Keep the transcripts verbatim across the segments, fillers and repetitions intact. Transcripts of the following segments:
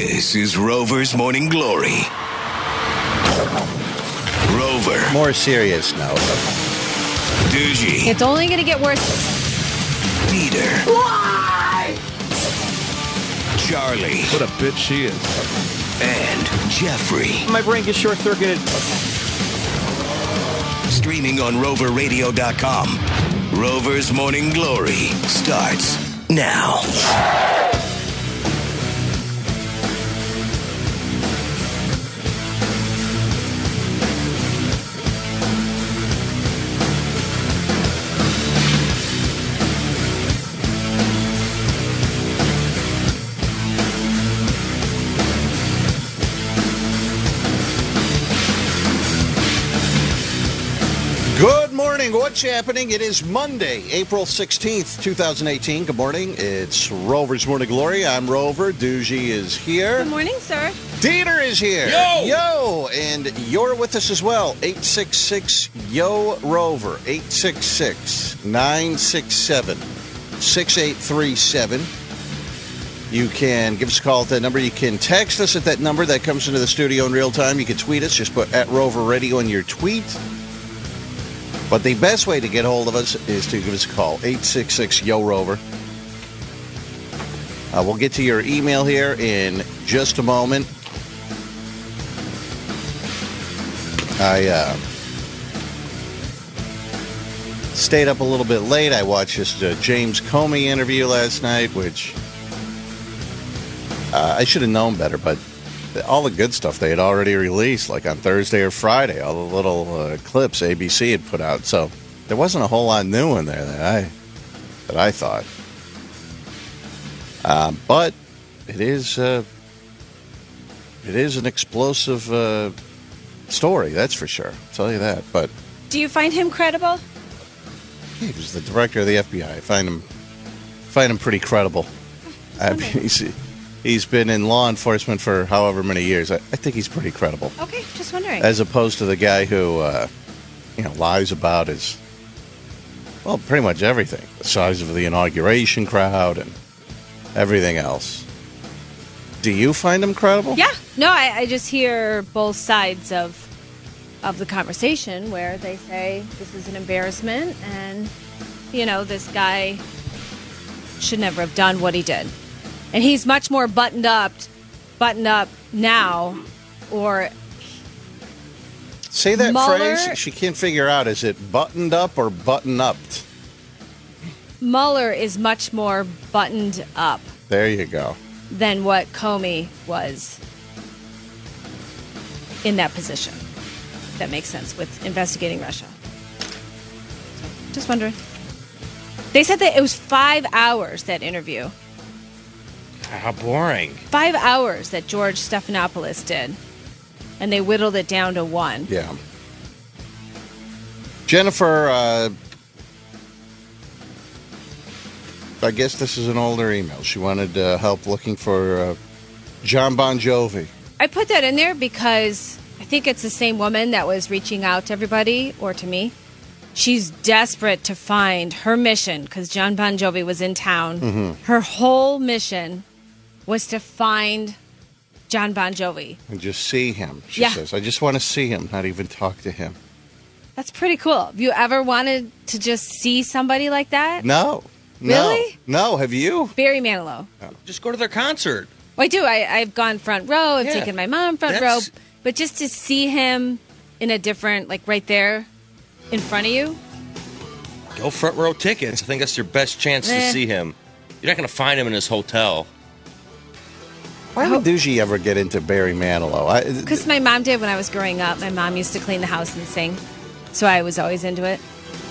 This is Rover's Morning Glory. Rover. More serious note. Doogie. It's only going to get worse. Peter. Why? Charlie. What a bitch she is. And Jeffrey. My brain gets short-circuited. Streaming on rover radio dot com. Rover's Morning Glory starts now. Good morning. What's happening? It is Monday, April sixteenth, twenty eighteen. Good morning. It's Rover's Morning Glory. I'm Rover. Doogie is here. Good morning, sir. Dieter is here. Yo! Yo! And you're with us as well. eight six six, Y O, Rover. eight six six, nine six seven, six eight three seven. You can give us a call at that number. You can text us at that number. That comes into the studio in real time. You can tweet us. Just put at Rover Radio in your tweet. But the best way to get hold of us is to give us a call, eight six six, Y O, Rover. Uh, we'll get to your email here in just a moment. I uh, stayed up a little bit late. I watched this uh, James Comey interview last night, which uh, I should have known better, but all the good stuff they had already released, like on Thursday or Friday, all the little uh, clips A B C had put out. So there wasn't a whole lot new in there that I that I thought. Uh, but it is uh, it is an explosive uh, story, that's for sure. I'll tell you that. But Do you find him credible? he was the director of the F B I. I find him find him pretty credible. I mean, he's. He's been in law enforcement for however many years. I, I think he's pretty credible. Okay, just wondering. As opposed to the guy who, uh, you know, lies about his, well, pretty much everything. The size of the inauguration crowd and everything else. Do you find him credible? Yeah. No, I, I just hear both sides of of the conversation where they say this is an embarrassment and, you know, this guy should never have done what he did. And he's much more buttoned up, buttoned up now, or Say that Mueller- phrase. She can't figure out, is it buttoned up or button-upped? Mueller is much more buttoned up There you go. than what Comey was in that position. That makes sense with investigating Russia. So, just wondering. They said that it was five hours, that interview. How boring. Five hours that George Stephanopoulos did. And they whittled it down to one. Yeah. Jennifer, uh, I guess this is an older email. She wanted uh, help looking for uh, John Bon Jovi. I put that in there because I think it's the same woman that was reaching out to everybody, or to me. She's desperate to find her mission because John Bon Jovi was in town. Mm-hmm. Her whole mission was to find John Bon Jovi. And just see him, she Yeah. says. I just want to see him, not even talk to him. That's pretty cool. Have you ever wanted to just see somebody like that? No. Really? No. No. Have you? Barry Manilow. Just go to their concert. Well, I do. I, I've gone front row. I've Yeah. taken my mom front That's- row. But just to see him in a different, like right there in front of you. Go front row tickets. I think that's your best chance Eh. to see him. You're not going to find him in his hotel. Why would Doogie ever get into Barry Manilow? I, Because my mom did when I was growing up. My mom used to clean the house and sing. So I was always into it.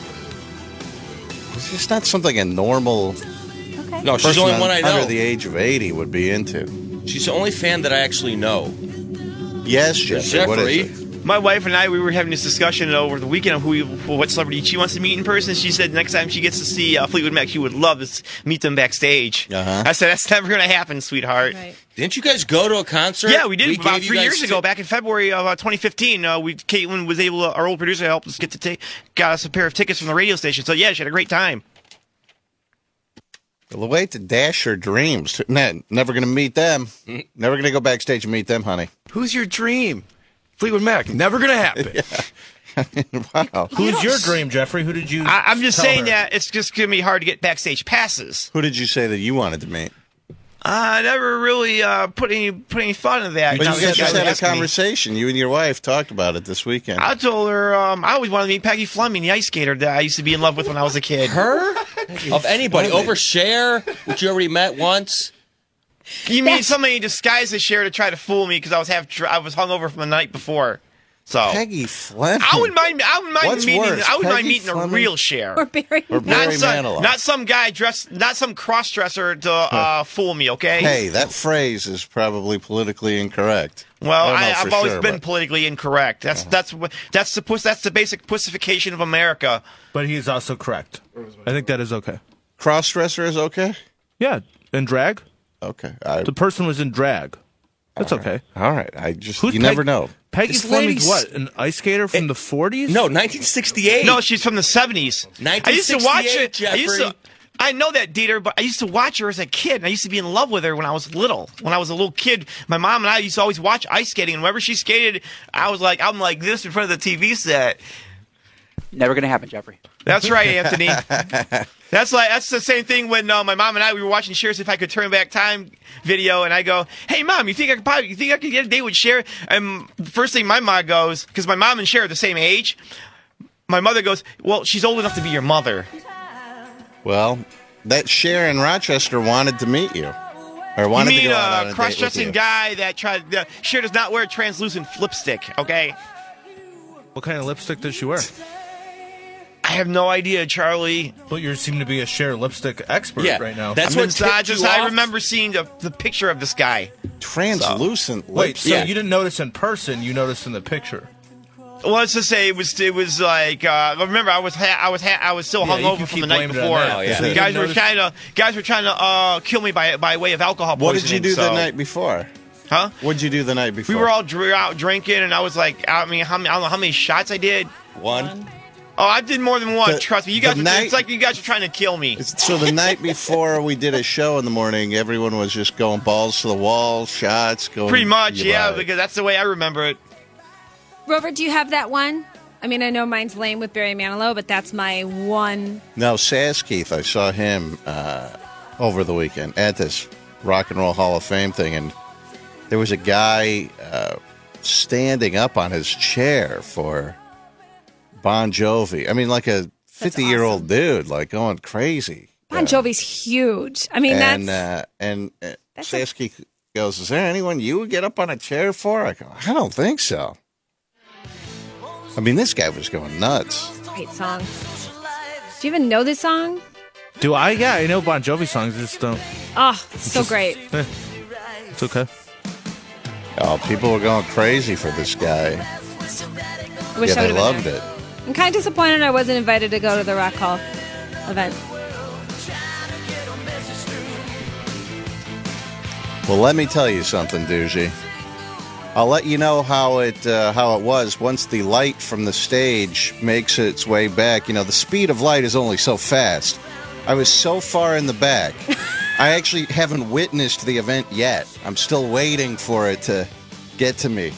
it's just not something a normal Okay. No, she's the person only one I under know. the age of eighty would be into. She's the only fan that I actually know. Yes, Jeffrey. What is Jeffrey. it? My wife and I, we were having this discussion over the weekend of who, we, what celebrity she wants to meet in person. She said next time she gets to see uh, Fleetwood Mac, she would love to s- meet them backstage. Uh-huh. I said, that's never going to happen, sweetheart. Right. Didn't you guys go to a concert? Yeah, we did gave about you three guys years ti- ago, back in February of uh, twenty fifteen. Uh, we Caitlin was able to, our old producer helped us get to take, got us a pair of tickets from the radio station. So yeah, she had a great time. The way to dash your dreams. Ne- never going to meet them. Never going to go backstage and meet them, honey. Who's your dream? Fleetwood Mac. Never gonna happen. Yeah. Wow. Who's your dream, Jeffrey? Who did you? I, I'm just tell saying her? that it's just gonna be hard to get backstage passes. Who did you say that you wanted to meet? I never really uh, put any put any thought into that. But Now you that guys just guy had a asked me. conversation. You and your wife talked about it this weekend. I told her um, I always wanted to meet Peggy Fleming, the ice skater that I used to be in love with when I was a kid. Her? Of anybody. Fleming. Over Cher, which you already met once. You mean somebody in disguise as Cher to try to fool me because I was half dr- I was hungover from the night before. So Peggy Fleming. I wouldn't mind. I wouldn't mind What's meeting. worse, I wouldn't mind Peggy meeting Fleming? a real Cher. Or Barry. Or Barry Not some, Manilow. not some guy dressed, not some cross-dresser to uh, fool me, okay? Hey, that phrase is probably politically incorrect. Well, don't know I, for I've always sure, been but- politically incorrect. That's that's what that's the puss- that's the basic pussification of America. But he's also correct. I think that is okay. Crossdresser is okay? Yeah, in drag. Okay. I, The person was in drag. That's okay. all right. I just, Who's you Peg- never know. Peggy This Fleming's lady's- what? An ice skater from the forties? No, nineteen sixty-eight. No, she's from the seventies. I used to watch it. I used to. Jeffrey. I know that Dieter, but I used to watch her as a kid. And I used to be in love with her when I was little. When I was a little kid, my mom and I used to always watch ice skating. And whenever she skated, I was like, I'm like this in front of the T V set. Never gonna happen, Jeffrey. That's right, Anthony. That's like that's the same thing when uh, my mom and I we were watching Cher's If I Could Turn Back Time video, and I go, "Hey, mom, you think I could probably, you think I could get a date with Cher?" And the first thing my mom goes, because my mom and Cher are the same age. My mother goes, "Well, she's old enough to be your mother." Well, that Cher in Rochester wanted to meet you. Or You wanted mean to go out on a a date with cross-dressing you. guy that tried? Uh, Cher does not wear translucent lipstick. Okay, What kind of lipstick does she wear? I have no idea, Charlie. Well, you seem to be a Cher lipstick expert Yeah, right now. that's I, what mean, I tipped just you I off? remember seeing the, the picture of this guy. Translucent Wait, lips. so Yeah. you didn't notice in person? You noticed in the picture? Well, let's just say it was it was like uh, remember I was ha- I was ha- I was still Yeah, you hungover can from keep the night blaming it on before. that. Oh, yeah. So you guys didn't were notice- trying to guys were trying to uh, kill me by by way of alcohol What poisoning. did you do so- the night before? Huh? What did you do the night before? We were all dr- out drinking, and I was like, I mean, how many, I don't know how many shots I did. one. Oh, I did more than one. The- trust me, you the guys. Were, night- it's like you guys are trying to kill me. So the night before we did a show in the morning, everyone was just going balls to the wall, shots, going. Pretty much, You yeah, lied. because that's the way I remember it. Rover, do you have that one? I mean, I know mine's lame with Barry Manilow, but that's my one. No, Saz Keith, I saw him uh, over the weekend at this Rock and Roll Hall of Fame thing, and there was a guy uh, standing up on his chair for Bon Jovi. I mean, like a fifty-year-old dude, like going crazy. Bon Jovi's huge. I mean, and that's uh, and uh, that's Saz Keith goes, "Is there anyone you would get up on a chair for?" I go, "I don't think so." I mean, this guy was going nuts. a great song. Do you even know this song? Do I? Yeah, I know Bon Jovi songs. I just don't. Oh, it's so great. Eh, it's okay. Oh, people were going crazy for this guy. I wish Yeah, I they would have loved been there. it. I'm kind of disappointed I wasn't invited to go to the Rock Hall event. Well, let me tell you something, Doogie. I'll let you know how it uh, how it was once the light from the stage makes its way back. You know, the speed of light is only so fast. I was so far in the back. I actually haven't witnessed the event yet. I'm still waiting for it to get to me.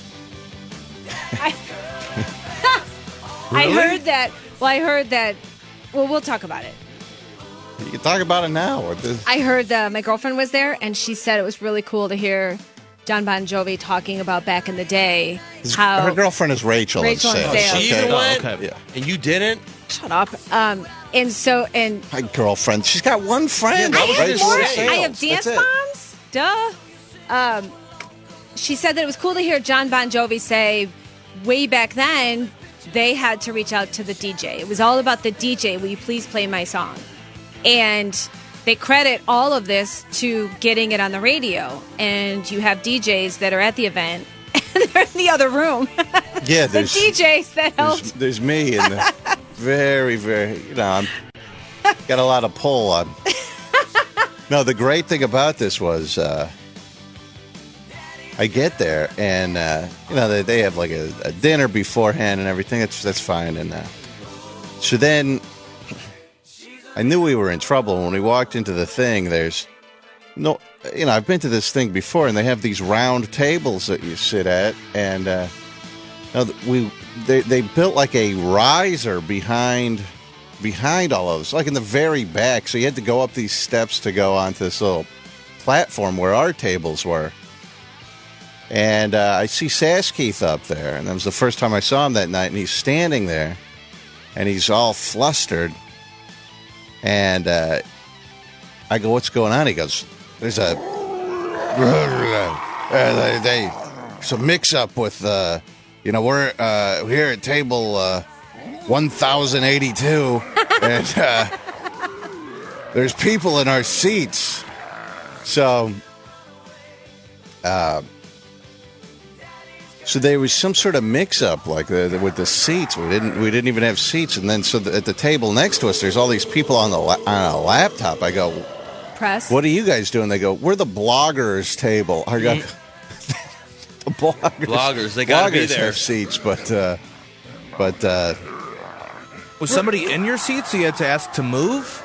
I heard that. Well, I heard that. Well, we'll talk about it. You can talk about it now. Or the, I heard that my girlfriend was there, and she said it was really cool to hear John Bon Jovi talking about back in the day how her girlfriend is Rachel. Rachel in in sales. sales. She okay? even went, Oh, okay. Yeah. and you didn't. shut up. Um, and so and My girlfriend. She's got one friend. Yeah, I that was have Rachel more. in I sales. have dance That's it. moms. Duh. Um, she said that it was cool to hear John Bon Jovi say, way back then, they had to reach out to the D J. It was all about the D J. Will you please play my song? And they credit all of this to getting it on the radio. And you have D Js that are at the event, and they're in the other room. Yeah, the there's, D Js that helped. there's, there's me and the very, very, you know, I'm got a lot of pull on. No, the great thing about this was uh, I get there and, uh, you know, they, they have like a, a dinner beforehand and everything. That's, that's fine. And uh, so then I knew we were in trouble. When we walked into the thing, there's no, you know, I've been to this thing before, and they have these round tables that you sit at, and uh, you know, we they they built like a riser behind behind all of us, like in the very back. So you had to go up these steps to go onto this little platform where our tables were. And uh, I see Saskeith up there, and that was the first time I saw him that night, and he's standing there, and he's all flustered. And uh, I go, what's going on? He goes, there's a uh, they, they some mix-up with, uh, you know, we're uh, here at table uh, one thousand eighty-two, and uh, there's people in our seats. So, uh, so there was some sort of mix-up, like the, the, with the seats. We didn't we didn't even have seats, and then so the, at the table next to us, there's all these people on the la- on a laptop. I go, press. What are you guys doing? They go, we're the bloggers table. I go, the bloggers. Bloggers, they gotta be bloggers there. have seats, but uh, but uh, Was somebody in your seat so you had to ask to move?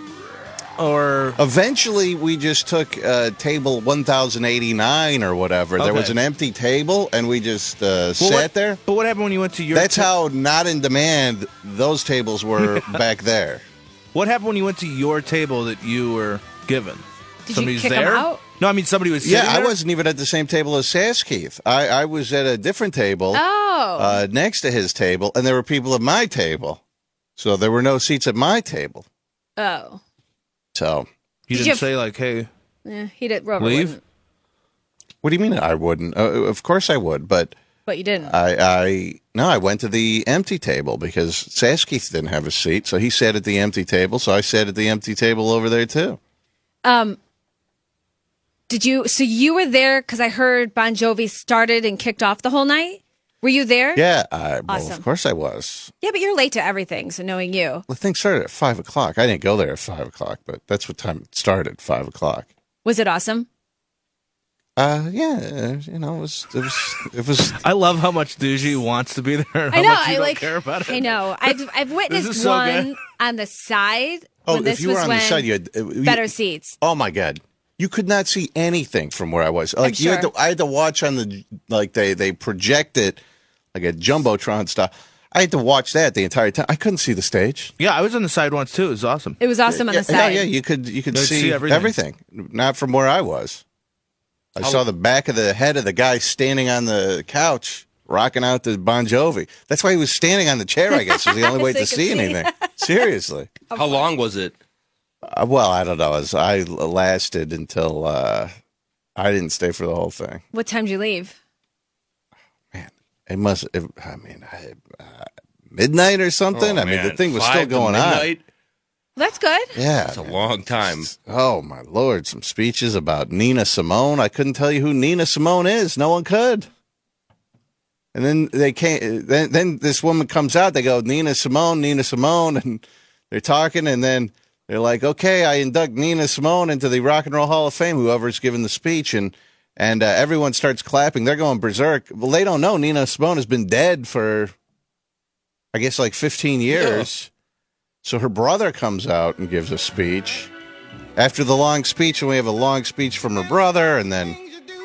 Or eventually we just took uh, table one thousand eighty-nine or whatever. There Okay. was an empty table, and we just uh, Well, sat what- there. But what happened when you went to your That's ta- how not in demand those tables were back there. What happened when you went to your table that you were given? Did you Somebody's kick 'em there? out? No, I mean somebody was sitting Yeah, I there? wasn't even at the same table as Saskeith. I, I was at a different table Oh. uh, next to his table, and there were people at my table. So there were no seats at my table. oh. So You Did didn't you- say like, hey, Yeah, he did. Rover Leave? wouldn't, what do you mean I wouldn't? Uh, of course I would, but but you didn't. I, I no, I went to the empty table because Saskeith didn't have a seat, so he sat at the empty table. So I sat at the empty table over there too. Um, did you? So you were there because I heard Bon Jovi started and kicked off the whole night. Were you there? Yeah, I, well, Awesome. of course I was. Yeah, but you're late to everything. So knowing you, The thing started at five o'clock. I didn't go there at five o'clock, but that's what time it started. Five o'clock. was it awesome? Uh, yeah, you know, it was, it was, it was. I love how much Doogie wants to be there and how I know. much you I don't like. care about it. I know. I've I've witnessed is so one good. on the side. Oh, when this if you was were on when the side, you had uh, you- better seats. Oh my God, you could not see anything from where I was. Like you had sure. to, I had to watch on the like they they project it like a jumbotron stuff. I had to watch that the entire time. I couldn't see the stage. Yeah, I was on the side once too. It was awesome. It was awesome on yeah, the side. Yeah, yeah, you could you could You'd see, see everything. everything. Not from where I was. I saw the back of the head of the guy standing on the couch, rocking out the Bon Jovi. That's why he was standing on the chair, I guess, was the only way So to you could see see. anything. Seriously. How long was it? Uh, well, I don't know. As I lasted until uh, I didn't stay for the whole thing. What time did you leave? Man, it must. It, I mean, I, uh, midnight or something. Oh, I mean, the man. thing was Five still to going on. midnight? Well, that's good. Yeah, That's a long time. Oh my Lord! Some speeches about Nina Simone. I couldn't tell you who Nina Simone is. No one could. And then they came. Then, then this woman comes out. They go, Nina Simone, Nina Simone, and they're talking. And then they're like, "Okay, I induct Nina Simone into the Rock and Roll Hall of Fame." Whoever's giving the speech, and and uh, everyone starts clapping. They're going berserk. Well, they don't know Nina Simone has been dead for, I guess, like fifteen years. So her brother comes out and gives a speech. After the long speech, and we have a long speech from her brother, and then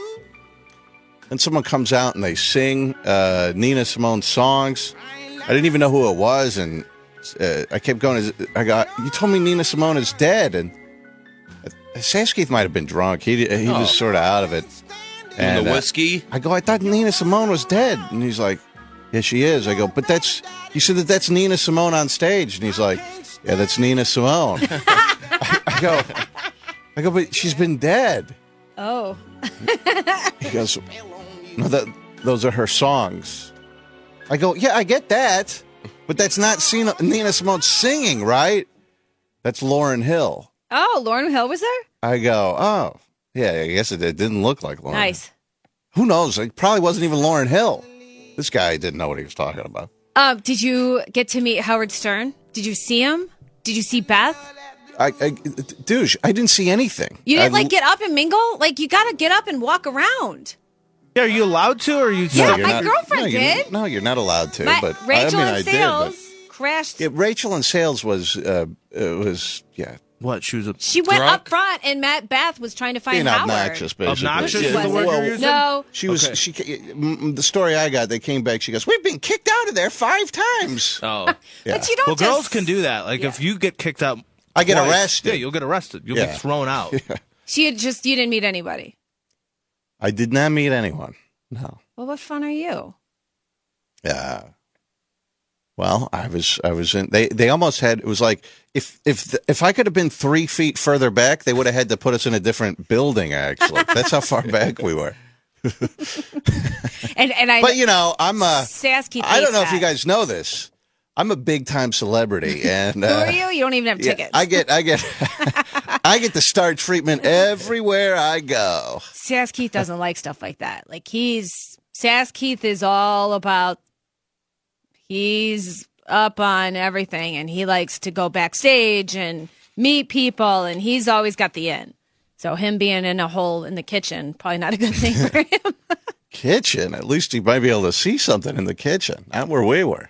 then someone comes out and they sing uh, Nina Simone's songs. I didn't even know who it was, and uh, I kept going. "Is- I got you told me Nina Simone is dead, and uh, Saskeith might have been drunk. He he Oh. was sort of out of it. And the uh, whiskey? I go, I thought Nina Simone was dead, and he's like, yeah, she is. I go, but that's you said that that's Nina Simone on stage, and he's like, yeah, that's Nina Simone. I, I go, I go, but she's been dead. Oh, He goes, no, that those are her songs. I go, yeah, I get that, but that's not Sina, Nina Simone singing, right? That's Lauryn Hill. oh, Lauryn Hill was there. I go, oh, yeah, I guess it, it didn't look like Lauryn. Nice. Who knows? It probably wasn't even Lauryn Hill. This guy didn't know what he was talking about. Um, did you get to meet Howard Stern? Did you see him? Did you see Beth? I, I, douche, I didn't see anything. You didn't I- like get up and mingle? Like you got to get up and walk around. Yeah, are you allowed to, or are you? Yeah, you're my not- girlfriend no, you're- did. No, you're not allowed to. My, but Rachel I mean, in I did, sales but- crashed. Yeah, Rachel in sales was uh, uh, was yeah. What? She was a She went drunk? up front, and Matt Bath was trying to find Being Howard. obnoxious, basically. Obnoxious is the word well, you're using? No. She was. Okay. She. mm, The story I got, they came back. She goes, "We've been kicked out of there five times." Oh. Yeah. But you don't Well, just... girls can do that. Like, if you get kicked out, I get twice, arrested. Yeah, you'll get arrested. You'll Yeah. be thrown out. She had just, you didn't meet anybody. I did not meet anyone. No. Well, what fun are you? Yeah. Well, I was. I was in. They. They almost had. It was like if if the, if I could have been three feet further back, they would have had to put us in a different building. Actually, that's how far back we were. And and I. But you know, I'm. Uh, Sasky I don't know hates if you that. guys know this. I'm a big time celebrity, and Who uh, are you? You don't even have yeah, tickets. I get. I get. I get the star treatment everywhere I go. Sass Keith doesn't like stuff like that. Like he's Sass Keith is all about. He's up on everything, and he likes to go backstage and meet people, and he's always got the in. So him being in a hole in the kitchen, probably not a good thing for him. Kitchen. At least you might be able to see something in the kitchen. Not where we were.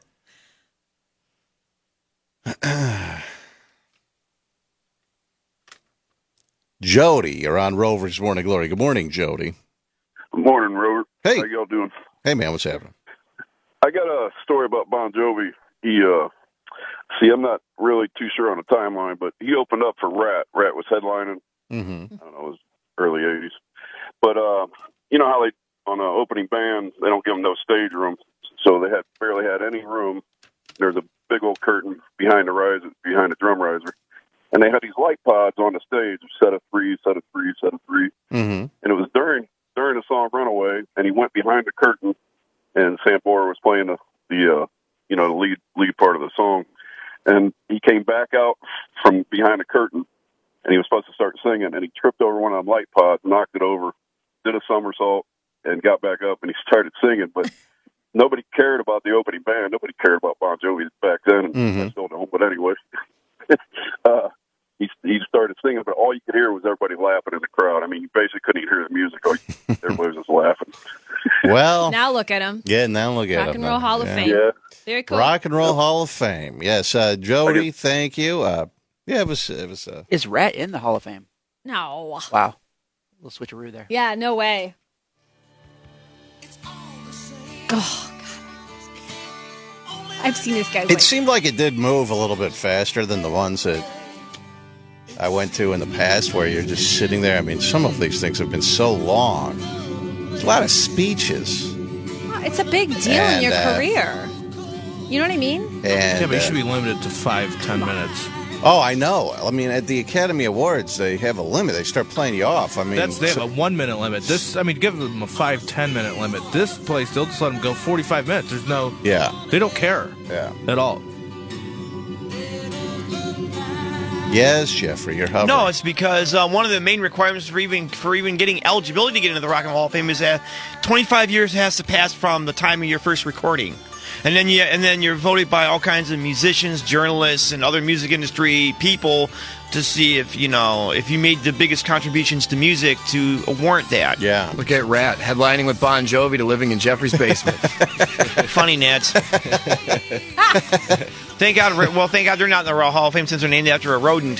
Jody, you're on Rover's Morning Glory. Good morning, Jody. Good morning, Rover. Hey. How y'all doing? Hey, man, what's happening? I got a story about Bon Jovi. He, uh, see, I'm not really too sure on the timeline, but he opened up for Rat. Rat was headlining. Mm-hmm. I don't know, it was early eighties. But, uh, you know how they, on an opening band, they don't give them no stage room. So they had barely had any room. There's a big old curtain behind the riser, behind the drum riser. And they had these light pods on the stage, set of three, set of three, set of three. Mm-hmm. And it was during, during the song Runaway, and he went behind the curtain, and Sam Borer was playing the, the uh, you know, the lead lead part of the song. And he came back out from behind the curtain, and he was supposed to start singing, and he tripped over one of them light pods, knocked it over, did a somersault, and got back up, and he started singing. But nobody cared about the opening band. Nobody cared about Bon Jovi back then, and Mm-hmm. I still don't. But anyway, uh, he he started singing, but all you could hear was everybody laughing in the crowd. I mean, you basically couldn't even hear the music. All you- Everybody was just laughing. Well, Now look at him. yeah, now look at Rock him. and Roll Hall of Yeah. Fame. Yeah. Very cool. Rock and Roll Hall of Fame. Yes, uh, Jody, Okay. thank you. Uh, yeah, it was. It was. Uh, Is Rat in the Hall of Fame? No. Wow. Little switcheroo there. Yeah, no way. Oh, God. I've seen this guy. it like, seemed like it did move a little bit faster than the ones that I went to in the past, where you're just sitting there. I mean, some of these things have been so long. There's a lot of speeches, oh, it's a big deal in And, your uh, career. You know what I mean? and Yeah, but you uh, should be limited to five, ten minutes. oh, I know. I mean, at the Academy Awards, they have a limit. They start playing you off. I mean, That's they have a one minute limit. This, I mean, give them a five, ten minute limit. This place, they'll just let them go forty-five minutes. There's no, yeah, they don't care yeah. at all. Yes, Jeffrey, you're hovering. No, it's because uh, one of the main requirements for even for even getting eligibility to get into the Rock and Roll Hall of Fame is that twenty-five years has to pass from the time of your first recording, and then you and then you're voted by all kinds of musicians, journalists, and other music industry people to see if you know if you made the biggest contributions to music to warrant that. Yeah. Look at Rat headlining with Bon Jovi to living in Jeffrey's basement. Funny, Nats. Thank God. Well, thank God they're not in the Rock Hall of Fame since they're named after a rodent.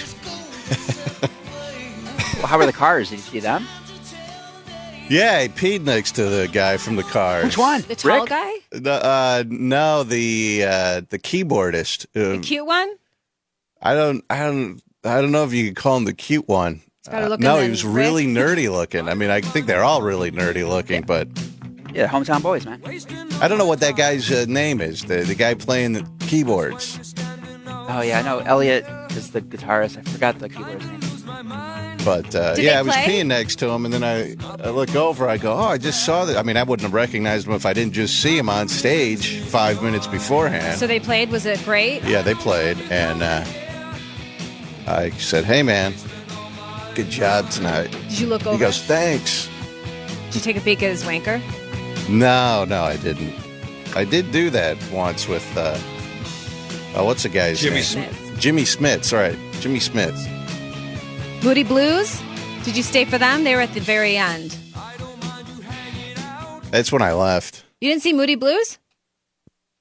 Well, how were the cars? Did you see them? Yeah, he peed next to the guy from the Cars. Which one? The tall Rick? guy? The, uh, no, the uh, the keyboardist. Uh, The cute one? I don't, I don't, I don't know if you could call him the cute one. better Uh, looking no, he than was Rick. really nerdy looking. I mean, I think they're all really nerdy looking, but Yeah, Hometown Boys, man. I don't know what that guy's uh, name is. The the guy playing the keyboards. Oh, yeah, I know. Elliot is the guitarist. I forgot the keyboard's name. But uh, Did yeah, they I was play? peeing next to him, and then I, I look over. I go, "Oh, I just saw that." I mean, I wouldn't have recognized him if I didn't just see him on stage five minutes beforehand. So they played. Was it great? Yeah, they played, and uh, I said, "Hey, man, good job tonight." Did you look over? He goes, "Thanks." Did you take a peek at his wanker? No, no, I didn't. I did do that once with uh, oh, what's the guy's Jimmy name? Smith. Jimmy Smits, right? Jimmy Smits. Moody Blues? Did you stay for them? They were at the very end. That's when I left. You didn't see Moody Blues?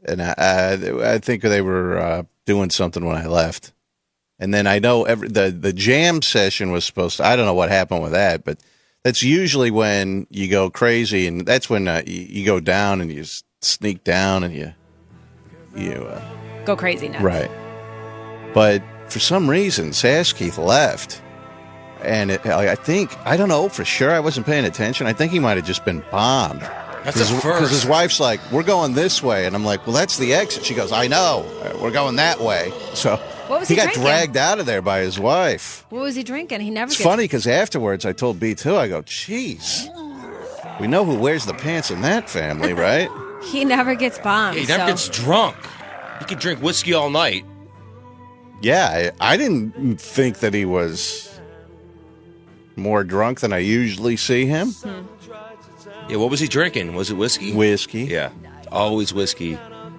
and I, I, I think they were uh, doing something when I left. And then I know every, the the jam session was supposed to. I don't know what happened with that, but that's usually when you go crazy, and that's when uh, you, you go down and you s- sneak down and you you uh, Go crazy now. right. But for some reason, Saskeith left, and it, I think I don't know for sure. I wasn't paying attention. I think he might have just been bombed. That's a first. Because his wife's like, "We're going this way," and I'm like, "Well, that's the exit." She goes, "I know. We're going that way." So. What was he he got drinking? dragged out of there by his wife. What was he drinking? He never It's gets funny because afterwards I told B two, I go, "Jeez, we know who wears the pants in that family, right?" He never gets bombed. Yeah, he never so. gets drunk. He could drink whiskey all night. Yeah, I, I didn't think that he was more drunk than I usually see him. Hmm. Yeah, what was he drinking? Was it whiskey? Whiskey. Yeah, always whiskey.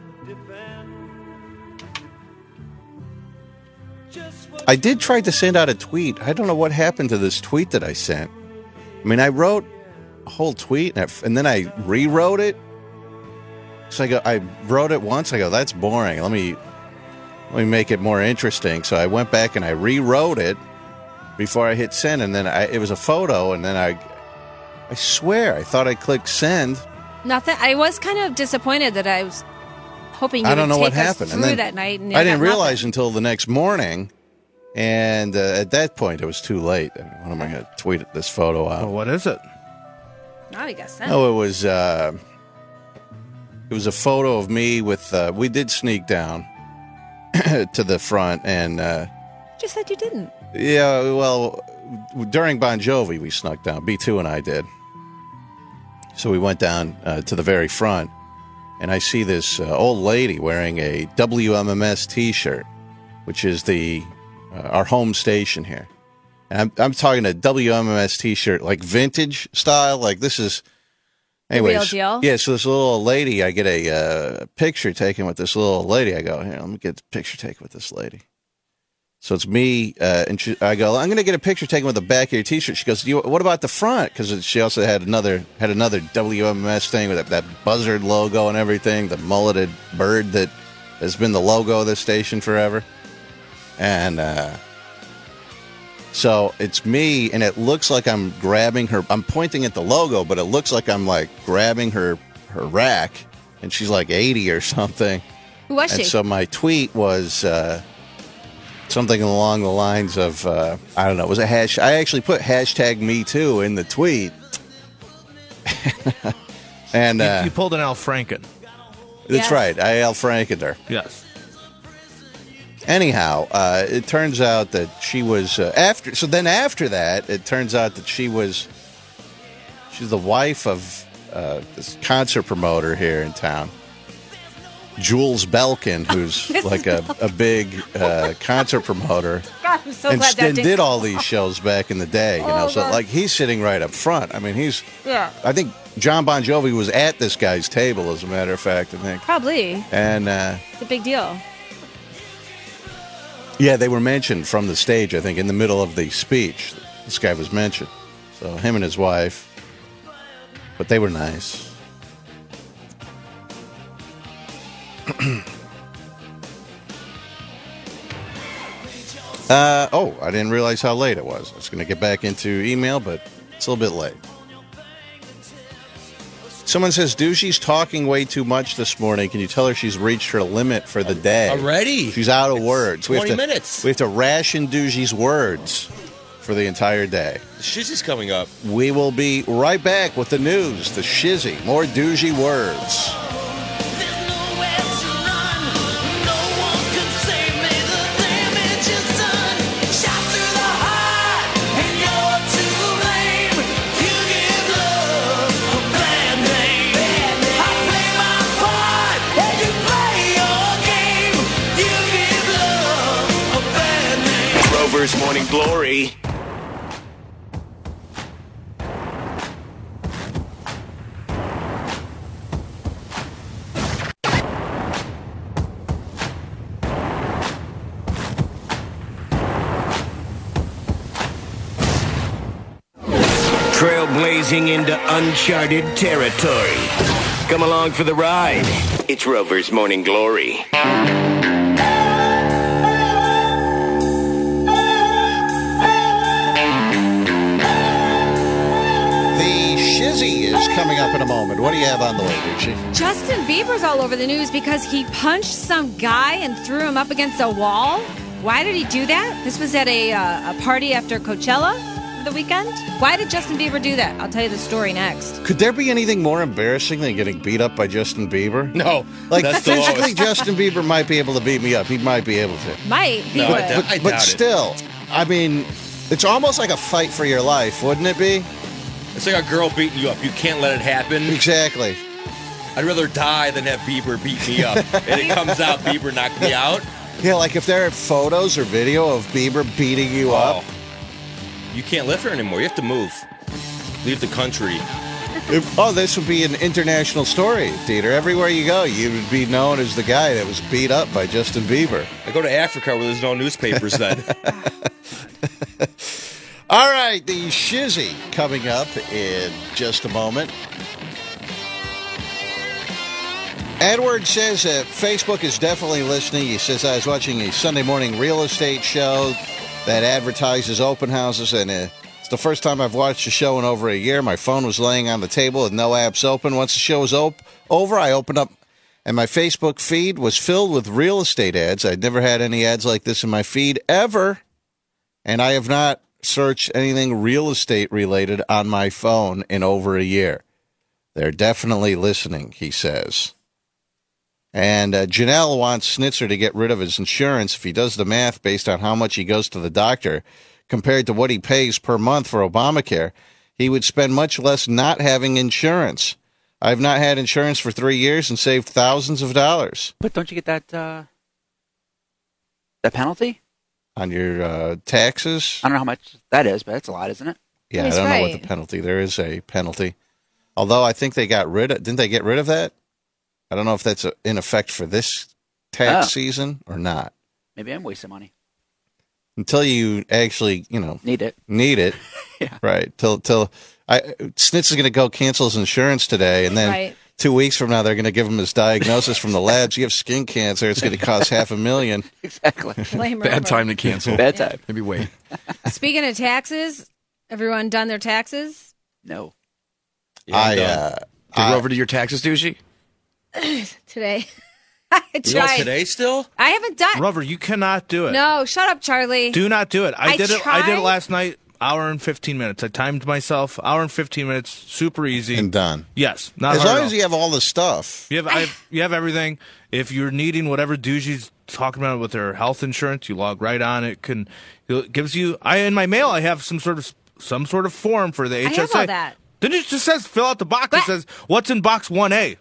I did try to send out a tweet. I don't know what happened to this tweet that I sent. I mean, I wrote a whole tweet, and, I, and then I rewrote it. So I go, I wrote it once. I go, that's boring. Let me let me make it more interesting. So I went back and I rewrote it before I hit send, and then I, it was a photo, and then I, I swear, I thought I clicked send. Nothing. I was kind of disappointed that I was hoping you I don't would know what take us happened. through And then that night. And I didn't got realize nothing. until the next morning, and uh, at that point, it was too late. I mean, what am I going to tweet this photo out? Well, what is it? Now you got sent. No, it was uh, it was a photo of me with. Uh, we did sneak down to the front, and uh, Just said you didn't. yeah, well, during Bon Jovi, we snuck down. B two and I did. So we went down uh, to the very front, and I see this uh, old lady wearing a W M M S T-shirt, which is the uh, our home station here. And I'm I'm talking a W M M S T-shirt, like vintage style. Like this is, anyways. The real deal? Yeah. So this little lady, I get a uh, picture taken with this little lady. I go, here, let me get the picture taken with this lady. So it's me, uh, and she, I go, I'm going to get a picture taken with the back of your T-shirt. She goes, you, what about the front? Because she also had another had another W M M S thing with that, that buzzard logo and everything, the mulleted bird that has been the logo of this station forever. And uh, so it's me, and it looks like I'm grabbing her. I'm pointing at the logo, but it looks like I'm like grabbing her her rack, and she's like eighty or something. Who was and she? so my tweet was. Uh, Something along the lines of, uh, I don't know, it was a hash. I actually put hashtag me too in the tweet. and You, uh, you pulled an Al Franken. that's Yes. right. I Al Frankened her. Yes. Anyhow, uh, it turns out that she was, uh, after, so then after that, it turns out that she was, she's the wife of uh, this concert promoter here in town. Jules Belkin, who's like a, a big uh, concert promoter, God, I'm so and glad that st- didn't- did all these shows back in the day. You know, Oh, so God. like he's sitting right up front. I mean, he's. Yeah. I think John Bon Jovi was at this guy's table, as a matter of fact. I think. Probably. And uh, It's a big deal. yeah, they were mentioned from the stage. I think in the middle of the speech, this guy was mentioned. So him and his wife, but they were nice. Uh, oh, I didn't realize how late it was. I was going to get back into email, but it's a little bit late. Someone says, Dooshie's talking way too much this morning. Can you tell her she's reached her limit for the day? Already? She's out of words. We have twenty to- minutes. We have to ration Doogie's words for the entire day. The shizzy's coming up. We will be right back with the news, the shizzy, more Doogie words. Rover's Morning Glory. trailblazing into uncharted territory. Come along for the ride. It's Rover's Morning Glory. Shizzy is coming up in a moment. What do you have on the way, Richie? Justin Bieber's all over the news because he punched some guy and threw him up against a wall. Why did he do that? This was at a, uh, a party after Coachella the weekend. Why did Justin Bieber do that? I'll tell you the story next. Could there be anything more embarrassing than getting beat up by Justin Bieber? No. Like, that's the physically, lowest. Justin Bieber might be able to beat me up. He might be able to. Might. He No, would. I doubt- But, I but doubt it. still, I mean, it's almost like a fight for your life, wouldn't it be? It's like a girl beating you up. You can't let it happen. Exactly. I'd rather die than have Bieber beat me up. And it comes out, Bieber knocked me out. Yeah, like if there are photos or video of Bieber beating you Oh. up. You can't live here anymore. You have to move. Leave the country. If- oh, this would be an international story, Dieter. Everywhere you go, you would be known as the guy that was beat up by Justin Bieber. I go to Africa where there's no newspapers then. All right, the Shizzy coming up in just a moment. Edward says that Facebook is definitely listening. He says, I was watching a Sunday morning real estate show that advertises open houses, and uh, it's the first time I've watched a show in over a year. My phone was laying on the table with no apps open. Once the show was op- over, I opened up, and my Facebook feed was filled with real estate ads. I'd never had any ads like this in my feed ever, and I have not searched anything real estate related on my phone in over a year. They're definitely listening, he says. And uh, Janelle wants Snitzer to get rid of his insurance. If he does the math based on how much he goes to the doctor compared to what he pays per month for Obamacare, he would spend much less not having insurance. I've not had insurance for three years and saved thousands of dollars. But don't you get that uh, that penalty? On your uh, taxes? I don't know how much that is, but that's a lot, isn't it? Yeah, He's I don't know what right. the penalty. There is a penalty. Although I think they got rid of, didn't they get rid of that? I don't know if that's a, in effect for this tax Oh. season or not. Maybe I'm wasting money. Until you actually, you know, Need it. need it. Yeah. Right. Till, till, I, Snitz is going to go cancel his insurance today, and then Right. two weeks from now, they're going to give him his diagnosis from the labs. You have skin cancer. It's going to cost half a million. Exactly. Blame Bad Rover. time to cancel. Bad time. Maybe wait. Speaking of taxes, everyone done their taxes? No. Yeah, I, done. uh, Did I- Rover do your taxes, Douchey? Today. I You want tried. today still? I haven't done. Rover, you cannot do it. No, shut up, Charlie. Do not do it. I, I did it. I did tried. it last night. Hour and fifteen minutes. I timed myself. Hour and fifteen minutes. Super easy. and done. Yes, not As hard long at as all. you have all the stuff. You have, I have, you have everything. If you're needing whatever Douchey's talking about with their health insurance, you log right on. It can it gives you. I in my mail, I have some sort of some sort of form for the I H S A. have all that. Then it just says fill out the box. It But- says what's in box one A.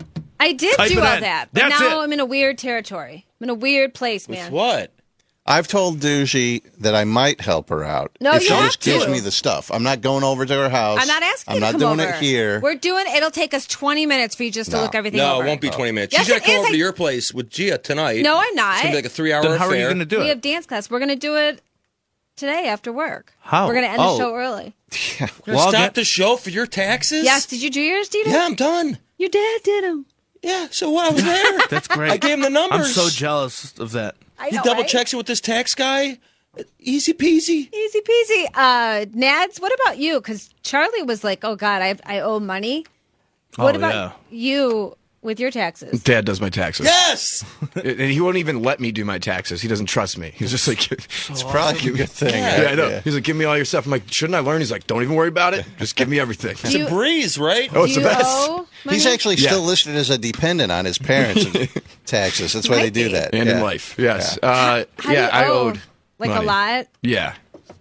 I did Type do it all in. that, but That's now it. I'm in a weird territory. I'm in a weird place, With man. what? I've told Doogie that I might help her out No, if you she have just gives to. me the stuff. I'm not going over to her house. I'm not asking I'm you not to come doing over. it here. We're doing. It'll take us twenty minutes for you just to No. look everything No, over. it won't be twenty minutes. Yes, She's going it to come is. over I- to your place with Gia tonight. No, I'm not. It's going to be like a three-hour Then affair. how are you going to do We it? have dance class. We're going to do it today after work. How? We're going to end Oh. the show early. You're Well, I'll gonna stop get- the show for your taxes? Yes. Did you do yours, Dieter? Yeah, I'm done. Your dad did them. Yeah, so what? I was there. That's great. I gave him the numbers. I'm so jealous of that. I He know, double right? checks it with this tax guy. Easy peasy. Easy peasy. Uh, Nads, what about you? Because Charlie was like, "Oh God, I I owe money." What Oh, about yeah. you with your taxes? Dad does my taxes. Yes. And he won't even let me do my taxes. He doesn't trust me. He's just like, It's probably a good thing. yeah, right? I know. Yeah. He's like, give me all your stuff. I'm like, shouldn't I learn? He's like, don't even worry about it. Just give me everything. It's You- a breeze, right? Oh, it's do the you best. owe money? He's actually Yeah. still listed as a dependent on his parents' taxes. That's why they Might do be. that. And yeah. in life, yes. Yeah. Uh, How yeah, do I you owe? owed Like money. a lot. Yeah,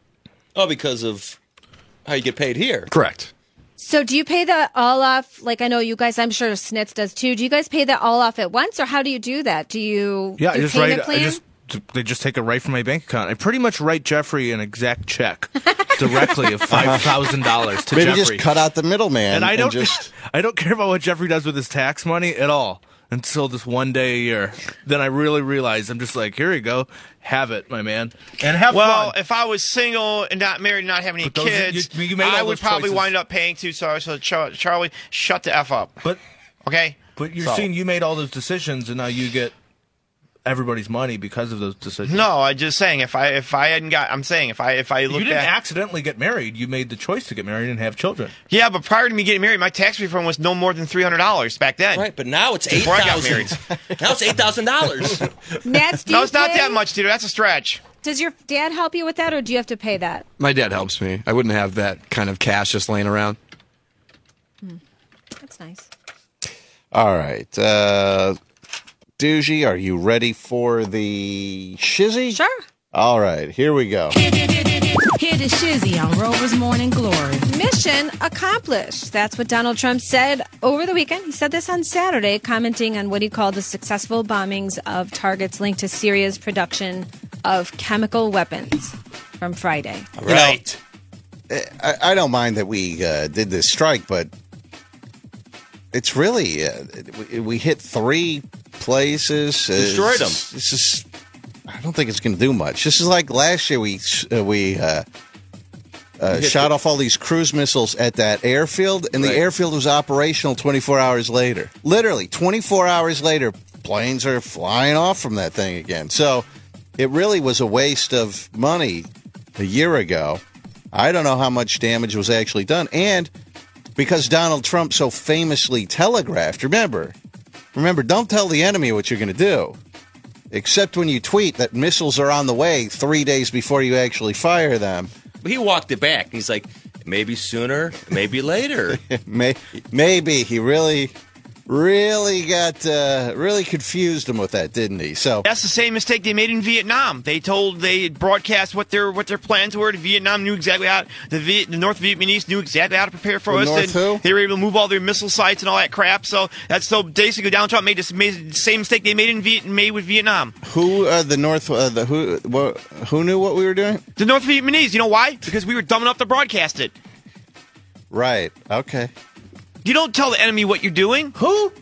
Oh, because of how you get paid here. correct. So do you pay that all off? Like I know you guys, I'm sure Snitz does too. Do you guys pay that all off at once, or how do you do that? Do you Yeah, I do just payment write. I plan? just they just take it right from my bank account. I pretty much write Jeffrey an exact check directly of five thousand dollars to Maybe Jeffrey. just cut out the middleman and I don't just. I don't care about what Jeffrey does with his tax money at all. until this one day a year. Then I really realized I'm just like, here you go, have it, my man, and have well, fun. if I was single and not married and not having any But those- kids, you- you made all I would those probably choices. wind up paying too. So, so Char- Charlie, shut the f up. But okay, but you're So- seeing you made all those decisions, and now you get everybody's money because of those decisions. No, I'm just saying if I if I hadn't got, I'm saying if I if I You look didn't back, accidentally get married. You made the choice to get married and have children. yeah, but prior to me getting married, my tax refund was no more than three hundred dollars back then. Right, but now it's eight Before I got thousand. married. Now it's eight thousand dollars. Nats, do No, you it's not pay? that much, dude. That's a stretch. Does your dad help you with that, or do you have to pay that? My dad helps me. I wouldn't have that kind of cash just laying around. That's nice. All right. Uh, Doogie, are you ready for the shizzy? Sure. All right, here we go. Here to Shizzy on Rover's Morning Glory. Mission accomplished. That's what Donald Trump said over the weekend. He said this on Saturday, commenting on what he called the successful bombings of targets linked to Syria's production of chemical weapons from Friday. Right. I, I don't mind that we uh, did this strike, but it's really uh, we, we hit three places. Uh, Destroyed them. This, this is. I don't think it's going to do much. This is like last year we uh, we uh, uh, shot off all these cruise missiles at that airfield, and the Right. airfield was operational twenty-four hours later. Literally, twenty-four hours later, planes are flying off from that thing again. So it really was a waste of money a year ago. I don't know how much damage was actually done. And because Donald Trump so famously telegraphed, remember, remember, don't tell the enemy what you're going to do. Except when you tweet that missiles are on the way three days before you actually fire them. But he walked it back. He's like, maybe sooner, maybe later. May, maybe he really, really got, uh, really confused him with that, didn't he? So That's the same mistake they made in Vietnam. They told, they broadcast what their what their plans were. Vietnam knew exactly how, the, Viet, the North Vietnamese knew exactly how to prepare for The us. North and who? They were able to move all their missile sites and all that crap. So that's so basically Donald Trump made, this, made the same mistake they made in Viet, made with Vietnam. who, uh, the North, uh, the who, wha- who knew what we were doing? The North Vietnamese. You know why? Because we were dumb enough to broadcast it. Right. Okay. You don't tell the enemy what you're doing. Who?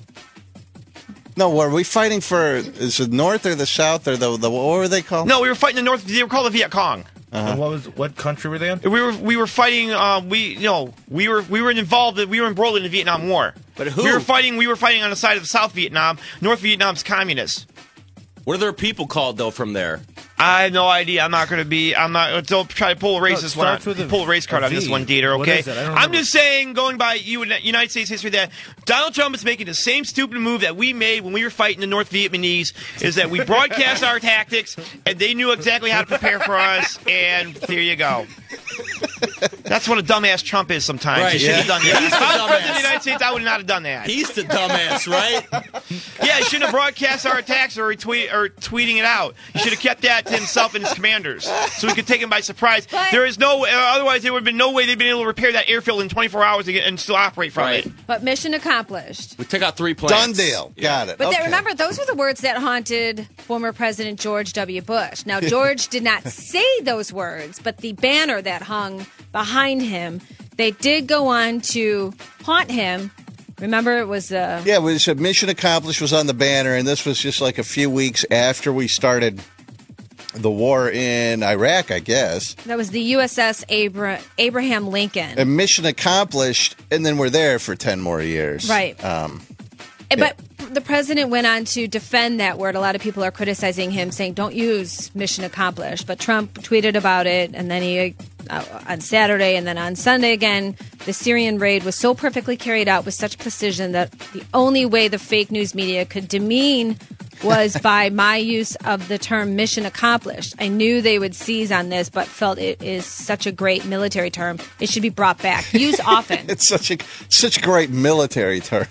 No, were we fighting for? Is it North or the South or the the what were they called? No, we were fighting the North. They were called the Viet Cong. And what was what country were they in? We were we were fighting. Uh, we you know we were we were involved. We were embroiled in the Vietnam War. But who? We were fighting. We were fighting on the side of South Vietnam. North Vietnam's communists. What are their people called, though, from there? I have no idea. I'm not going to be. I'm not. Don't try to pull a racist one. starts Out, with a- pull a race card a on this V. one, Dieter. What Okay. is it? I don't I'm remember. just saying, going by you United States history, that Donald Trump is making the same stupid move that we made when we were fighting the North Vietnamese. Is that we broadcast our tactics, and they knew exactly how to prepare for us. And there you go. That's what a dumbass Trump is sometimes. Right, He should have yeah. done Yeah, that. he's If the I was president of the dumbass. United States, I would not have done that. He's the dumbass, right? Yeah, he shouldn't have broadcast our attacks or retweet or tweeting it out. He should have kept that to himself and his commanders, so we could take him by surprise. But- there is no, uh, otherwise there would have been no way they'd been able to repair that airfield in twenty-four hours and, get, and still operate from Right. it. But mission accomplished. We took out three planes. Done deal. Got it. But okay. that, remember, those were the words that haunted former President George W. Bush. Now, George did not say those words, but the banner that hung behind him, they did go on to haunt him. Remember, it was uh, Yeah, it was a mission accomplished was on the banner, and this was just like a few weeks after we started the war in Iraq, I guess. that was the U S S Abra- Abraham Lincoln. A mission accomplished, and then we're there for ten more years. Right. Um, But the president went on to defend that word. A lot of people are criticizing him, saying, don't use mission accomplished. But Trump tweeted about it, and then he, uh, on Saturday and then on Sunday again, the Syrian raid was so perfectly carried out with such precision that the only way the fake news media could demean was by my use of the term mission accomplished. I knew they would seize on this, but felt it is such a great military term. It should be brought back. Used often. it's such a such a great military term.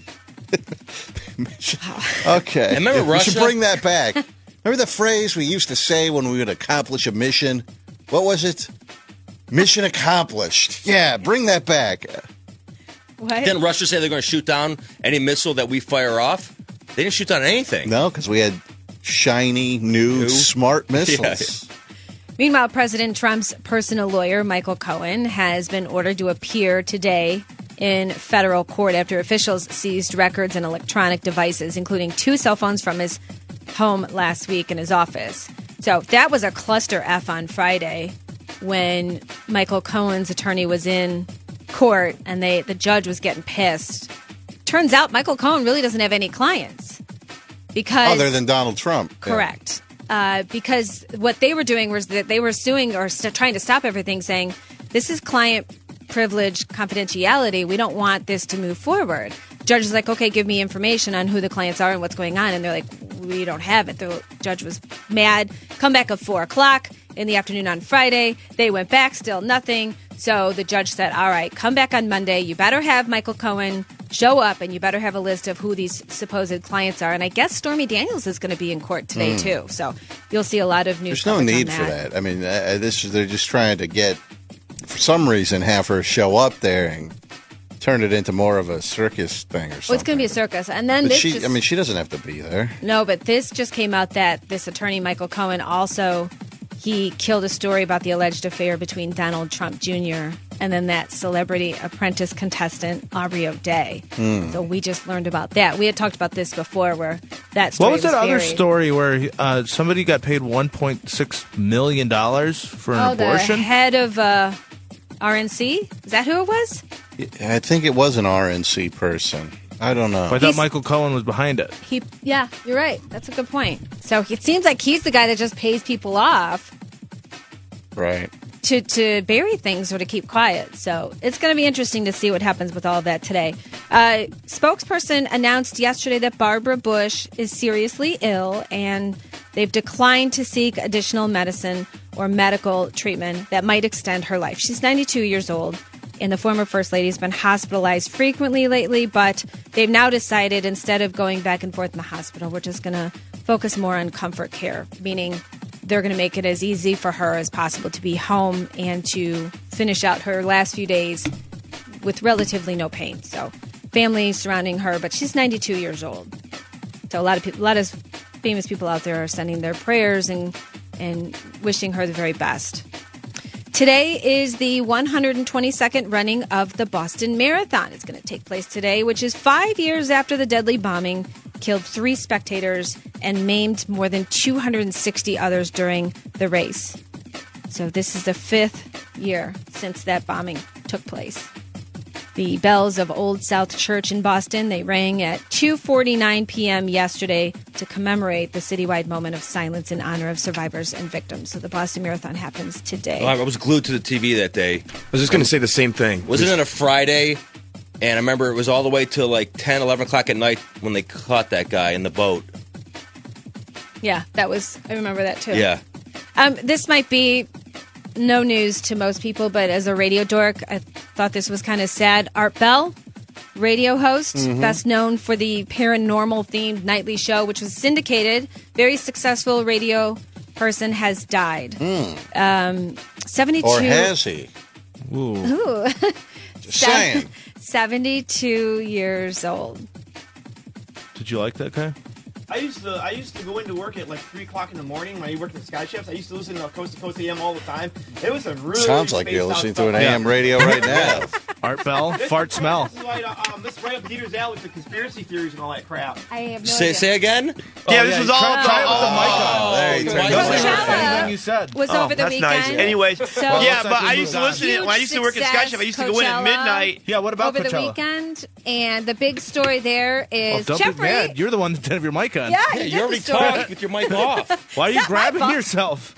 Okay. And remember we Russia? should bring that back. Remember the phrase we used to say when we would accomplish a mission? What was it? Mission accomplished. Yeah, bring that back. What? Didn't Russia say they're going to shoot down any missile that we fire off? They didn't shoot down anything. No, because we had shiny, new, New? smart missiles. Meanwhile, President Trump's personal lawyer, Michael Cohen, has been ordered to appear today in federal court after officials seized records and electronic devices, including two cell phones from his home last week in his office. So that was a cluster F on Friday when Michael Cohen's attorney was in court and they the judge was getting pissed. Turns out Michael Cohen really doesn't have any clients. Because other than Donald Trump. Correct. Yeah. Uh, because what they were doing was that they were suing or st- trying to stop everything, saying, this is client privilege confidentiality. We don't want this to move forward. Judge is like, okay, give me information on who the clients are and what's going on. And they're like, we don't have it. The judge was mad. Come back at four o'clock in the afternoon on Friday. They went back, still nothing. So the judge said, all right, come back on Monday. You better have Michael Cohen show up, and you better have a list of who these supposed clients are. And I guess Stormy Daniels is going to be in court today, mm. too. So you'll see a lot of news. There's no need that. for that. I mean, uh, this is, they're just trying to get, for some reason, have her show up there and turn it into more of a circus thing or something. Well, it's going to be a circus. And then but this she, just, I mean, she doesn't have to be there. No, but this just came out that this attorney, Michael Cohen, also, he killed a story about the alleged affair between Donald Trump Junior and then that Celebrity Apprentice contestant, Aubrey O'Day. Mm. So we just learned about that. We had talked about this before where that story What was, was that buried. other story where uh, somebody got paid one point six million dollars for an oh, abortion? The head of uh, R N C? Is that who it was? I think it was an R N C person. I don't know. I thought he's, Michael Cohen was behind it. He, yeah, you're right. That's a good point. So it seems like he's the guy that just pays people off. Right. To, to bury things or to keep quiet. So it's going to be interesting to see what happens with all of that today. Uh, spokesperson announced yesterday that Barbara Bush is seriously ill and they've declined to seek additional medicine or medical treatment that might extend her life. She's ninety-two years old, and the former First Lady has been hospitalized frequently lately, but they've now decided instead of going back and forth in the hospital, we're just going to focus more on comfort care, meaning they're going to make it as easy for her as possible to be home and to finish out her last few days with relatively no pain. So family surrounding her, but she's ninety-two years old. So a lot of people, a lot of famous people out there are sending their prayers and, and wishing her the very best. Today is the one hundred twenty-second running of the Boston Marathon. It's going to take place today, which is five years after the deadly bombing killed three spectators and maimed more than two hundred sixty others during the race. So this is the fifth year since that bombing took place. The bells of Old South Church in Boston, they rang at two forty-nine p.m. yesterday to commemorate the citywide moment of silence in honor of survivors and victims. So the Boston Marathon happens today. Well, I was glued to the T V that day. I was just going to say the same thing. Wasn't it a Friday? And I remember it was all the way till like ten, eleven o'clock at night when they caught that guy in the boat. Yeah, that was, I remember that too. Yeah. Um, this might be no news to most people, but as a radio dork, I thought this was kind of sad. Art Bell, radio host, mm-hmm. best known for the paranormal-themed nightly show, which was syndicated, very successful radio person, has died. Mm. Um, seventy-two Or has he? Ooh. Ooh. Just saying. seventy-two years old. Did you like that guy? I used to I used to go into work at like three o'clock in the morning when I worked at Sky Shifts. I used to listen to Coast to Coast A M all the time. It was a really sounds like you're listening to an A M radio right now. Art Bell, fart smell. This is right, uh, um, this is right up Peter's alley with the conspiracy theories and all that crap. I have no say, idea. Say again? Yeah, oh, this yeah, was all try, try oh, with the mic on. Oh, there you Don't go. hear anything you said. Was oh, over the that's weekend. Nice. Anyways, So, yeah, well, but I used to on. listen to it when I used to work at Sky Shift. I used to go in at Coachella. midnight. Yeah, what about over Coachella? the weekend, and the big story there Oh, is don't Jeffrey. be mad. You're the one that didn't have your mic on. Yeah, Yeah, he you did already the story. talked with your mic off. Why are you Not my grabbing fault. yourself?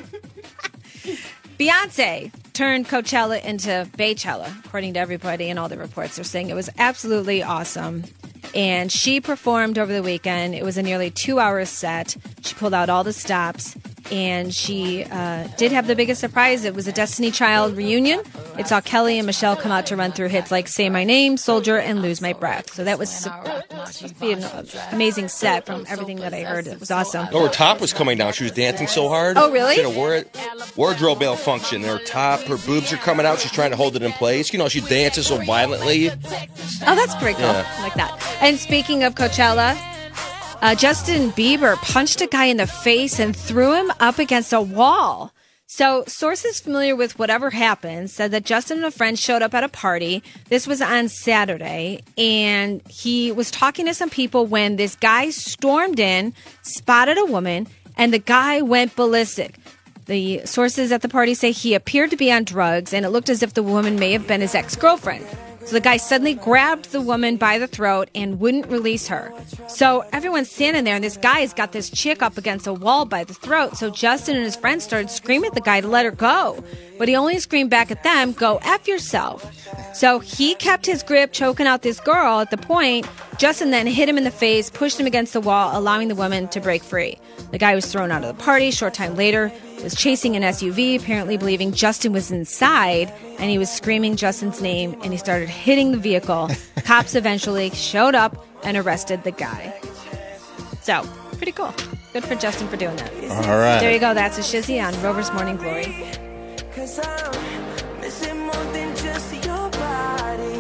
Beyonce turned Coachella into Baychella, according to everybody and all the reports. They're saying it was absolutely awesome. And she performed over the weekend. It was a nearly two-hour set. She pulled out all the stops. And she uh, did have the biggest surprise. It was a Destiny Child reunion. It saw Kelly and Michelle come out to run through hits like Say My Name, Soldier, and Lose My Breath. So that was supposed to be an amazing set from everything that I heard. It was awesome. Oh, her top was coming down. She was dancing so hard. Oh, really? She had a ward- wardrobe malfunction. Her top, her boobs are coming out. She's trying to hold it in place. You know, she dances so violently. Oh, that's pretty cool. Yeah. I like that. And speaking of Coachella, uh, Justin Bieber punched a guy in the face and threw him up against a wall. So sources familiar with whatever happened said that Justin and a friend showed up at a party. This was on Saturday, and he was talking to some people when this guy stormed in, spotted a woman, and the guy went ballistic. The sources at the party say he appeared to be on drugs, and it looked as if the woman may have been his ex-girlfriend. So the guy suddenly grabbed the woman by the throat and wouldn't release her. So everyone's standing there, and this guy's got this chick up against a wall by the throat. So Justin and his friends started screaming at the guy to let her go. But he only screamed back at them, "Go F yourself." So he kept his grip, choking out this girl. At the point, Justin then hit him in the face, pushed him against the wall, allowing the woman to break free. The guy was thrown out of the party. Short time later, was chasing an S U V, apparently believing Justin was inside, and he was screaming Justin's name, and he started hitting the vehicle. Cops eventually showed up and arrested the guy. So, pretty cool. Good for Justin for doing that. All right. There you go. That's a shizzy on Rover's Morning Glory. Cause I'm missing more than just your body.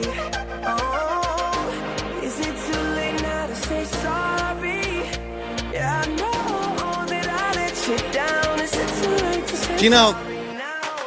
Oh, is it too late now to say sorry? Yeah, I know that I let you down. Is it too late to say Do you know, sorry now?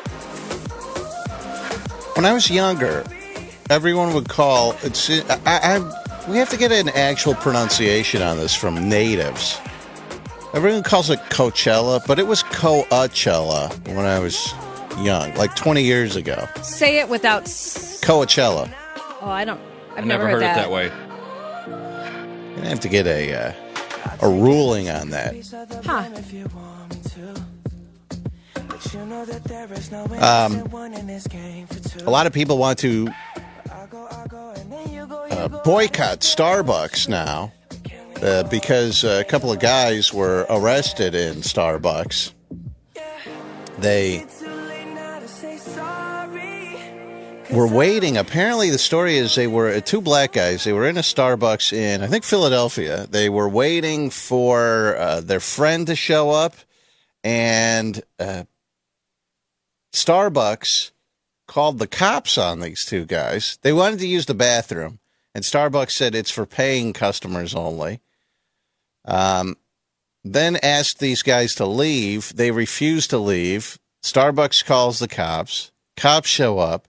when I was younger, everyone would call, it's, I, I, we have to get an actual pronunciation on this from natives. Everyone calls it Coachella, but it was Coachella when I was young, like twenty years ago. Say it without... S- Coachella. oh, I don't... I've I've never, never heard that. it that way. You're going to have to get a, uh, a ruling on that. Huh. Um, a lot of people want to uh, boycott Starbucks now uh, because a couple of guys were arrested in Starbucks. They were waiting. Apparently, the story is they were uh, two black guys. They were in a Starbucks in, I think, Philadelphia. They were waiting for uh, their friend to show up, and uh, Starbucks called the cops on these two guys. They wanted to use the bathroom, and Starbucks said it's for paying customers only. Um, then asked these guys to leave. They refused to leave. Starbucks calls the cops. Cops show up.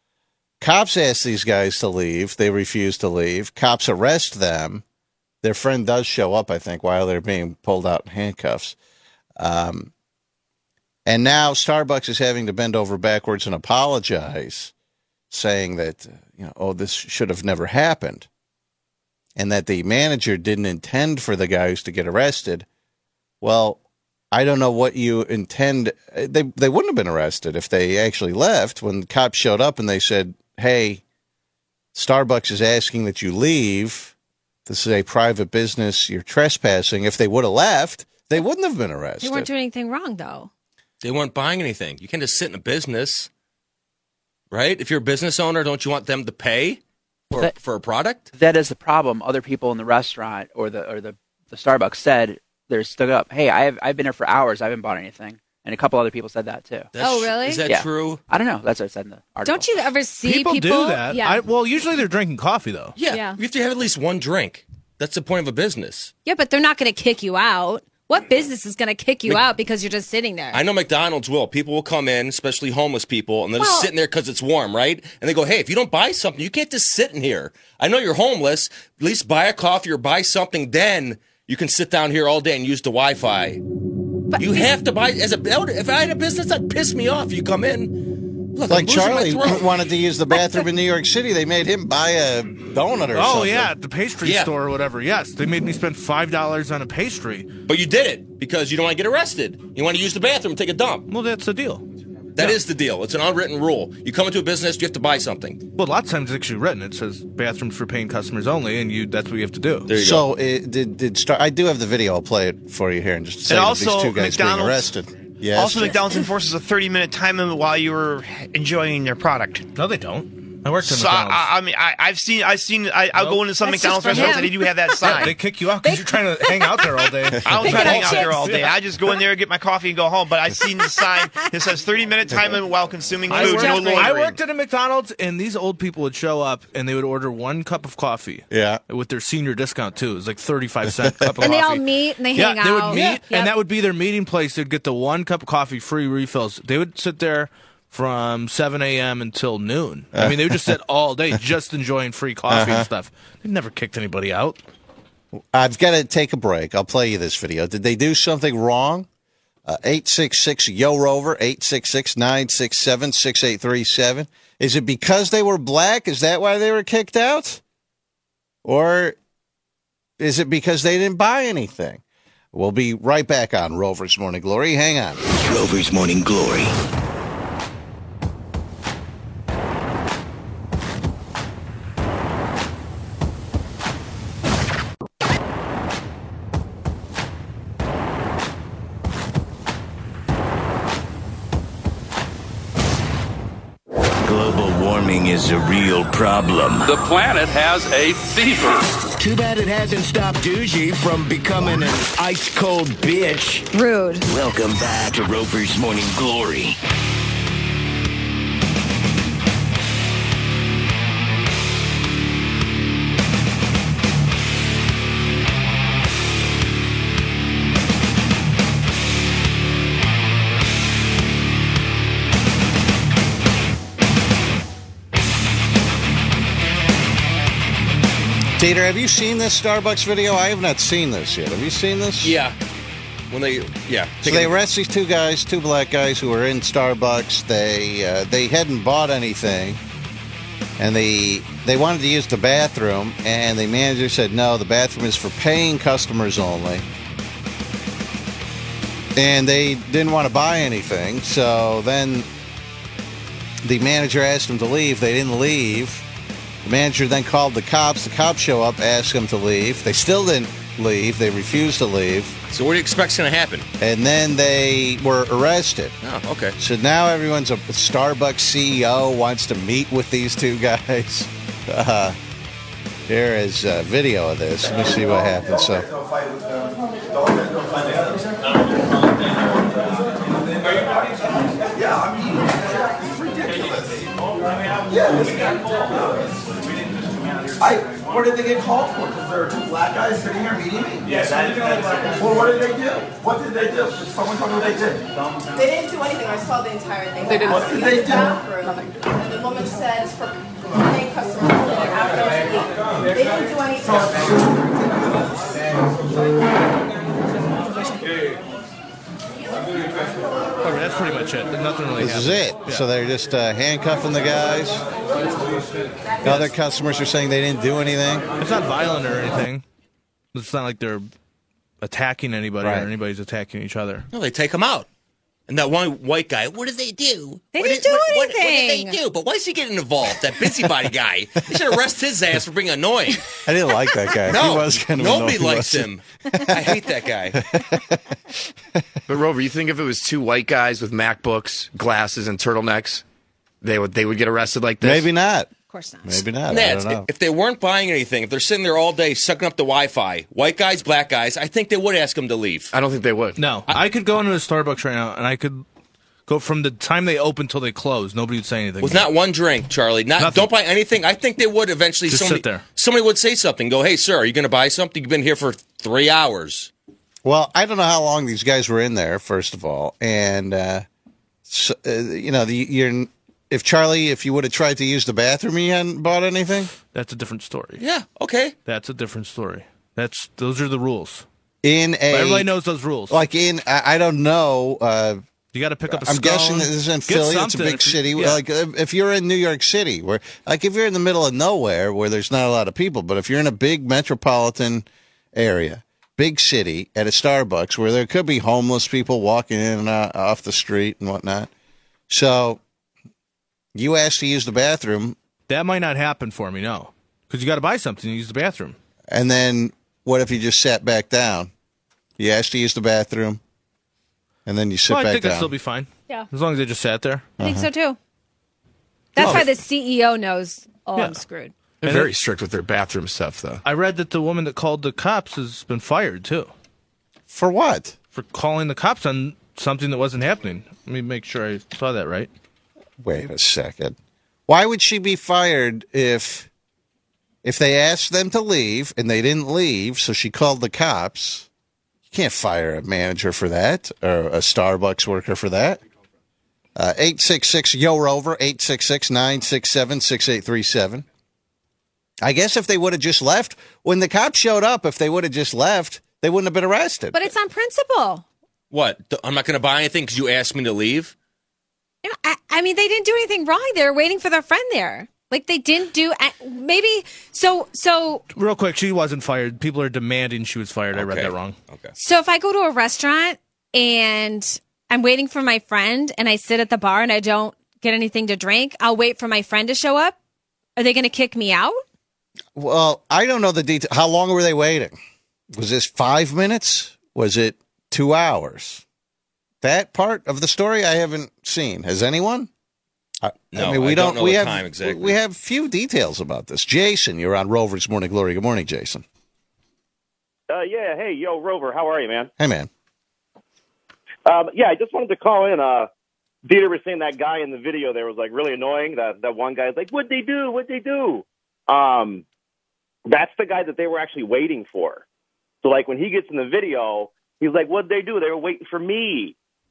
Cops ask these guys to leave. They refuse to leave. Cops arrest them. Their friend does show up, I think, while they're being pulled out in handcuffs. Um, and now Starbucks is having to bend over backwards and apologize, saying that, you know, oh, this should have never happened, and that the manager didn't intend for the guys to get arrested. Well, I don't know what you intend. They they wouldn't have been arrested if they actually left. When the cops showed up and they said, hey, Starbucks is asking that you leave. This is a private business. You're trespassing. If they would have left, they wouldn't have been arrested. They weren't doing anything wrong, though. They weren't buying anything. You can't just sit in a business, right? If you're a business owner, don't you want them to pay for, That- for a product? That is the problem. Other people in the restaurant or the or the, the Starbucks said they're stuck up. Hey, I've I've been here for hours. I haven't bought anything. And a couple other people said that too. That's Oh, tr- really? Is that Yeah. true? I don't know. That's what it said in the article. Don't you ever see People, people, do that. Yeah. I, well, usually they're drinking coffee, though. Yeah. Yeah. You have to have at least one drink. That's the point of a business. yeah, but they're not going to kick you out. What business is going to kick you Mc- out because you're just sitting there? I know McDonald's will. People will come in, especially homeless people, and they're Well- just sitting there because it's warm, right? And they go, hey, if you don't buy something, you can't just sit in here. I know you're homeless. At least buy a coffee or buy something. Then you can sit down here all day and use the Wi-Fi. But You is- have to buy. As a if I had a business, that'd piss me off. You come in. Look, Like I'm losing my Charlie throat. wanted to use the bathroom in New York City. They made him buy a donut or Oh, something. yeah, at the pastry Yeah. store or whatever. Yes, they made me spend five dollars on a pastry. But you did it because you don't want to get arrested. You want to use the bathroom and take a dump. Well, that's the deal. That is the deal. It's an unwritten rule. You come into a business, you have to buy something. Well, a lot of times it's actually written. It says bathrooms for paying customers only, and you that's what you have to do. There you So it, did did Star? I do have the video. I'll play it for you here in just a second. And of these also, two guys being McDonald's- arrested. Yes. Also, McDonald's enforces a thirty minute time limit while you were enjoying their product. No, they don't. I worked in So McDonald's. I, I mean, I, I've seen, I've seen, I, I'll Nope. go into some That's McDonald's just for restaurants him. and they do have that sign. Yeah, they kick you out because you're trying to hang out there all day. I don't Picking try to hang up out there chips. all day. I just go in there, get my coffee, and go home. But I've seen the sign that says thirty minute time limit while consuming I food. worked, No Jeffrey. I loitering. worked at a McDonald's, and these old people would show up, and they would order one cup of coffee. Yeah. With their senior discount, too. It was like thirty-five cent cup of And coffee. they all meet and they yeah, hang they would out. meet, Yep. and that would be their meeting place. They'd get the one cup of coffee, free refills. They would sit there from seven a.m. until noon. I mean, they would just sit all day just enjoying free coffee Uh-huh. and stuff. They never kicked anybody out. I've got to take a break. I'll play you this video. Did they do something wrong? Uh, eight six six, Y O Rover, eight six six, nine six seven, six eight three seven. Is it because they were black? Is that why they were kicked out? Or is it because they didn't buy anything? We'll be right back on Rover's Morning Glory. Hang on. Rover's Morning Glory. Global warming is a real problem. The planet has a fever. Too bad it hasn't stopped Doogie from becoming an ice-cold bitch. Rude. Welcome back to Rover's Morning Glory. Dieter, have you seen this Starbucks video? I have not seen this yet. Have you seen this? Yeah. When they, yeah. So they arrest these two guys, two black guys who were in Starbucks. They uh, they hadn't bought anything, and they they wanted to use the bathroom, and the manager said, no, the bathroom is for paying customers only. And they didn't want to buy anything, so then the manager asked them to leave. They didn't leave. The manager then called the cops. The cops show up, ask them to leave. They still didn't leave. They refused to leave. So what do you expect's going to happen? And then they were arrested. Oh, okay. So now everyone's a Starbucks C E O wants to meet with these two guys. Uh, here is a video of this. Let me see what happens. So. Yeah, I mean, it's ridiculous. Yeah, I, what did they get called for? Because there are two black guys sitting here meeting me? Yes, I did. Well, what did they do? What did they do? Someone told me what they did. They didn't do anything. I saw the entire thing. They didn't- what did they do? Bathroom, and the woman said it's for paying customers and they're after us to eat. They didn't do Okay, that's pretty much it. Nothing really This is happened. it. Yeah. So they're just uh, handcuffing the guys. The other customers are saying they didn't do anything. It's not violent or anything. It's not like they're attacking anybody Right. or anybody's attacking each other. No, they take him out. And that one white guy, what did they do? They What didn't did, do what, what- anything. What, did they do? But why is he getting involved? That busybody guy. They should arrest his ass for being annoying. I didn't like that guy. No, he was kind of nobody annoying, likes wasn't him. I hate that guy. But Rover, you think if it was two white guys with MacBooks, glasses, and turtlenecks, they would they would get arrested like this? Maybe not. Of course not. Maybe not. I Nats, don't know. if they weren't buying anything, if they're sitting there all day sucking up the Wi-Fi, white guys, black guys, I think they would ask them to leave. I don't think they would. No, I, could go into a Starbucks right now and I could go from the time they open till they close. Nobody would say anything. With not one drink, Charlie. Not Nothing. don't buy anything. I think they would eventually. Just somebody, sit there. Somebody would say something. Go, hey, sir, are you going to buy something? You've been here for three hours. Well, I don't know how long these guys were in there, first of all, and uh, so, uh, you know, the, you're if Charlie, if you would have tried to use the bathroom, you hadn't bought anything. That's a different story. Yeah. Okay. That's a different story. That's those are the rules. In a But everybody knows those rules. Like in, I, I don't know. Uh, you got to pick up a I'm scone, guessing that this is in get Philly. It's a something big if you- city. yeah. Like uh, if you're in New York City, where like if you're in the middle of nowhere where there's not a lot of people, but if you're in a big metropolitan area, big city, at a Starbucks where there could be homeless people walking in and out off the street and whatnot. So you ask to use the bathroom, That might not happen for me, no, because you got to buy something to use the bathroom. and then what if you just sat back down? You ask to use the bathroom, and then you sit Well, I back think down. that'd still be fine. Yeah. As long as they just sat there. I think so too. That's Oh. why the C E O knows, oh, Yeah. I'm screwed. They're very strict with their bathroom stuff, though. I read that the woman that called the cops has been fired, too. For what? For calling the cops on something that wasn't happening. Let me make sure I saw that right. Wait a second. Why would she be fired if if they asked them to leave and they didn't leave, so she called the cops? You can't fire a manager for that or a Starbucks worker for that. Uh, eight six six, Y O Rover, eight six six, nine six seven, six eight three seven. I guess if they would have just left, when the cops showed up, if they would have just left, they wouldn't have been arrested. But it's on principle. What? Th- I'm not going to buy anything because you asked me to leave? You know, I, I mean, they didn't do anything wrong. They were waiting for their friend there. Like, they didn't do, maybe, so, so, Real quick, she wasn't fired. People are demanding she was fired. I read that wrong. Okay. so if I go to a restaurant and I'm waiting for my friend and I sit at the bar and I don't get anything to drink, I'll wait for my friend to show up. Are they going to kick me out? Well, I don't know the detail. How long were they waiting? Was this five minutes? Was it two hours? That part of the story I haven't seen. Has anyone? I, No, I mean, we I don't know we the have, time exactly. We have few details about this. Jason, you're on Rover's Morning Glory. Good morning, Jason. Uh, yeah, hey, yo, Rover, how are you, man? Hey, man. Um, yeah, I just wanted to call in. Uh, Dieter was saying that guy in the video there was, like, really annoying. That that one guy's like, what'd they do? What'd they do? Um, that's the guy that they were actually waiting for. So, like, when he gets in the video, he's like, what'd they do? They were waiting for me.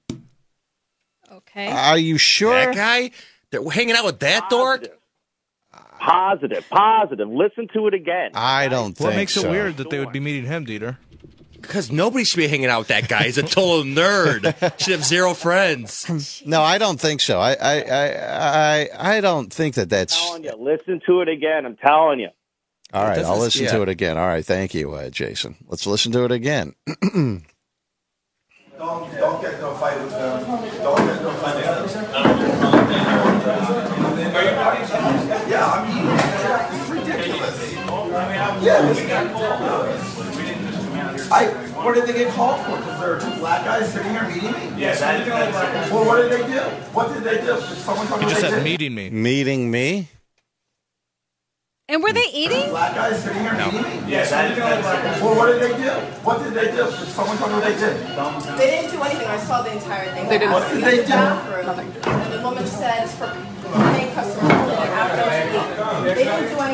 Okay. Are you sure? That guy? They're hanging out with that dork? Positive, positive. Listen to it again. I don't What think makes so. it weird that they would be meeting him, Dieter? Because nobody should be hanging out with that guy. He's a total nerd. Should have zero friends. No, I don't think so. I, I, I, I, I don't think that that's. I'm telling you, listen to it again. I'm telling you. All right, doesn't- I'll listen yeah. to it again. All right, thank you, uh, Jason. Let's listen to it again. Don't, don't get into a fight with them. Don't get into a fight with them. Yeah, I mean, it's ridiculous. Yeah, this I, what did they get called for? Because there are two black guys sitting here meeting me? Yes. Well, what did they do? What did they do? Did someone tell me You what just they said did? meeting me. Meeting me? And were they eating? Black guys sitting here meeting me? Yes. Well, what did they do? What did they do? Did someone tell me what they did? They didn't do anything. I saw the entire thing. They didn't- asked What did to they use the do? bathroom, and the woman said it's for paying customers and after they didn't do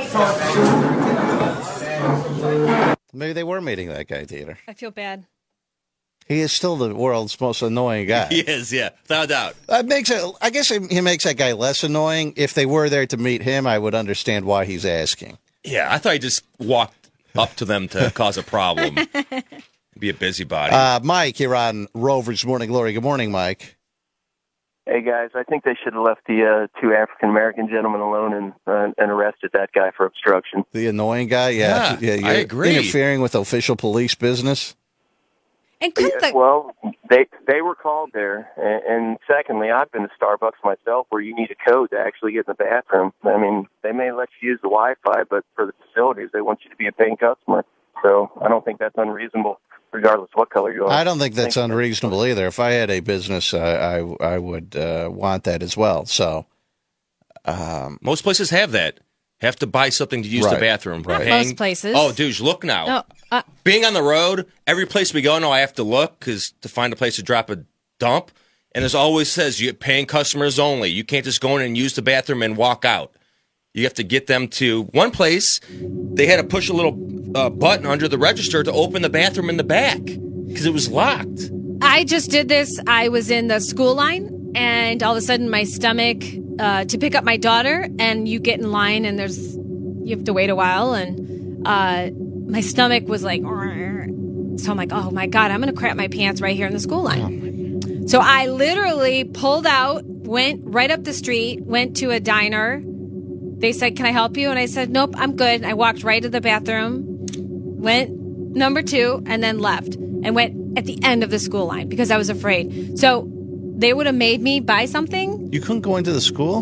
anything. Maybe they were meeting that guy, Dieter. I feel bad. He is still the world's most annoying guy. He is, yeah. Without a doubt. That makes it. I guess it, he makes that guy less annoying. If they were there to meet him, I would understand why he's asking. Yeah, I thought he just walked up to them to cause a problem. Be a busybody. Uh, Mike, you're on Rover's Morning Glory. Good morning, Mike. Hey guys, I think they should have left the uh, two African American gentlemen alone and uh, and arrested that guy for obstruction. The annoying guy, yeah, Yeah, you're I agree. Interfering with official police business. And couldn't Yeah, well, they they were called there, and, and secondly, I've been to Starbucks myself where you need a code to actually get in the bathroom. I mean, they may let you use the Wi-Fi, but for the facilities, they want you to be a paying customer. So I don't think that's unreasonable, regardless of what color you are. I don't think that's unreasonable either. If I had a business, I I, I would uh, want that as well. So, um, Most places have that. Have to buy something to use Right. the bathroom. Not most places. Oh, dude, look now. No, uh, Being on the road, every place we go now, I have to look because to find a place to drop a dump. And there's always says you paying customers only. You can't just go in and use the bathroom and walk out. You have to get them to one place. They had to push a little uh, button under the register to open the bathroom in the back because it was locked. I just did this. I was in the school line, and all of a sudden, my stomach uh, to pick up my daughter, and you get in line, and there's you have to wait a while, and uh, my stomach was like, so I'm like, oh my god, I'm gonna crap my pants right here in the school line. So I literally pulled out, went right up the street, went to a diner. They said, "Can I help you?" And I said, "Nope, I'm good." I walked right to the bathroom, went number two, and then left, and went at the end of the school line because I was afraid. So they would have made me buy something, you couldn't go into the school,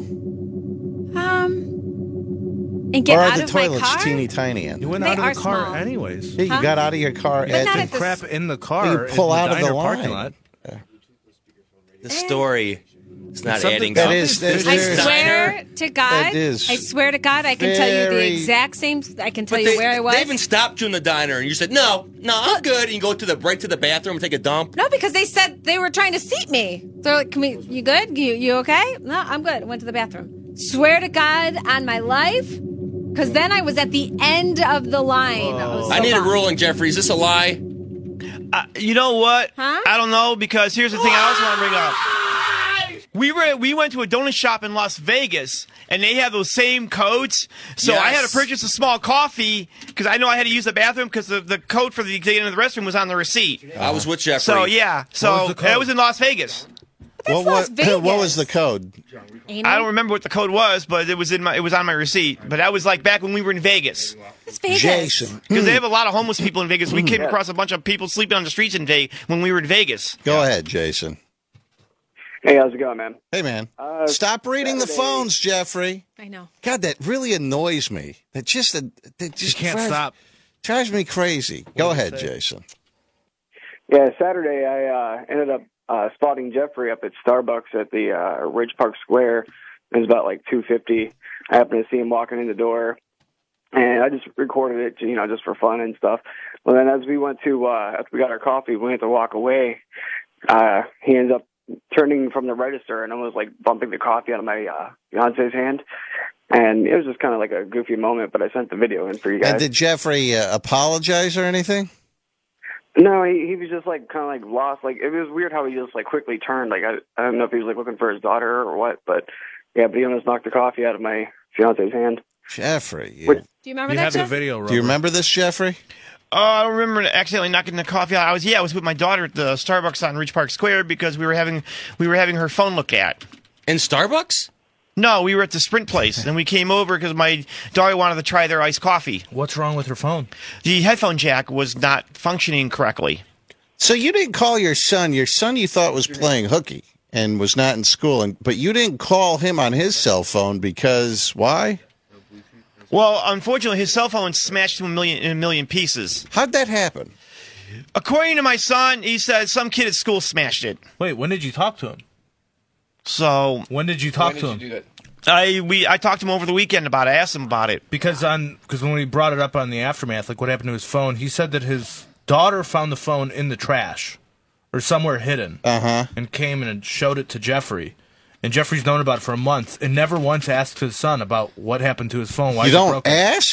um, and get or are out the of my toilets car. teeny tiny in? You went They out of are the car small. anyways. Yeah, you Huh? got out of your car But at not the at the crap in the You car. pull in out the of the diner parking line. lot. This story It's not Something- adding that up. is- that I is- swear to God, That is I swear to God, I can tell you the very- exact same. I can tell But you they, where I was. they even stopped you in the diner, and you said, "No, no, I'm good." And you go to the right to the bathroom and take a dump. No, because they said they were trying to seat me. They're like, "Can we? You good? You you okay?" No, I'm good. Went to the bathroom. Swear to God on my life, because then I was at the end of the line. I, was so I need a bummed. ruling, Jeffrey. Is this a lie? Uh, you know what? Huh? I don't know, because here's the thing I also want to bring up. We were we went to a donut shop in Las Vegas, and they have those same codes. So I had to Yes. purchase a small coffee because I know I had to use the bathroom because the, the code for the to get into the restroom was on the receipt. I was with Jeffrey. So yeah, so What was the code? it was in Las Vegas. What, Las what, what was the code? I don't remember what the code was, but it was in my it was on my receipt. But that was like back when we were in Vegas. It's Vegas. Jason. Because they have a lot of homeless people in Vegas. We came Yeah. across a bunch of people sleeping on the streets in Vegas when we were in Vegas. Go ahead, Jason. Hey, how's it going, man? Hey, man. Uh, Stop reading the Saturday- phones, Jeffrey. I know. God, that really annoys me. That just that just can't drives, stop. Drives me crazy. Go ahead, Jason. Yeah, Saturday I uh, ended up uh, spotting Jeffrey up at Starbucks at the uh, Ridge Park Square. It was about like two fifty. I happened to see him walking in the door, and I just recorded it, you know, just for fun and stuff. Well, then as we went to uh, after we got our coffee, we went to walk away. Uh, he ends up turning from the register and almost like bumping the coffee out of my uh, fiance's hand. And it was just kind of like a goofy moment, but I sent the video in for you guys. And did Jeffrey uh, apologize or anything? No, he, he was just like kind of like lost. Like it was weird how he just like quickly turned. Like I, I don't know if he was like looking for his daughter or what, but yeah, but he almost knocked the coffee out of my fiance's hand. Jeffrey, you, Which, Do you remember You that? have the Jeff? video, do you remember this, Jeffrey? Oh, I don't remember accidentally knocking the coffee out. I was yeah, I was with my daughter at the Starbucks on Ridge Park Square because we were having we were having her phone looked at. In Starbucks? No, we were at the Sprint place, and we came over because my daughter wanted to try their iced coffee. What's wrong with her phone? The headphone jack was not functioning correctly. So you didn't call your son. Your son you thought was playing hooky and was not in school, and but you didn't call him on his cell phone because why? Well, unfortunately, his cell phone smashed to a million in a million pieces. How'd that happen? According to my son, he says some kid at school smashed it. Wait, when did you talk to him? So when did you talk to him? I we I talked to him over the weekend about it. I asked him about it because on because when we brought it up on the aftermath, like what happened to his phone, he said that his daughter found the phone in the trash or somewhere hidden, uh-huh, and came and showed it to Jeffrey. And Jeffrey's known about it for a month and never once asked his son about what happened to his phone. Why you is it don't broken? ask?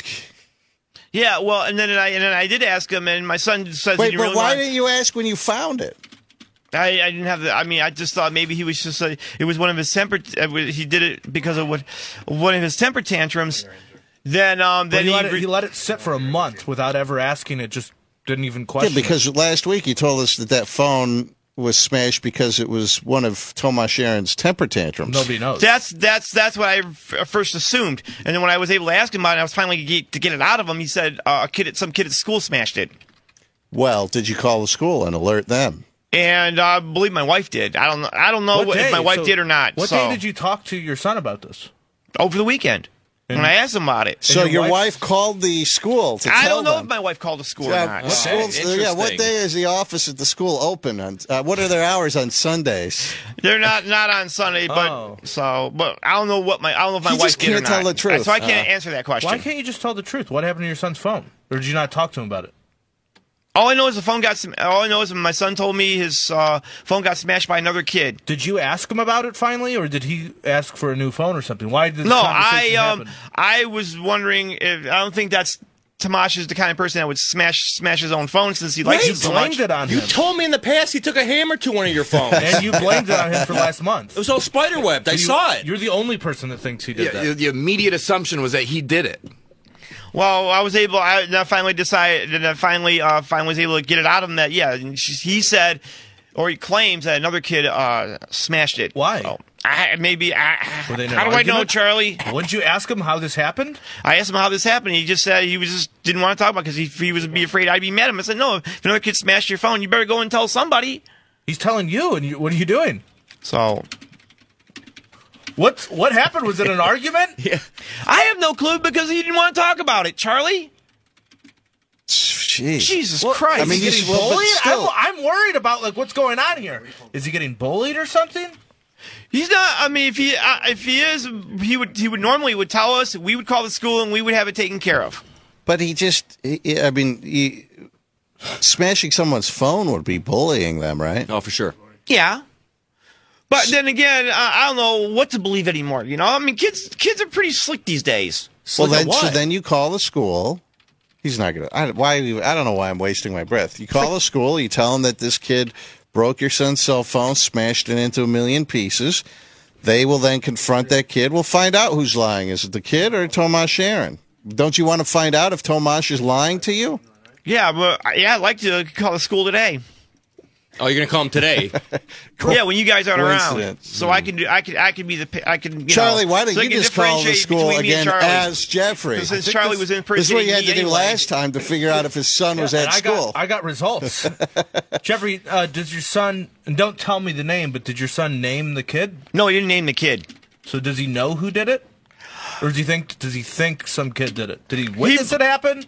Yeah, well, and then I and then I did ask him, and my son says, Wait, "Did you but really why want-" didn't you ask when you found it? I, I didn't have the. I mean, I just thought maybe he was just. A, it was one of his temper. Uh, he did it because of what one of his temper tantrums. Then, um, But then he, he, let it, re- he let it sit for a month without ever asking it. Just didn't even Yeah, question. because it. last week you told us that that phone was smashed because it was one of Tomas Sharon's temper tantrums. Nobody knows. That's that's that's what I f- first assumed. And then when I was able to ask him about it, I was finally get, to get it out of him. He said uh, a kid at some kid at school smashed it. Well, did you call the school and alert them? And I believe my wife did. I don't know. I don't know What if day? my wife So did or not. What so. day did you talk to your son about this? Over the weekend. And- when I asked him about it. So your, wife, called the school to I tell don't know them. if my wife called the school Yeah, or not. what schools- yeah, what day is the office at the school open? On, uh, what are their hours on Sundays? They're not not on Sunday, but Oh. so but I don't know what my I don't know if my You wife just did or can't not. tell the truth. So I can't Uh, answer that question. Why can't you just tell the truth? What happened to your son's phone? Or did you not talk to him about it? All I know is the phone got. sm- All I know is my son told me his uh, phone got smashed by another kid. Did you ask him about it finally, or did he ask for a new phone or something? Why did this No, I conversation um happen? I was wondering if I don't think that's Tomash is the kind of person that would smash smash his own phone since he likes Wait, it so blamed much. it on You him. told me in the past he took a hammer to one of your phones. And you blamed it on him for last month. It was all spider webbed. I you, saw it. You're the only person that thinks he did Yeah, that. the, the immediate assumption was that he did it. Well, I was able. I then I finally decided. Then I finally, uh, finally was able to get it out of him that yeah. and she- He said, or he claims that another kid uh, smashed it. Why? So, I, maybe. I, Were they in an how do I know, argument? Charlie? Wouldn't you ask him how this happened? I asked him how this happened. He just said he was just didn't want to talk about it because he, he was be afraid I'd be mad at him. I said, no, if another kid smashed your phone, you better go and tell somebody. He's telling you, and you, what are you doing? So, what what happened? Was it an argument? Yeah, I have no clue because he didn't want to talk about it, Charlie. Jeez. Jesus Well, Christ! I mean, Is he you getting well, but bullied? still- I'm, I'm worried about like what's going on here. Is he getting bullied or something? He's not. I mean, if he uh, if he is, he would he would normally would tell us. We would call the school and we would have it taken care of. But he just. He, I mean, he, smashing someone's phone would be bullying them, right? Oh, for sure. Yeah. But then again, uh, I don't know what to believe anymore. You know, I mean, kids kids are pretty slick these days. Well, then so then you call the school. He's not gonna. I, why? I don't know why I'm wasting my breath. You call the school. You tell them that this kid broke your son's cell phone, smashed it into a million pieces. They will then confront that kid. We'll find out who's lying. Is it the kid or Tomas Sharon? Don't you want to find out if Tomas is lying to you? Yeah, but yeah, I'd like to call the school today. Oh, you're gonna call him today? Yeah, when you guys aren't around, Coincidence. so I can do. I can. I can be the. I can. You Charlie, know, why don't so I you can just call the differentiate school between me and again Charlie. as Jeffrey? Since Charlie this, was in This is what you had to do anyway. last time to figure out if his son was Yeah, at and I school. Got, I got results. Jeffrey, uh, does your son, and don't tell me the name, but did your son name the kid? No, he didn't name the kid. So does he know who did it? Or does he think does he think some kid did it? Did he witness it happen?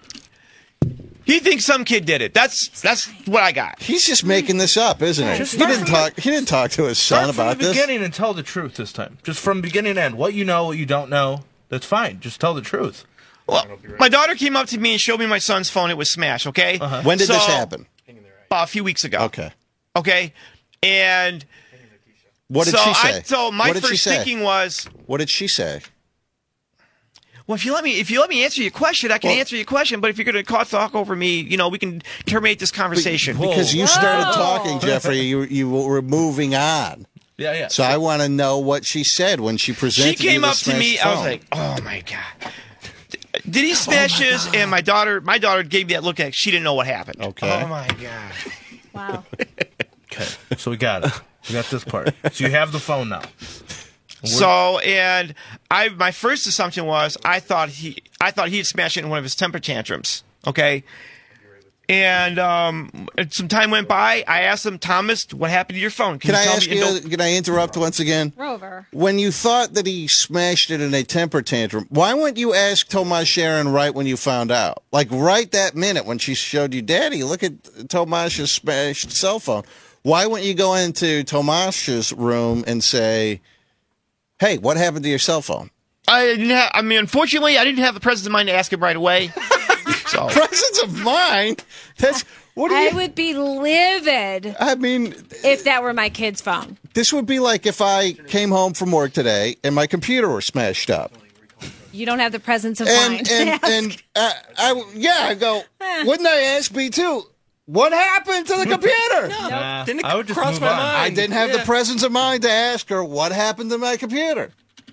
He thinks some kid did it. That's that's what I got. He's just making this up, isn't he? Just He start didn't from talk. He didn't talk to his son Start from about the this. beginning and tell the truth this time. Just from beginning to end. What you know, what you don't know, that's fine. Just tell the truth. Well, my daughter came up to me and showed me my son's phone. It was smashed. Okay. Uh-huh. When did So, this happen? Uh, a few weeks ago. Okay. Okay. And What did so she say? I, so my What did she first say? thinking was, What did she say? well, if you let me, if you let me answer your question, I can Well- answer your question. But if you're going to talk over me, you know, we can terminate this conversation. Because you started talking, Jeffrey, you you were moving on. Yeah, yeah. So I want to know what she said when she She presented. came you the up to me. smashed I was phone. like, "Oh my god, did he smash his?" And my daughter, my daughter gave me that look like she didn't know what happened. Okay. Oh my god. Wow. Okay, so we got it. We got this part. So you have the phone now. So and I, my first assumption was I thought he, I thought he'd smash it in one of his temper tantrums. Okay. And um, some time went by. I asked him, Thomas, what happened to your phone? Can you I tell ask me? And you? Can I interrupt once again? Rover. When you thought that he smashed it in a temper tantrum, why wouldn't you ask Tomas Sharon right when you found out? Like right that minute when she showed you, Daddy, look at Tomas's smashed cell phone. Why wouldn't you go into Tomas's room and say, hey, what happened to your cell phone? I didn't have. I mean, unfortunately, I didn't have the presence of mind to ask him right away. So. Presence of mind? That's what do I you? would be livid I mean, if that were my kid's phone. this would be like if I came home from work today and my computer was smashed up. You don't have the presence of And mind. and Yes. and uh, I yeah, I go. Wouldn't I ask B two? What happened to the computer? Nah, Didn't it I would just cross move my on. mind? I didn't have Yeah. the presence of mind to ask her what happened to my computer.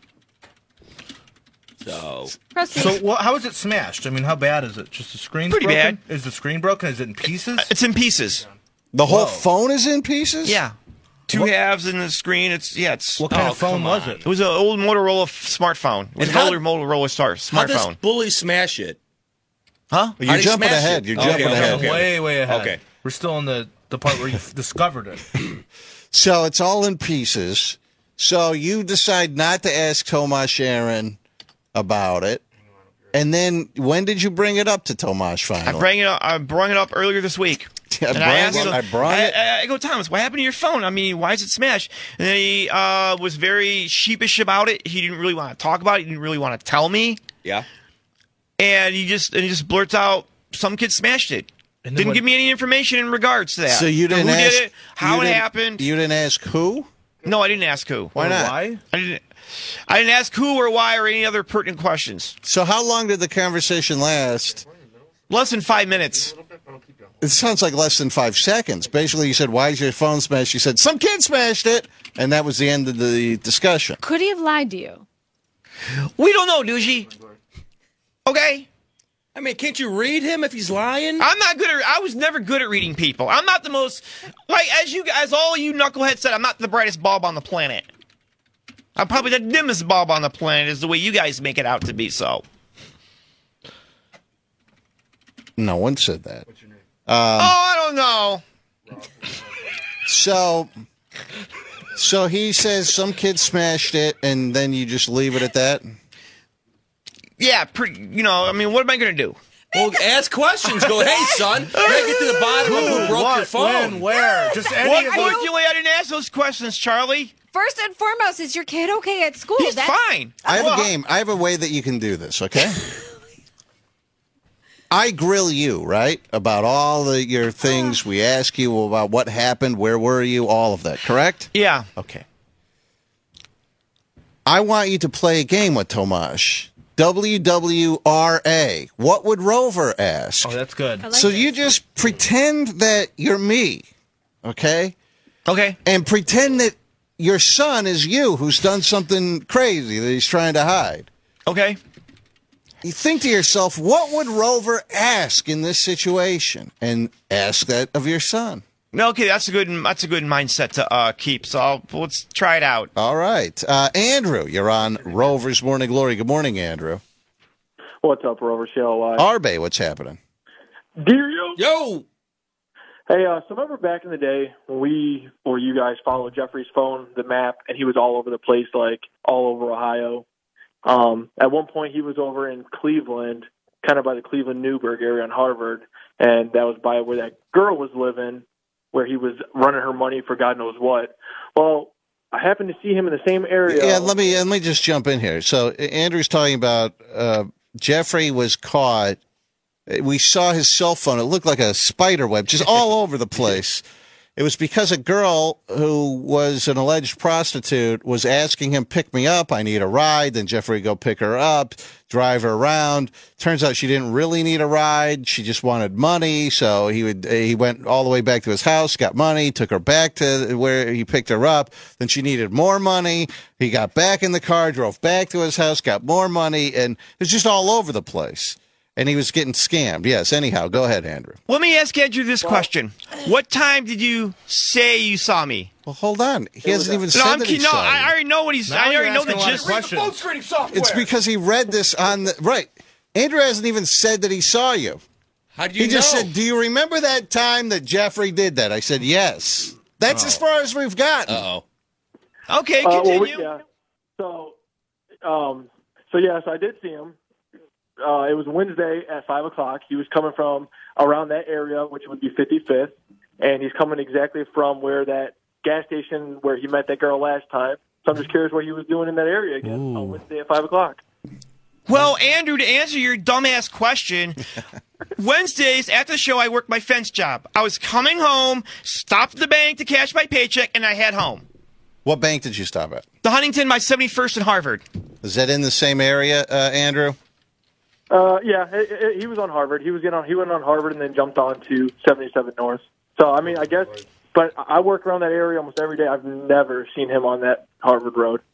So, Proceed. So what, how is it smashed? I mean, how bad is it? Just the screen Pretty broken? bad. Is the screen broken? Is it in pieces? It's in pieces. The whole Whoa. phone is in pieces? Yeah. Two halves in the screen. It's yeah. It's What kind Oh, of phone come was on. it? it was an old Motorola f- smartphone. It was And an how- older Motorola star how does smartphone. bully smash it? Huh? You're How do you jumping smash ahead. it? You're Okay, jumping okay, ahead. okay. Way, way ahead. Okay. We're still in the, the part where you discovered it. So it's all in pieces. So you decide not to ask Tomas Sharon about it. And then when did you bring it up to Tomas I finally? bring it up. I brought it up earlier this week. I And brought I asked it- him, I brought I, it. I, I go, Thomas, what happened to your phone? I mean, why is it smashed? And then he uh, was very sheepish about it. He didn't really want to talk about it. He didn't really want to tell me. Yeah. And he just and he just blurts out, some kid smashed it. And then Didn't what- give me any information in regards to that. So you didn't who ask did it, how you it didn't- happened. You didn't ask who? No, I didn't ask who. Why Or not? Why? I didn't. I didn't ask who or why or any other pertinent questions. So how long did the conversation last? Less than five minutes. It sounds like less than five seconds. Basically, you said, why is your phone smashed? You said, some kid smashed it. And that was the end of the discussion. Could he have lied to you? We don't know, Doogie. Okay. I mean, can't you read him if he's lying? I'm not good at. I was never good at reading people. I'm not the most like as you guys, all you knuckleheads said. I'm not the brightest bulb on the planet. I'm probably the dimmest bulb on the planet, is the way you guys make it out to be. So. No one said that. Um, oh, I don't know. So, so he says some kid smashed it, and then you just leave it at that? Yeah, pretty. You know, I mean, what am I going to do? Well, ask questions. Go, hey, son, you gotta get to the bottom of who broke what, your phone. when, where? Just any What of point those- do you lay out and ask those questions, Charlie? First and foremost, is your kid okay at school? He's That's, fine. I have Well, a game. I have a way that you can do this, okay? I grill you, right, about all the, your things. We ask you about what happened, where were you, all of that, correct? Yeah. Okay. I want you to play a game with Tomasz. W W R A. What would Rover ask? Oh, that's good. So you just pretend that you're me, okay? Okay. And pretend that your son is you who's done something crazy that he's trying to hide. Okay. You think to yourself, what would Rover ask in this situation? And ask that of your son. No, okay, that's a good that's a good mindset to uh, keep. So I'll, let's try it out. All right. Uh, Andrew, you're on Rover's Morning Glory. Good morning, Andrew. What's up, Rover? C L Y. Arbe, what's happening? Dear you. Yo. Hey, uh, so remember back in the day when we or you guys followed Jeffrey's phone, the map, and he was all over the place, like all over Ohio. Um, at one point, he was over in Cleveland, kind of by the Cleveland-Newburgh area on Harvard, and that was by where that girl was living, where he was running her money for God knows what. Well, I happened to see him in the same area. Yeah, let me let me just jump in here. So Andrew's talking about uh, Jeffrey was caught. We saw his cell phone. It looked like a spider web, just all over the place. It was because a girl who was an alleged prostitute was asking him, pick me up, I need a ride. Then Jeffrey would go pick her up, drive her around. Turns out she didn't really need a ride. She just wanted money. So he would he went all the way back to his house, got money, took her back to where he picked her up. Then she needed more money. He got back in the car, drove back to his house, got more money, and it was just all over the place. And he was getting scammed. Yes, anyhow, go ahead, Andrew. Let me ask Andrew this question. What time did you say you saw me? Well, hold on. He hasn't even no, said I'm, that he no, saw I you. already know what he's. Now I you're already know the asking a lot of gist. questions. Phone screening software. It's because he read this on the right. Andrew hasn't even said that he saw you. How do you He just know? said, "Do you remember that time that Jeffrey did that?" I said, "Yes." That's Oh. as far as we've gotten. Uh-oh. Okay, Uh, well, continue. we- yeah. So, um, so yes, I did see him. Uh, it was Wednesday at five o'clock. He was coming from around that area, which would be fifty-fifth, and he's coming exactly from where that gas station where he met that girl last time. So I'm just curious what he was doing in that area again on Wednesday at five o'clock. Well, Andrew, to answer your dumbass question, Wednesdays after the show, I worked my fence job. I was coming home, stopped at the bank to cash my paycheck, and I head home. What bank did you stop at? The Huntington, my seventy-first and Harvard. Is that in the same area, uh, Andrew? Uh, yeah, it, it, he was on Harvard. He was in on he went on Harvard and then jumped on to seventy-seven North. So I mean, I guess, but I work around that area almost every day. I've never seen him on that Harvard road.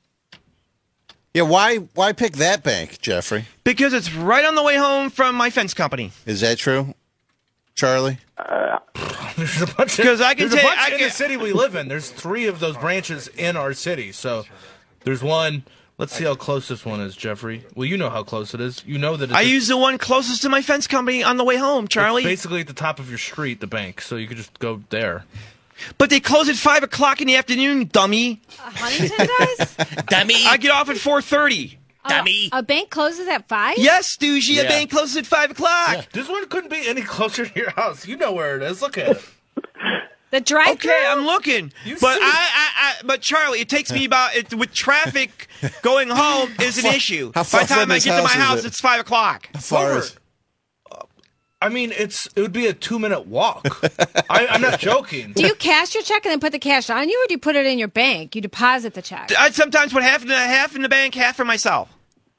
Yeah, why why pick that bank, Jeffrey? Because it's right on the way home from my fence company. Is that true, Charlie? Uh, There's a bunch. Because I can there's tell a bunch I in can, the city we live in. There's three of those branches in our city. So there's one. Let's see how close this one is, Jeffrey. Well, you know how close it is. You know that it's I use the one closest to my fence company on the way home, Charlie. It's basically at the top of your street, the bank, so you could just go there. But they close at five o'clock in the afternoon, dummy. Uh, Huntington does? Dummy. I get off at four thirty. Dummy. A bank closes at five? Yes, Dougie, Yeah. a bank closes at five o'clock. Yeah. This one couldn't be any closer to your house. You know where it is. Look at it. The drive-thru? Okay, I'm looking, You but see- I, I, I, but Charlie, it takes me about it, with traffic going home is an issue. how far By the time from I his get to my house is house, it? it's five o'clock. As far Over. as I mean, it's it would be a two minute walk. I, I'm not joking. Do you cash your check and then put the cash on you, or do you put it in your bank? You deposit the check. I sometimes put half in the half in the bank, half for myself.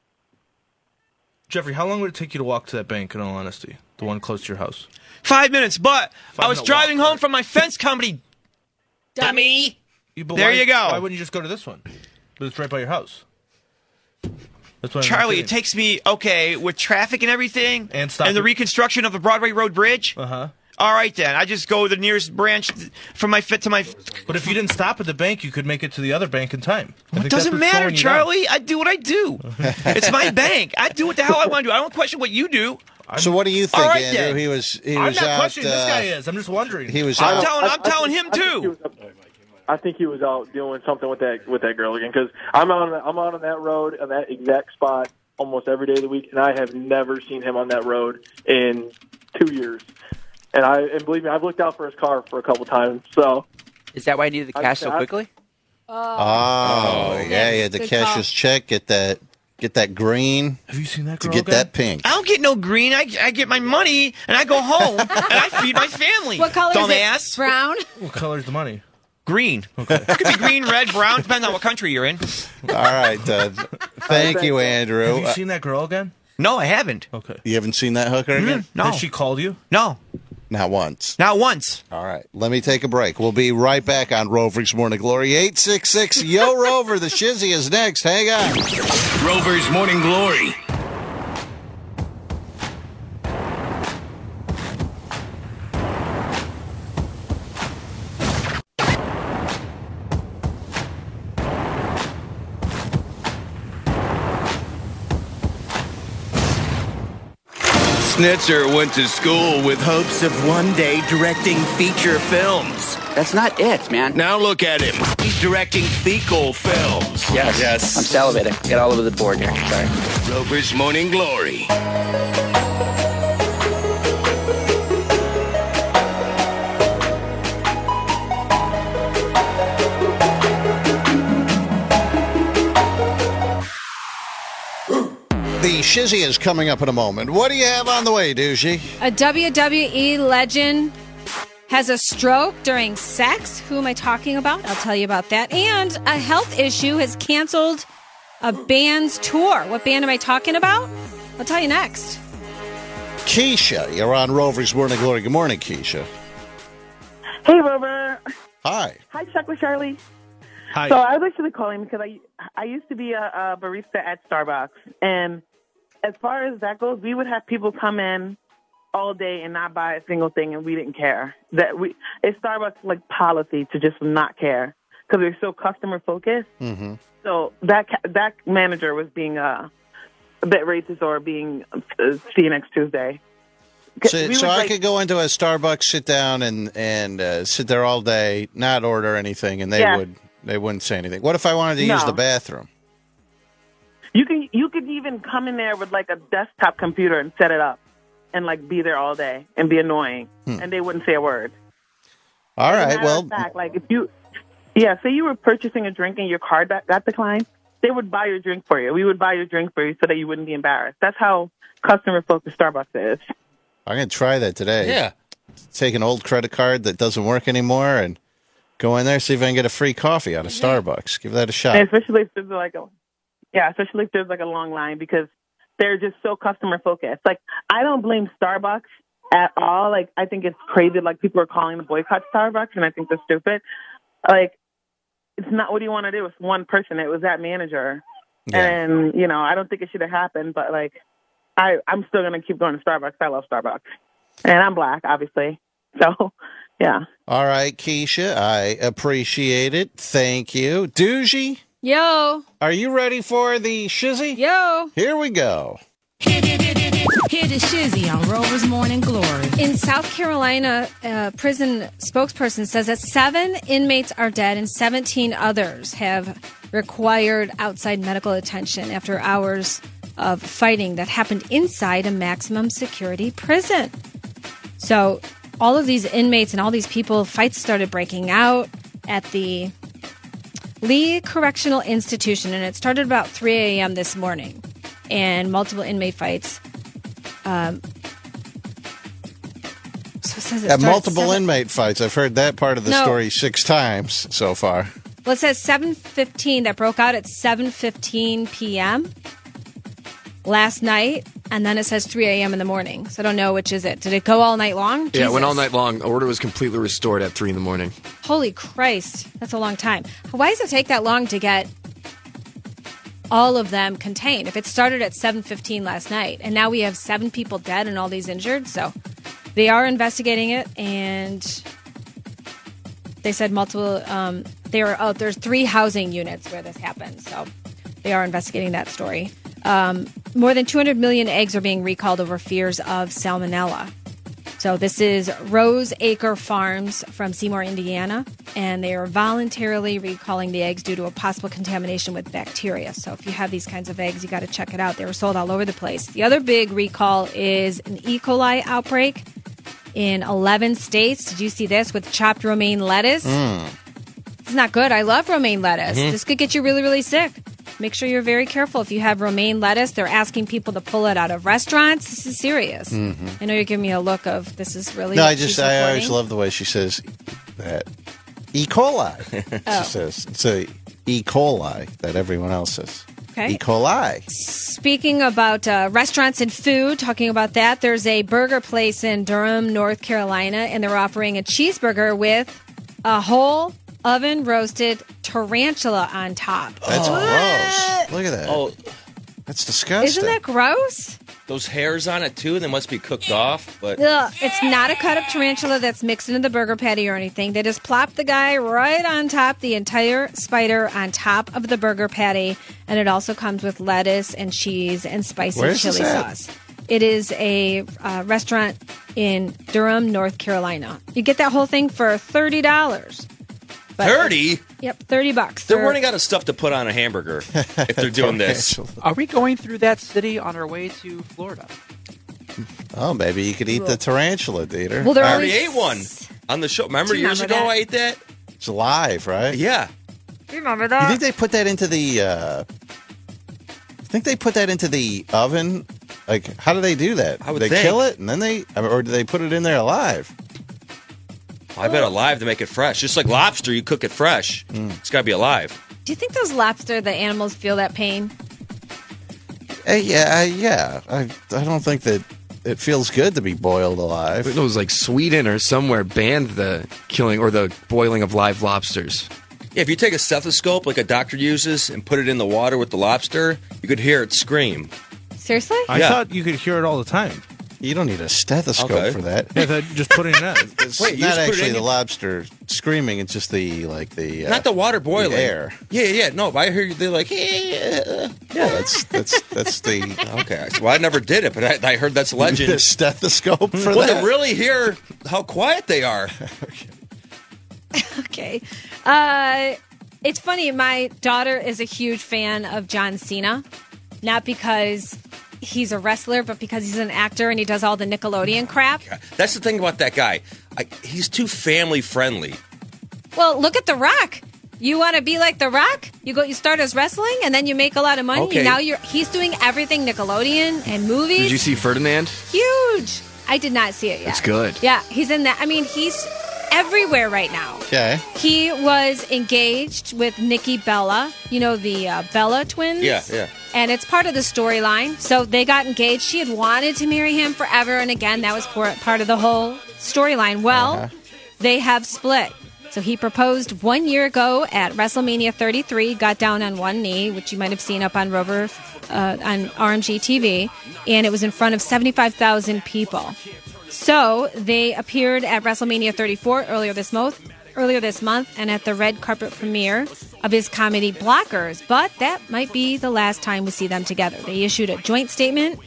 Jeffrey, how long would it take you to walk to that bank? In all honesty, the one close to your house. Five minutes, but I was Five-minute driving walk, home right. from my fence company. Dummy. You, but There why- you go. Why wouldn't you just go to this one? But it's right by your house. That's what I'm Charlie, saying. it takes me okay with traffic and everything, And stop and the it. reconstruction of the Broadway Road Bridge. Uh huh. All right, then I just go to the nearest branch from my fit to my. But if you didn't stop at the bank, you could make it to the other bank in time. I It think doesn't that's what's matter, slowing you down. Charlie. I do what I do. It's my bank. I do what the hell I want to do. I don't question what you do. so, what do you think, All right, Andrew? then. He was he I'm was not out. questioning this uh, guy is. I'm just wondering. He was I'm out. telling. I'm I- I telling think- him I think he too. was up- I think he was out doing something with that with that girl again because I'm on I'm out on that road on that exact spot almost every day of the week, and I have never seen him on that road in two years. And I and believe me, I've looked out for his car for a couple times. So, is that why he needed the cash so quickly? Oh, oh yeah, yeah. The cash his check, get that, get that green. Have you seen that to girl get again? that pink? I don't get no green. I, I get my money, and I go home, and I feed my family. What color Dumbass. is it? Brown? What color is the money? Green. Okay. It could be green, red, brown, depending on what country you're in. All right. Uh, thank you, Andrew. Have you seen that girl again? No, I haven't. Okay. You haven't seen that hooker again? No. Has she called you? No. Not once. Not once. All right. Let me take a break. We'll be right back on Rover's Morning Glory. eight six six, yo, Rover. The Shizzy is next. Hang on. Rover's Morning Glory. Snitzer went to school with hopes of one day directing feature films. That's not it, man. Now look at him. He's directing fecal films. Yes. Yes. I'm salivating. Get all over the board here. Sorry. Rover's Morning Glory. The Shizzy is coming up in a moment. What do you have on the way, Doogie? A W W E legend has a stroke during sex. Who am I talking about? I'll tell you about that. And a health issue has canceled a band's tour. What band am I talking about? I'll tell you next. Keisha, you're on Rover's Morning Glory. Good morning, Keisha. Hey, Rover. Hi. Hi, Chuck with Charlie. Hi. So I was actually calling because I I used to be a, a barista at Starbucks, and as far as that goes, we would have people come in all day and not buy a single thing, and we didn't care. That we it's Starbucks like policy to just not care because we're so customer focused. Mm-hmm. So that that manager was being uh, a bit racist or being uh, see you next Tuesday. So, We so would, I like- could go into a Starbucks, sit down, and and uh, sit there all day, not order anything, and they Yeah. would they wouldn't say anything. What if I wanted to use No. the bathroom? You can you could even come in there with like a desktop computer and set it up, and like be there all day and be annoying, Hmm. and they wouldn't say a word. All As a right, matter well, of fact, like if you, yeah, say you were purchasing a drink and your card got, got declined, they would buy your drink for you. We would buy your drink for you so that you wouldn't be embarrassed. That's how customer focused Starbucks is. I'm going to try that today. Yeah. Take an old credit card that doesn't work anymore and go in there, see if I can get a free coffee out of Starbucks. Give that a shot. And especially if there's like a, yeah, especially if there's like a long line because they're just so customer focused. Like I don't blame Starbucks at all. Like I think it's crazy. Like people are calling to boycott Starbucks, and I think they're stupid. Like it's not. What do you want to do? It's one person. It was that manager, Yeah. and you know I don't think it should have happened. But like I, I'm still gonna keep going to Starbucks. I love Starbucks, and I'm black, obviously. So yeah. All right, Keisha, I appreciate it. Thank you. Doogie, Yo. are you ready for the Shizzy? Yo. Here we go. Hear the Shizzy on Rover's Morning Glory. In South Carolina, a prison spokesperson says that seven inmates are dead and seventeen others have required outside medical attention after hours of fighting that happened inside a maximum security prison. So all of these inmates and all these people, fights started breaking out at the Lee Correctional Institution, and it started about three a.m. this morning, and multiple inmate fights. Um, so it says it At started multiple seven- inmate fights. I've heard that part of the No. story six times so far. Well, it says seven fifteen that broke out at seven fifteen p.m. last night, and then it says three a.m. in the morning. So I don't know which is it. Did it go all night long? Yeah, it went all Jesus. night long. Order was completely restored at three in the morning. Holy Christ, that's a long time. Why does it take that long to get all of them contained? If it started at seven fifteen last night, and now we have seven people dead and all these injured, so they are investigating it, and they said multiple. Um, there are oh, there's three housing units where this happened, so they are investigating that story. Um, more than two hundred million eggs are being recalled over fears of salmonella. So this is Rose Acre Farms from Seymour, Indiana, and they are voluntarily recalling the eggs due to a possible contamination with bacteria. So if you have these kinds of eggs, you got to check it out. They were sold all over the place. The other big recall is an E. coli outbreak in eleven states. Did you see this with chopped romaine lettuce? Mm. It's not good. I love romaine lettuce. Mm-hmm. This could get you really, really sick. Make sure you're very careful. If you have romaine lettuce, they're asking people to pull it out of restaurants. This is serious. Mm-hmm. I know you're giving me a look of this is really. No, I what just she's I reporting. always love the way she says that E. coli. Oh. She says it's a E. coli that everyone else says. Okay. E. coli. Speaking about uh, restaurants and food, talking about that, there's a burger place in Durham, North Carolina, and they're offering a cheeseburger with a whole oven roasted tarantula on top. That's What? gross. Look at that. Oh, that's disgusting. Isn't that gross? those hairs on it too. They must be cooked off. But Ugh, it's not a cut of tarantula that's mixed into the burger patty or anything. They just plop the guy right on top, the entire spider on top of the burger patty, and it also comes with lettuce and cheese and spicy Where's chili this at? sauce. It is a uh, restaurant in Durham, North Carolina. You get that whole thing for thirty dollars. thirty? Yep, thirty bucks. They're for- running out of stuff to put on a hamburger if they're doing this. Are we going through that city on our way to Florida? Oh, maybe you could eat the tarantula, Dieter. Well, they're I already always- ate one on the show. Remember Do you years remember ago that? I ate that? It's live, right? Yeah. You remember You that? think they put that into the? Uh, I think they put that into the oven. Like, how do they do that? I would they think. kill it and then they, or do they put it in there alive? I bet alive to make it fresh. Just like lobster, you cook it fresh. It's got to be alive. Do you think those lobster, the animals, feel that pain? Uh, yeah, uh, yeah. I, I don't think that it feels good to be boiled alive. It was like Sweden or somewhere banned the killing or the boiling of live lobsters. Yeah, if you take a stethoscope like a doctor uses and put it in the water with the lobster, you could hear it scream. Seriously? I Yeah. thought you could hear it all the time. You don't need a stethoscope Okay. for that. Yeah, that, just putting it in. It's Wait, you not just put it actually in the your- lobster screaming. It's just the like the uh, Not the water boiling. the air. Yeah, yeah. No, but I hear you. They're like, yeah. Yeah, that's that's that's the Okay. Well, I never did it, but I, I heard that's you need a legend. stethoscope for Well, that. to really hear how quiet they are. Okay. Uh, it's funny. My daughter is a huge fan of John Cena, not because he's a wrestler, but because he's an actor and he does all the Nickelodeon crap. That's the thing about that guy. I, he's too family friendly. Well, look at The Rock. You want to be like The Rock? You go, you start as wrestling, and then you make a lot of money. Okay. And now you're he's doing everything Nickelodeon and movies. Did you see Ferdinand? Huge. I did not see it yet. It's good. Yeah, he's in that. I mean, he's everywhere right now. Okay. He was engaged with Nikki Bella, you know, the uh, Bella twins. Yeah, yeah. And it's part of the storyline. So they got engaged. She had wanted to marry him forever. And again, that was por- part of the whole storyline. Well, Uh-huh. they have split. So he proposed one year ago at WrestleMania thirty-three, got down on one knee, which you might have seen up on Rover, uh, on R M G T V. And it was in front of seventy-five thousand people. So they appeared at WrestleMania thirty-four earlier this month, earlier this month, and at the red carpet premiere of his comedy Blockers. But that might be the last time we see them together. They issued a joint statement,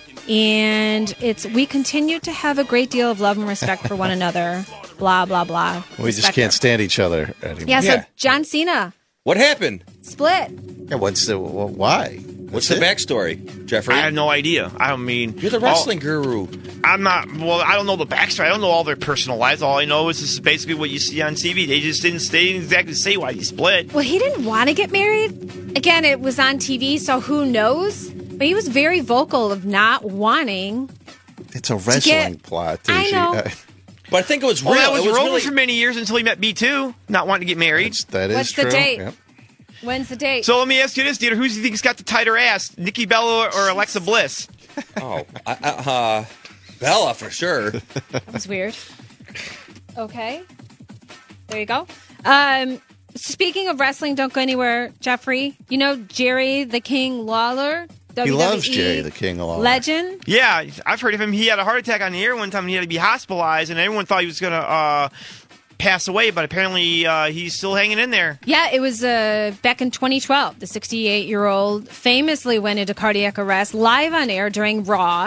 and it's we continue to have a great deal of love and respect for one another. Blah blah blah. We just Respect can't her. stand each other anymore. Yeah. So Yeah. John Cena What happened? split. Yeah, what's the wh- why? What's That's the it? backstory, Jeffrey? I have no idea. I don't mean You're the wrestling guru. all- I'm not. Well, I don't know the backstory. I don't know all their personal lives. All I know is this is basically what you see on T V. They just didn't. They didn't exactly say why he split. Well, he didn't want to get married. Again, it was on T V, so who knows? But he was very vocal of not wanting. It's a wrestling get- plot. I Is you- know. uh, But I think it was real. Well, that was, it was Rover really, for many years until he met B two, not wanting to get married. That's- that is What's the true. date? Yep. When's the date? So let me ask you this, Dieter: who do you think's got the tighter ass, Nikki Bella or Alexa Bliss? oh, I, I, uh, Bella for sure. That was weird. Okay. There you go. Um, speaking of wrestling, don't go anywhere, Jeffrey. You know Jerry the King Lawler? He W W E loves Jerry the King a lot. legend. Yeah, I've heard of him. He had a heart attack on the air one time, and he had to be hospitalized, and everyone thought he was going to uh, pass away, but apparently uh, he's still hanging in there. Yeah, it was uh, back in twenty twelve. The sixty-eight-year-old famously went into cardiac arrest live on air during Raw.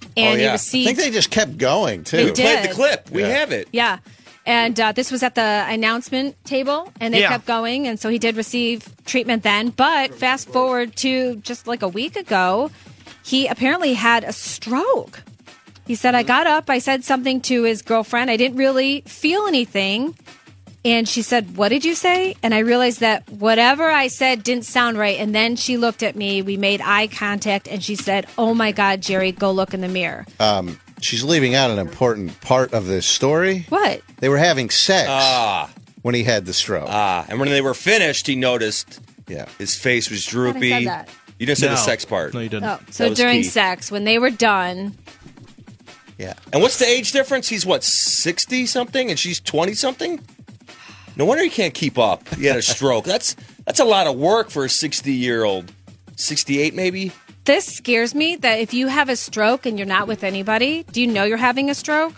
And Oh, he yeah. I received. I think they just kept going, too. They We played did. the clip. We Yeah. have it. Yeah. And uh, this was at the announcement table, and they Yeah. kept going. And so he did receive treatment then. But fast forward to just like a week ago, he apparently had a stroke. He said, I got up, I said something to his girlfriend. I didn't really feel anything. And she said, what did you say? And I realized that whatever I said didn't sound right. And then she looked at me. We made eye contact, and she said, oh, my God, Jerry, go look in the mirror. Um, she's leaving out an important part of this story. What? They were having sex Ah. when he had the stroke. Ah. And when they were finished, he noticed yeah. his face was I droopy. said that. You didn't say No. the sex part. No, you didn't. Oh, That so was during key. sex, when they were done, Yeah. And what's the age difference? He's what, sixty something, and she's twenty something. No wonder he can't keep up. He had a stroke. That's that's a lot of work for a sixty year old. Sixty-eight, maybe. this scares me that if you have a stroke and you're not with anybody, do you know you're having a stroke?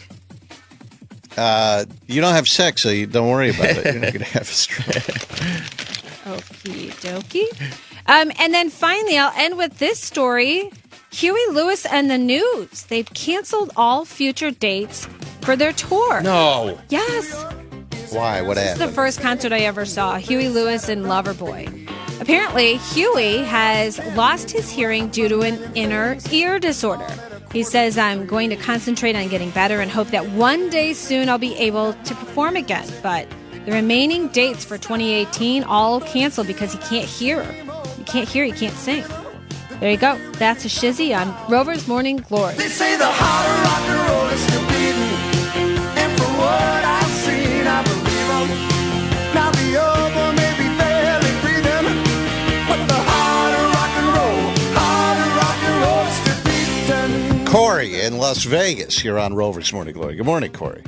Uh, you don't have sex, so you don't worry about it. You're not going to have a stroke. Okie dokie. Um, and then finally, I'll end with this story. Huey Lewis and the News. They've canceled all future dates for their tour. No. Yes. Why? What This is happened? the first concert I ever saw. Huey Lewis and Loverboy. Apparently, Huey has lost his hearing due to an inner ear disorder. He says, I'm going to concentrate on getting better and hope that one day soon I'll be able to perform again. But the remaining dates for twenty eighteen all canceled because he can't hear. He can't hear, he can't sing. There you go. That's a shizzy on Rover's Morning Glory. They say the heart of rock and roll is still beating, and from what I've seen, I believe I'm. Now the other may be barely breathing, but the heart of rock and roll, heart of rock and roll is still beating. Corey in Las Vegas. You're on Rover's Morning Glory. Good morning, Corey.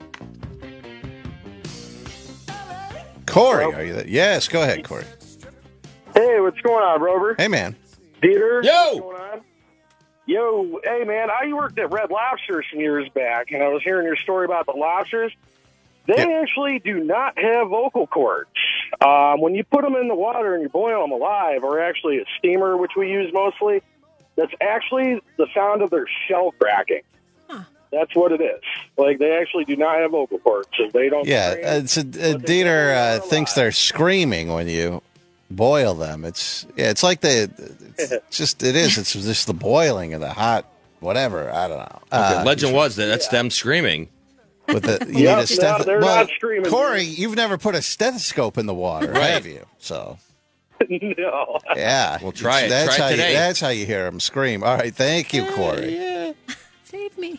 Corey, are you there? Yes, go ahead, Corey. Hey, what's going on, Rover? Hey, man. Dieter? Yo! What's going on? Yo, hey, man, I worked at Red Lobster some years back, and I was hearing your story about the lobsters. They Yeah. actually do not have vocal cords. Um, when you put them in the water and you boil them alive, or actually a steamer, which we use mostly, that's actually the sound of their shell cracking. That's what it is. Like, they actually do not have vocal cords, so they don't... Yeah, scream. uh, it's a, uh, Dieter uh, thinks they're screaming when you boil them. It's yeah, it's like the it's just it is. It's just the boiling of the hot whatever. I don't know. Okay, Uh, legend was that that's them screaming. with the you Yep, need a steth- no, they're well, not screaming. Corey, you've never put a stethoscope in the water, Right. have you? So No. yeah, We'll try it. That's Try how it today. You, that's how you hear them scream. All right, thank you, Corey. Save me.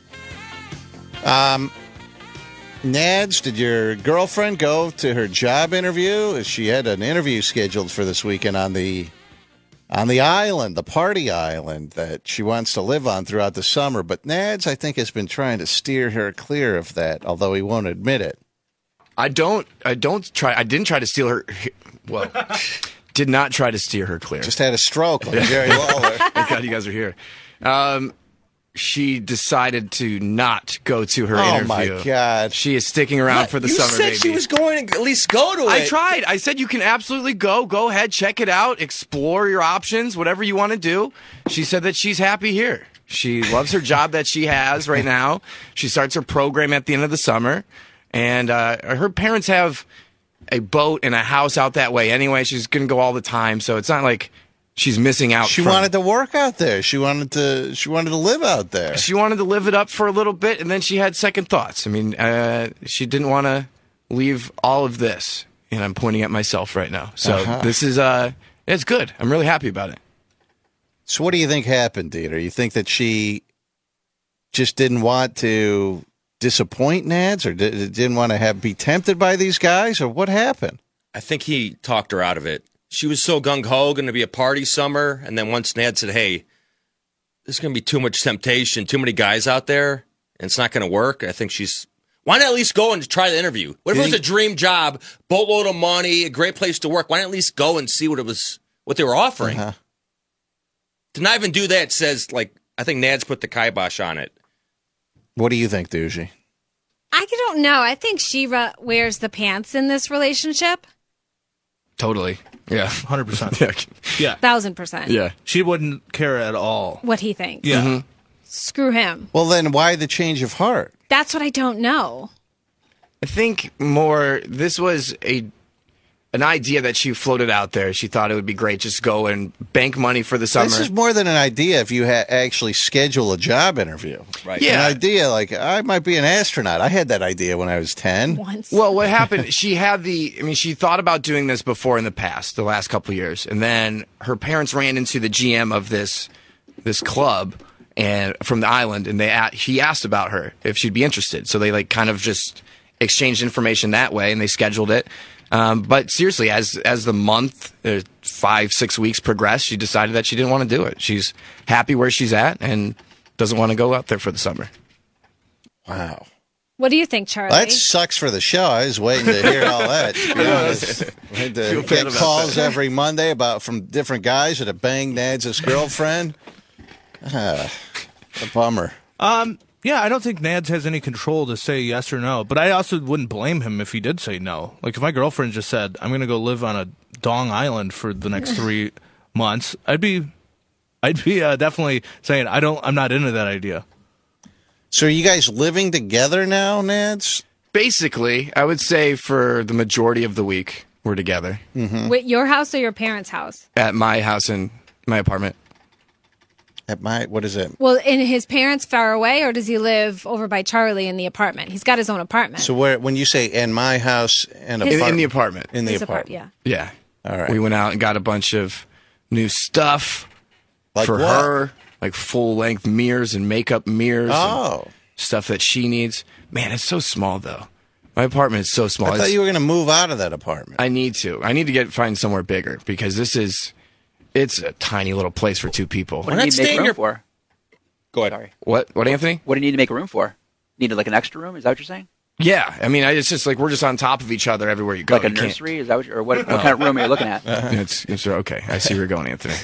Um, Nads, did your girlfriend go to her job interview? She had an interview scheduled for this weekend on the on the island, the party island that she wants to live on throughout the summer. But Nads, I think, has been trying to steer her clear of that, although he won't admit it. I don't. I don't try. I didn't try to steal her. Well, did not try to steer her clear. Just had a stroke like Jerry Lawler. Thank God you guys are here. Um, she decided to not go to her Oh, interview. my God. She is sticking around What? for the you summer said baby. she was going to at least go to it. I tried. I said you can absolutely go. Go ahead, check it out, explore your options, whatever you want to do. She said that she's happy here. She loves her job that she has right now. She starts her program at the end of the summer, and uh, her parents have a boat and a house out that way. Anyway, she's going to go all the time, so it's not like she's missing out. She from- wanted to work out there. She wanted to. She wanted to live out there. She wanted to live it up for a little bit, and then she had second thoughts. I mean, uh, she didn't want to leave all of this, and I'm pointing at myself right now. So Uh-huh. this is, uh, it's good. I'm really happy about it. So what do you think happened, Dieter? You think that she just didn't want to disappoint Nads, or did, didn't want to have be tempted by these guys, or what happened? I think he talked her out of it. She was so gung-ho, going to be a party summer, and then once Nad said, hey, there's going to be too much temptation, too many guys out there, and it's not going to work, I think she's... Why not at least go and try the interview? What if You it was a think- dream job, boatload of money, a great place to work? Why not at least go and see what it was, what they were offering? Uh-huh. To not even do that says, like, I think Nad's put the kibosh on it. What do you think, Doogie? I don't know. I think She-Ra wears the pants in this relationship. Totally. Yeah. one hundred percent. Yeah. Yeah. Thousand percent. Yeah. She wouldn't care at all. What he thinks. Yeah. Mhm. screw him. Well, then why the change of heart? That's what I don't know. I think more, this was a an idea that she floated out there. She thought it would be great just go and bank money for the summer. This is more than an idea if you ha- actually schedule a job interview. Right. Yeah. Yeah. An idea like, I might be an astronaut. I had that idea when I was ten. Once. Well, what happened, she had the, I mean, she thought about doing this before in the past, the last couple of years. And then her parents ran into the G M of this this club and from the island, and they a- he asked about her, if she'd be interested. So they like kind of just exchanged information that way, and they scheduled it. Um, but seriously, as as the month, uh, five, six weeks progressed, she decided that she didn't want to do it. She's happy where she's at and doesn't want to go out there for the summer. Wow. What do you think, Charlie? That sucks for the show. I was waiting to hear all that. To be honest. I had Feel to bad get about calls that. every Monday about from different guys that have banged Nads' girlfriend. Ah, a bummer. Um, yeah, I don't think Nads has any control to say yes or no, but I also wouldn't blame him if he did say no. Like, if my girlfriend just said, I'm going to go live on a dong island for the next three months, I'd be, I'd be uh, definitely saying, I don't, I'm not into that idea. So are you guys living together now, Nads? Basically, I would say for the majority of the week, we're together. Mm-hmm. Wait, your house or your parents' house? At my house in my apartment. At my, what is it? Well, in his parents far away, or does he live over by Charlie in the apartment? He's got his own apartment. So where, when you say in my house and His- apartment. In the apartment. In the His apart- apartment. yeah. Yeah. All right. We went out and got a bunch of new stuff Like for what? her, like full length mirrors and makeup mirrors. Oh. And stuff that she needs. Man, it's so small though. My apartment is so small. I thought It's- you were going to move out of that apartment. I need to. I need to get find somewhere bigger because this is it's a tiny little place for two people. What do you need to make room for? Go ahead. Sorry. What? What, Anthony? What do you need to make room for? Need like an extra room? Is that what you're saying? Yeah, I mean, I, it's just like we're just on top of each other everywhere you go. Like a You can't- nursery? Is that what? You, or what? What kind of room are you looking at? It's, it's okay. I see where you're going, Anthony.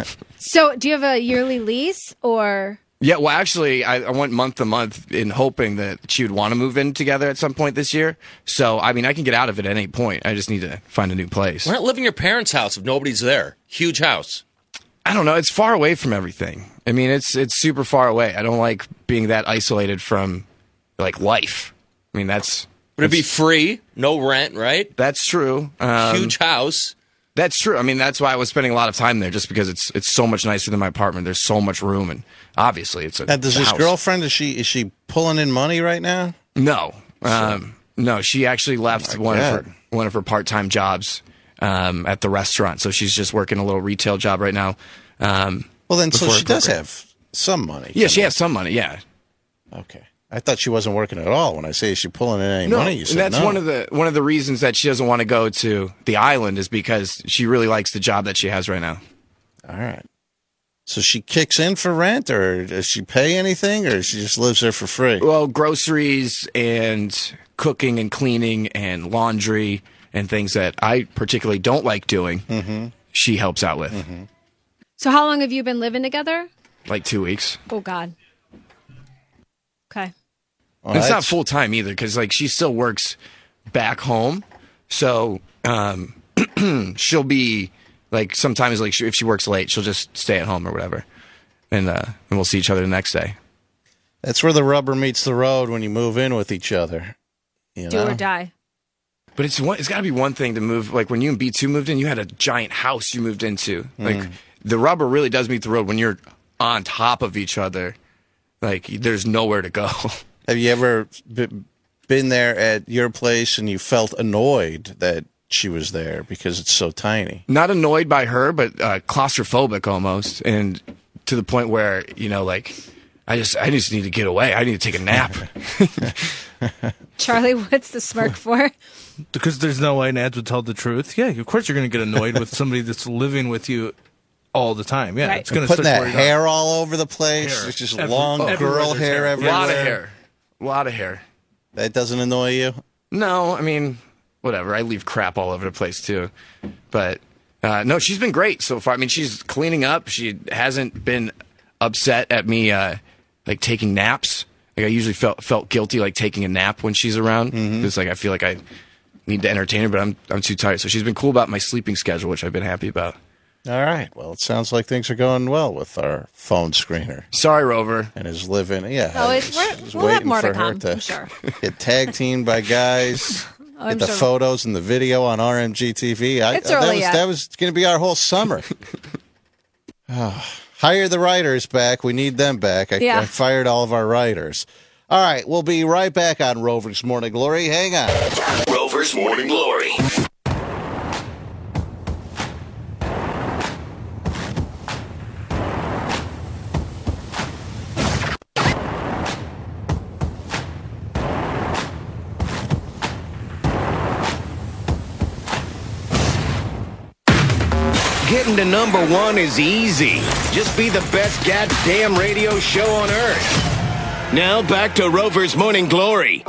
So, do you have a yearly lease, or Yeah, well, actually, I, I went month to month in hoping that she would want to move in together at some point this year. So, I mean, I can get out of it at any point. I just need to find a new place. Why not live in your parents' house if nobody's there? Huge house. I don't know. It's far away from everything. I mean, it's it's super far away. I don't like being that isolated from like life. I mean, that's. Would it be free? No rent, right? That's true. Um, Huge house. That's true. I mean, that's why I was spending a lot of time there, just because it's it's so much nicer than my apartment. There's so much room, and obviously, it's a. Now, does it's a his house. girlfriend, is she is she pulling in money right now? No, um, no. She actually left Oh my one God. of her one of her part time jobs um, at the restaurant, so she's just working a little retail job right now. Um, Well, then, so before she her does program. have some money. Yeah, she has some money. Yeah. Okay. I thought she wasn't working at all. When I say is she pulling in any No, money, you and said that's no. one of the one of the reasons that she doesn't want to go to the island is because she really likes the job that she has right now. All right. So she kicks in for rent, or does she pay anything, or she just lives there for free? Well, groceries and cooking and cleaning and laundry and things that I particularly don't like doing, Mm-hmm. she helps out with. so? How long have you been living together? Like two weeks. Oh God. Okay. Well, it's not that's- full time either because like she still works back home, so um, she'll be like sometimes like she, if she works late, she'll just stay at home or whatever, and uh, and we'll see each other the next day. That's where the rubber meets the road when you move in with each other. You Do know? or die. But it's one, it's got to be one thing to move. Like when you and B two moved in, you had a giant house you moved into. Like Mm. the rubber really does meet the road when you're on top of each other. Like there's nowhere to go. Have you ever b- been there at your place and you felt annoyed that she was there because it's so tiny? Not annoyed by her, but uh, claustrophobic almost, and to the point where you know, like I just I just need to get away. I need to take a nap. Charlie, what's the smirk for? Because there's no way Nads would tell the truth. Yeah, of course you're going to get annoyed with somebody that's living with you all the time. Yeah, Right. it's going to Putting start that worried out. hair all over the place. Hair. It's just Every- long everywhere girl there's hair hair. A everywhere. lot of hair. A lot of hair. That doesn't annoy you? No, I mean, whatever. I leave crap all over the place too. But uh, no, she's been great so far. I mean, she's cleaning up. She hasn't been upset at me uh, like taking naps. Like I usually felt felt guilty like taking a nap when she's around. Mm-hmm. It's like I feel like I need to entertain her, but I'm I'm too tired. So she's been cool about my sleeping schedule, which I've been happy about. All right. Well, it sounds like things are going well with our phone screener. Sorry, Rover. And his living. Yeah. Oh, I it's, was- we're, was we'll have waiting more for to her come, to I'm sure. get tag teamed by guys. I'm Get the sure. photos and the video on R M G T V. I, It's that early was, yet. That was going to be our whole summer. Oh, hire the writers back. We need them back. I, Yeah. I fired all of our writers. All right, we'll be right back on Rover's Morning Glory. Hang on. Rover's Morning Glory. Getting to number one is easy. Just be the best goddamn radio show on earth. Now back to Rover's Morning Glory.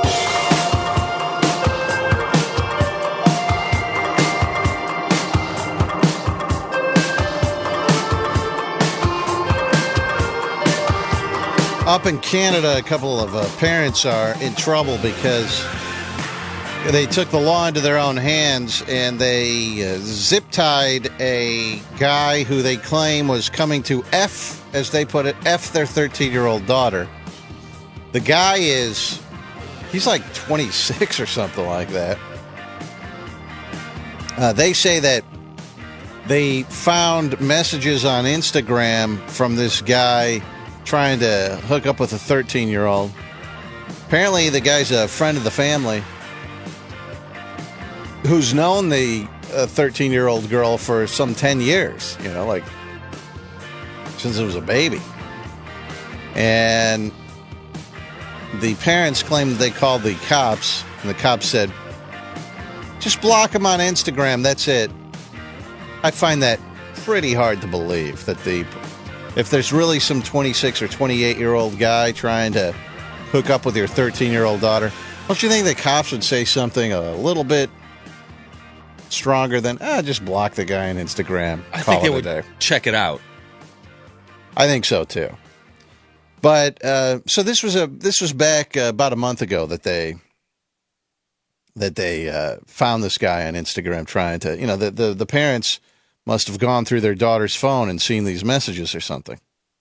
Up in Canada, a couple of uh, parents are in trouble because they took the law into their own hands and they uh, zip-tied a guy who they claim was coming to F, as they put it, F their thirteen-year-old daughter. The guy is, he's like twenty-six or something like that. Uh, they say that they found messages on Instagram from this guy trying to hook up with a thirteen-year-old. Apparently, the guy's a friend of the family who's known the uh, thirteen-year-old girl for some ten years, you know, like since it was a baby. And the parents claimed they called the cops, and the cops said, just block him on Instagram, that's it. I find that pretty hard to believe, that the if there's really some twenty-six or twenty-eight-year-old guy trying to hook up with your thirteen-year-old daughter, don't you think the cops would say something a little bit stronger than, ah, just block the guy on Instagram, I call think they it a would day? check it out. I think so too. But uh, so this was a this was back uh, about a month ago that they that they uh, found this guy on Instagram trying to, you know, the, the the parents must have gone through their daughter's phone and seen these messages or something.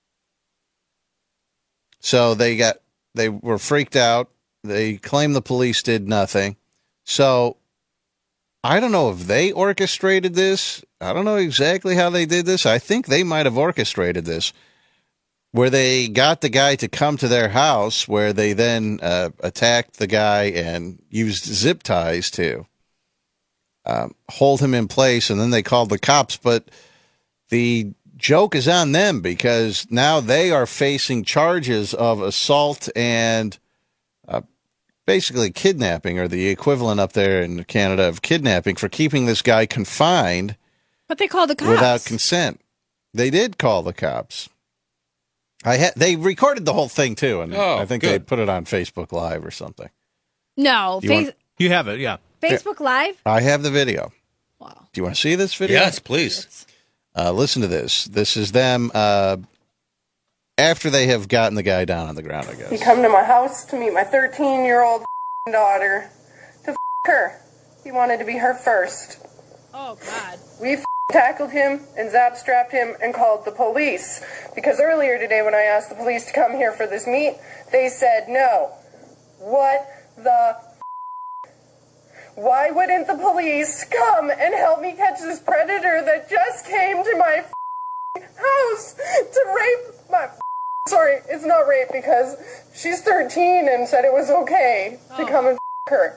So they got they were freaked out. They claim the police did nothing. So I don't know if they orchestrated this. I don't know exactly how they did this. I think they might have orchestrated this, where they got the guy to come to their house, where they then uh, attacked the guy and used zip ties to um, hold him in place, and then they called the cops. But the joke is on them because now they are facing charges of assault and uh, basically kidnapping, or the equivalent up there in Canada of kidnapping, for keeping this guy confined But they called the cops. without consent. They did call the cops. I ha- they recorded the whole thing too, and Oh, I think good. they put it on Facebook Live or something. No, You face- want- You have it, yeah. Facebook Live? I have the video. Wow. Do you want to see this video? Yes, please. Uh, listen to this. This is them uh, after they have gotten the guy down on the ground, I guess. He come to my house to meet my thirteen-year-old daughter to f her. He wanted to be her first. Oh, God. We f tackled him and zap-strapped him and called the police. Because earlier today when I asked the police to come here for this meet, they said no. What the f? Why wouldn't the police come and help me catch this predator that just came to my f house to rape my f Sorry, it's not rape because she's thirteen and said it was okay to come and f her.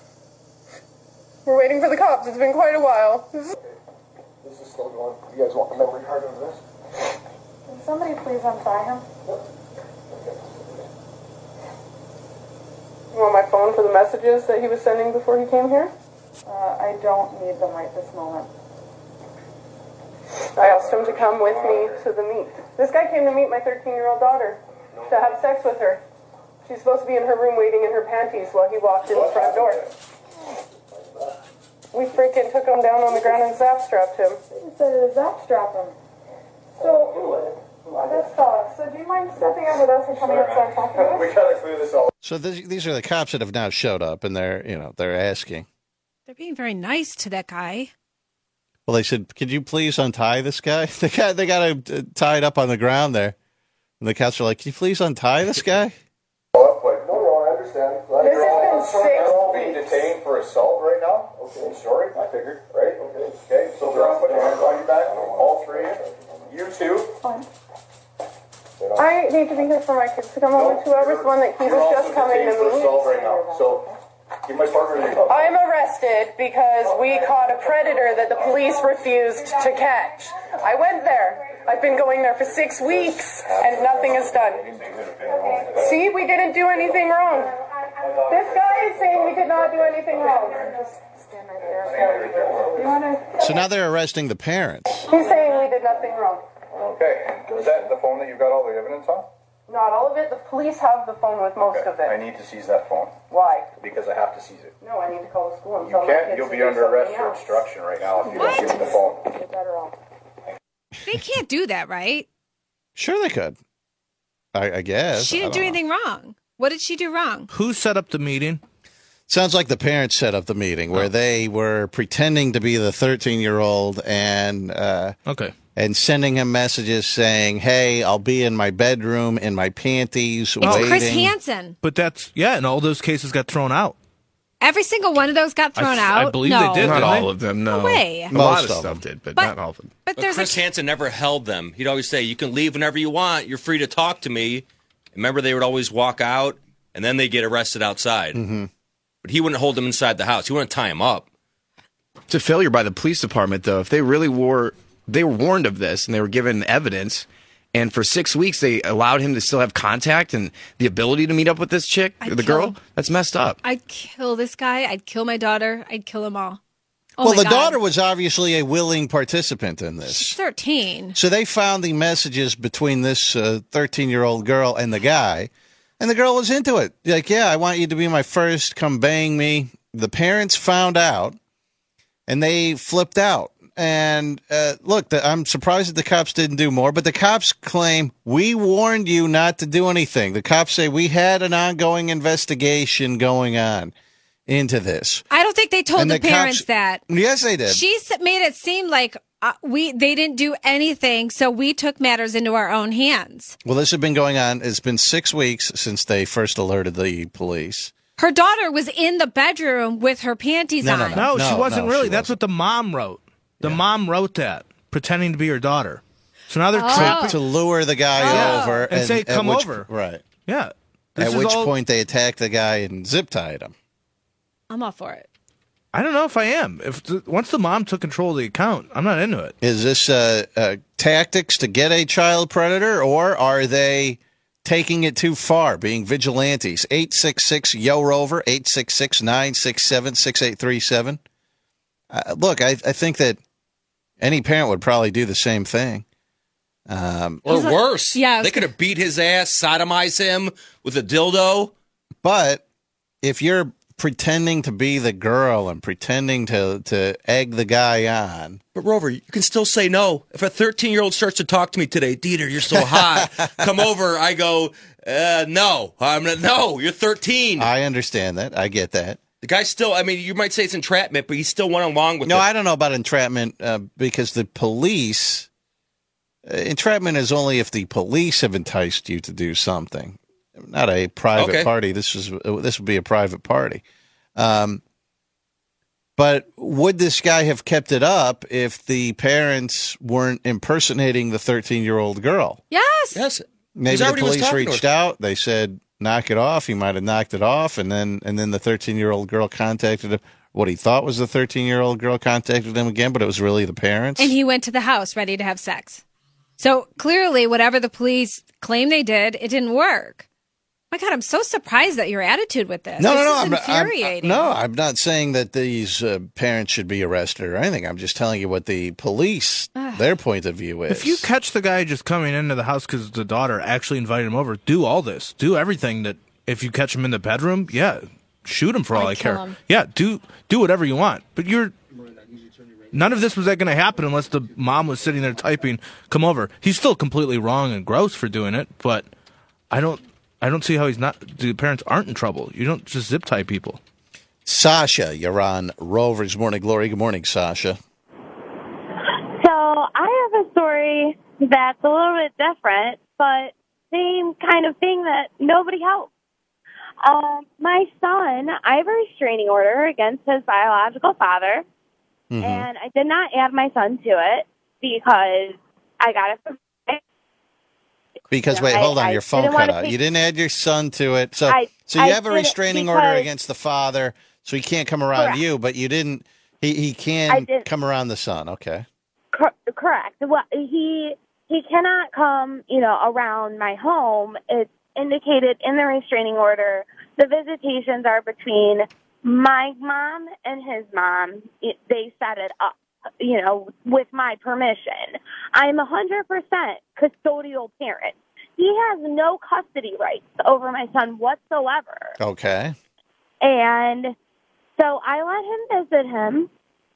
We're waiting for the cops. It's been quite a while. This is, This is still going. You guys want the memory card of this? Can somebody please untie him? You want my phone for the messages that he was sending before he came here? Uh, I don't need them right this moment. I asked him to come with me to the meet. This guy came to meet my thirteen-year-old daughter to have sex with her. She's supposed to be in her room waiting in her panties while he walked in the front door. We freaking took him down on the ground and zap-strapped him. You said to zap-strap him. So, that's all. So do you mind stepping out with us and coming outside and talking to us? We gotta clear this all. So th- these are the cops that have now showed up, and they're, you know, they're asking. They're being very nice to that guy. Well, they said, could you please untie this guy? They got, they got him uh, tied up on the ground there. And the cops are like, can you please untie this guy? No, no, I understand. This You're all, has been six you're all being weeks. detained for assault right now? Okay, sorry, I figured, right? Okay, okay. So they're all putting hands on your back, all three of you? You two? Fine. I need to be here for my kids to come home in two hours. One that he was just coming to for assault me. right now. So, give my partner a name. I'm arrested because we caught a predator that the police refused to catch. I went there. I've been going there for six weeks and nothing is done. See, we didn't do anything wrong. This guy is saying we did not do anything wrong. Stand right there. You wanna... So now they're arresting the parents. He's saying we did nothing wrong. Okay, is that the phone that you've got all the evidence on? Not all of it. The police have the phone with most Okay, of it. I need to seize that phone. Why? Because I have to seize it. No, I need to call the school and You tell my can't, kids you'll to be do under arrest something for else. obstruction right now if you What? don't give me the phone. You're better off. They can't do that, right? Sure they could. I, I guess. She I didn't do don't know. anything wrong. What did she do wrong? Who set up the meeting? Sounds like the parents set up the meeting where they were pretending to be the thirteen-year-old and uh, okay, and sending him messages saying, "Hey, I'll be in my bedroom in my panties It's waiting." Chris Hansen. But that's yeah, and all those cases got thrown out. Every single one of those got thrown I, out. I believe no. they did. Not didn't all they? of them, no. No way. A Most lot of of stuff them. did, but, But- not all of them. But But there's Chris a Hansen never held them. He'd always say, "You can leave whenever you want. You're free to talk to me." Remember, they would always walk out, and then they get arrested outside. Mm-hmm. But he wouldn't hold them inside the house. He wouldn't tie them up. It's a failure by the police department, though. If they really were, they were warned of this and they were given evidence, and for six weeks they allowed him to still have contact and the ability to meet up with this chick, I'd the kill girl. him. That's messed up. I'd kill this guy. I'd kill my daughter. I'd kill them all. Oh well, my the God. daughter was obviously a willing participant in She's this. thirteen. So they found the messages between this uh, thirteen-year-old girl and the guy, and the girl was into it. Like, yeah, I want you to be my first. Come bang me. The parents found out, and they flipped out. And uh, look, the, I'm surprised that the cops didn't do more, but the cops claim, we warned you not to do anything. The cops say, we had an ongoing investigation going on into this. I don't think they told And the, the parents cops- that. Yes, they did. She s- made it seem like uh, we they didn't do anything, so we took matters into our own hands. Well, this has been going on. It's been six weeks since they first alerted the police. Her daughter was in the bedroom with her panties No, no, on. No, No, she wasn't no, really. she That's what the mom wrote. The mom wrote that, pretending to be her daughter. So now they're Oh. trapping. To lure the guy Yeah. over And say, at "Come which- over." Right. Yeah. This At is which all- point they attacked the guy and zip tied him. I'm all for it. I don't know if I am. If the, once the mom took control of the account, I'm not into it. Is this uh, uh, tactics to get a child predator, or are they taking it too far, being vigilantes? eight six six, Y O, ROVER, eight six six, nine six seven, six eight three seven. Uh, look, I, I think that any parent would probably do the same thing. Um, Or worse. Yeah, I was They could have beat his ass, sodomized him with a dildo. But if you're pretending to be the girl and pretending to, to egg the guy on. But Rover, you can still say no. If a thirteen-year-old starts to talk to me today, Dieter, you're so hot. Come over. I go, uh, no. I'm not, no, you're thirteen. I understand that. I get that. The guy's still, I mean, you might say it's entrapment, but he still went along with No, it. I don't know about entrapment uh, because the police, uh, entrapment is only if the police have enticed you to do something. Not a private Okay. party. This is this would be a private party. Um, but would this guy have kept it up if the parents weren't impersonating the thirteen-year-old girl? Yes. Yes. Maybe He's the already was police talking to reached her. out. They said, knock it off. He might have knocked it off. And then and then the thirteen-year-old girl contacted him. What he thought was the thirteen-year-old girl contacted him again, but it was really the parents. And he went to the house ready to have sex. So clearly, whatever the police claim they did, it didn't work. My God, I'm so surprised at your attitude with this. No, this no, no. is I'm not, I'm, infuriating. no, I'm not saying that these uh, parents should be arrested or anything. I'm just telling you what the police, their point of view is. If you catch the guy just coming into the house because the daughter actually invited him over, do all this. Do everything that if you catch him in the bedroom, yeah, shoot him for all I'd I kill care. him. Yeah, do do whatever you want. But you're none of this was going to happen unless the mom was sitting there typing, "Come over." He's still completely wrong and gross for doing it, but I don't I don't see how he's not. The parents aren't in trouble. You don't just zip tie people. Sasha, you're on Rover's Morning Glory. Good morning, Sasha. story that's a little bit different, but same kind of thing that nobody helps. Um, my son, I have a restraining order against his biological father, Mm-hmm. and I did not add my son to it because I got it from. Because, You know, wait, I- hold on, I your phone didn't got wanna out. take- You didn't add your son to it. So, I- so you I have a did it restraining order because- against the father, so he can't come around Correct. you, but you didn't, he, he I can did- come around the son. Okay. Cor- correct. Well, he he cannot come, you know, around my home. It's indicated in the restraining order. The visitations are between my mom and his mom. It, they set it up, you know, with my permission. I'm a hundred percent custodial parent. He has no custody rights over my son whatsoever. Okay. And so I let him visit him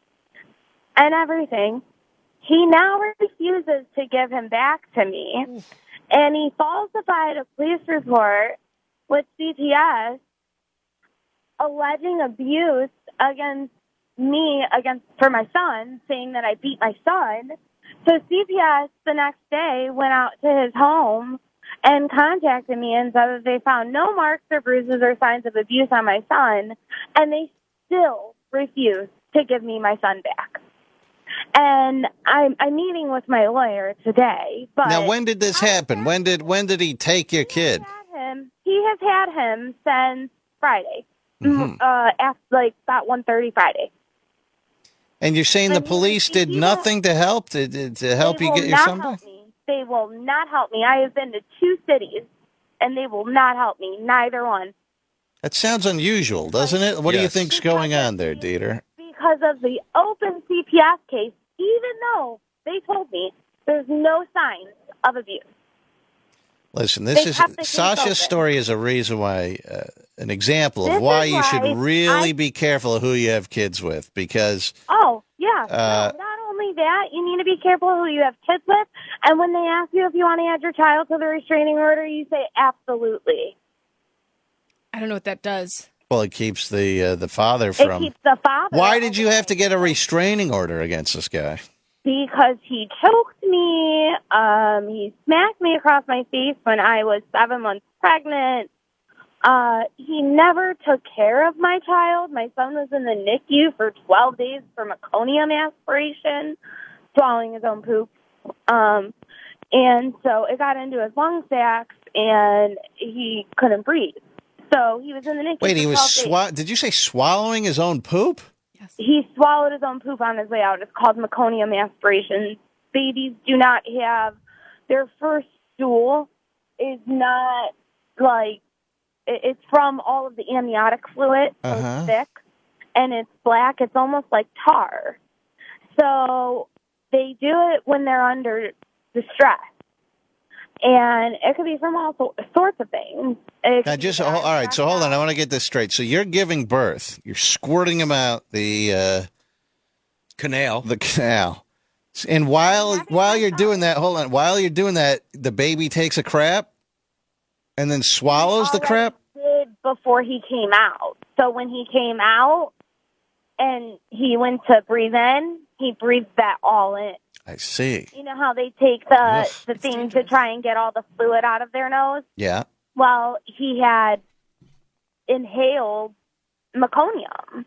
and everything. He now refuses to give him back to me. And he falsified a police report with C P S alleging abuse against me, against for my son, saying that I beat my son. So C P S the next day went out to his home and contacted me and said that they found no marks or bruises or signs of abuse on my son, and they still refuse to give me my son back. And I'm, I'm meeting with my lawyer today. But Now, when did this happen? When did when did he take your kid? him, he has had him since Friday, Mhm. uh, after, like about one thirty Friday. And you're saying the police did nothing to help to, to, to help they you will get your not son back? help me. They will not help me. I have been to two cities, and they will not help me. Neither one. That sounds unusual, doesn't it? What do you Yes. think's going on there, Dieter? Because of the open C P S case, even though they told me there's no signs of abuse. Listen, this They is kept the case Sasha's open. story is a reason why, uh, an example of This why is you should why really I- be careful of who you have kids with, because Oh, yeah. Uh, no, not only that, you need to be careful who you have kids with. And when they ask you if you want to add your child to the restraining order, you say absolutely. I don't know what that does. well, it keeps the uh, the father It from. keeps the father. Why did you have to get a restraining order against this guy? Because he choked me. Um, he smacked me across my face when I was seven months pregnant. Uh, he never took care of my child. My son was in the N I C U for twelve days for meconium aspiration, swallowing his own poop. Um, and so it got into his lung sacs, and he couldn't breathe. So he was in the N I C U Wait, for he was twelve days. swa- Did you say swallowing his own poop? He swallowed his own poop on his way out. It's called meconium aspiration. Babies do not have their first stool is not like it- it's from all of the amniotic fluid, so Uh-huh. it's thick and it's black. It's almost like tar. So they do it when they're under distress, and it could be from all so- sorts of things. It Now, could be just all right. So hold on. I want to get this straight. So you're giving birth. You're squirting him out the uh, canal. The canal. And while while you're doing that, hold on. While you're doing that, the baby takes a crap, and then swallows the already crap. Did before he came out. So when he came out and he went to breathe in, he breathed that all in. I see. You know how they take the Ugh. the thing to try and get all the fluid out of their nose? Yeah. Well, he had inhaled meconium.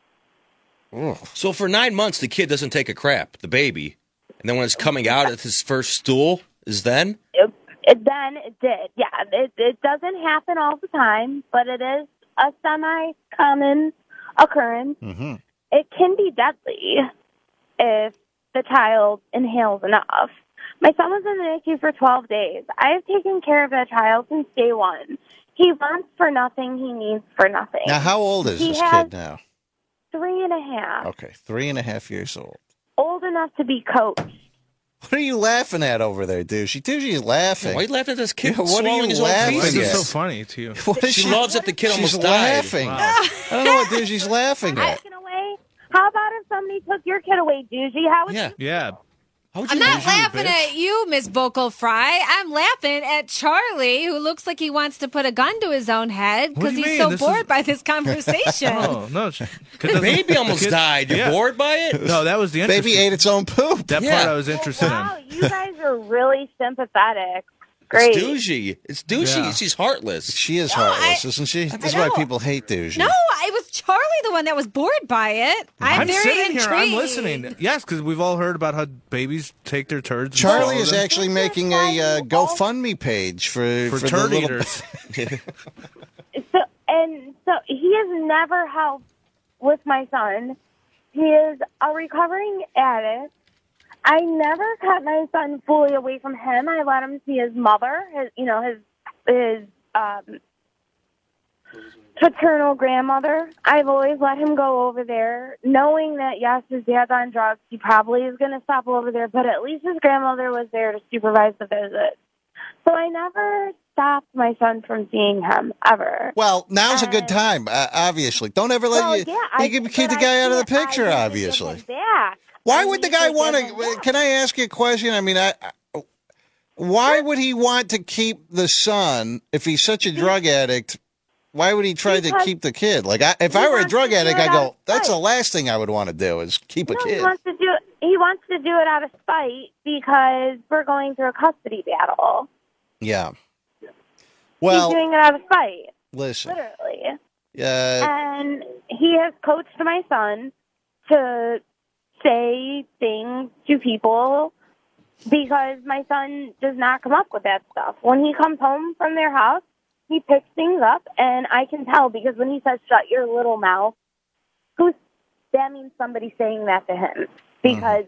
So for nine months, the kid doesn't take a crap, the baby. And then when it's coming out at his first stool, is then? It, it, then it did. Yeah, it, it doesn't happen all the time, but it is a semi-common occurrence. Mm-hmm. It can be deadly if the child inhales enough. My son was in the N I C U for twelve days. I have taken care of that child since day one. He wants for nothing. He needs for nothing. Now, how old is He this has kid now? Three and a half. Okay, three and a half years old. Old enough to be coached. What are you laughing at over there, Douchey? Douchey's laughing. Why are you laughing at this kid Yeah, what are swallowing you his own laughing feces? Why is at? it so funny to you? What is She loves that the kid She's almost died. laughing. Wow. I don't know what Douchey's laughing at. Taken away. How about if somebody took your kid away, Doogie? How would Yeah. you? Yeah. I'm not laughing at you, Miss Vocal Fry. I'm laughing at Charlie, who looks like he wants to put a gun to his own head because he's mean? so This bored is- by this conversation. Oh, no. The baby almost died. You're bored by it? No, that was the Baby interesting- ate its own poop. That Yeah. part I was interested Wow, you guys are really sympathetic. It's Great. douchey. It's douchey. Yeah. She's heartless. She is No, heartless, I- isn't she? I That's why know. people hate douchey. No, it was Charlie the one that was bored by it. I'm, I'm very sitting intrigued. here. I'm listening. Yes, because we've all heard about how babies take their turds. and Charlie swallow is them. actually making a uh, GoFundMe page for For for, turd the little... eaters. So and so he has never helped with my son. He is a recovering addict. I never cut my son fully away from him. I let him see his mother, his you know his his um, paternal grandmother. I've always let him go over there, knowing that yes, his dad's on drugs. He probably is going to stop over there, but at least his grandmother was there to supervise the visit. So I never stopped my son from seeing him ever. Well, now's a good time, uh, obviously. Don't ever let Well, you... yeah, you I- can keep but the guy I out of the can't- I picture, need to obviously. give him back. Why I would the need guy to want give him to... back. Can I ask you a question? I mean, I... I- Why would he want to keep the son if he's such a drug addict? Why would he try to Because keep the kid? Like, I, if he I were a wants drug to do addict, it I out go, of that's the spite. last thing I would want to do is keep a No, he kid. wants to do it. He wants to do it out of spite because we're going through a custody battle. Yeah. Well, He's doing it out of spite, listen. literally. Uh, And he has coached my son to say things to people because my son does not come up with that stuff. When he comes home from their house, he picks things up, and I can tell because when he says, shut your little mouth, who's, that means somebody saying that to him. Because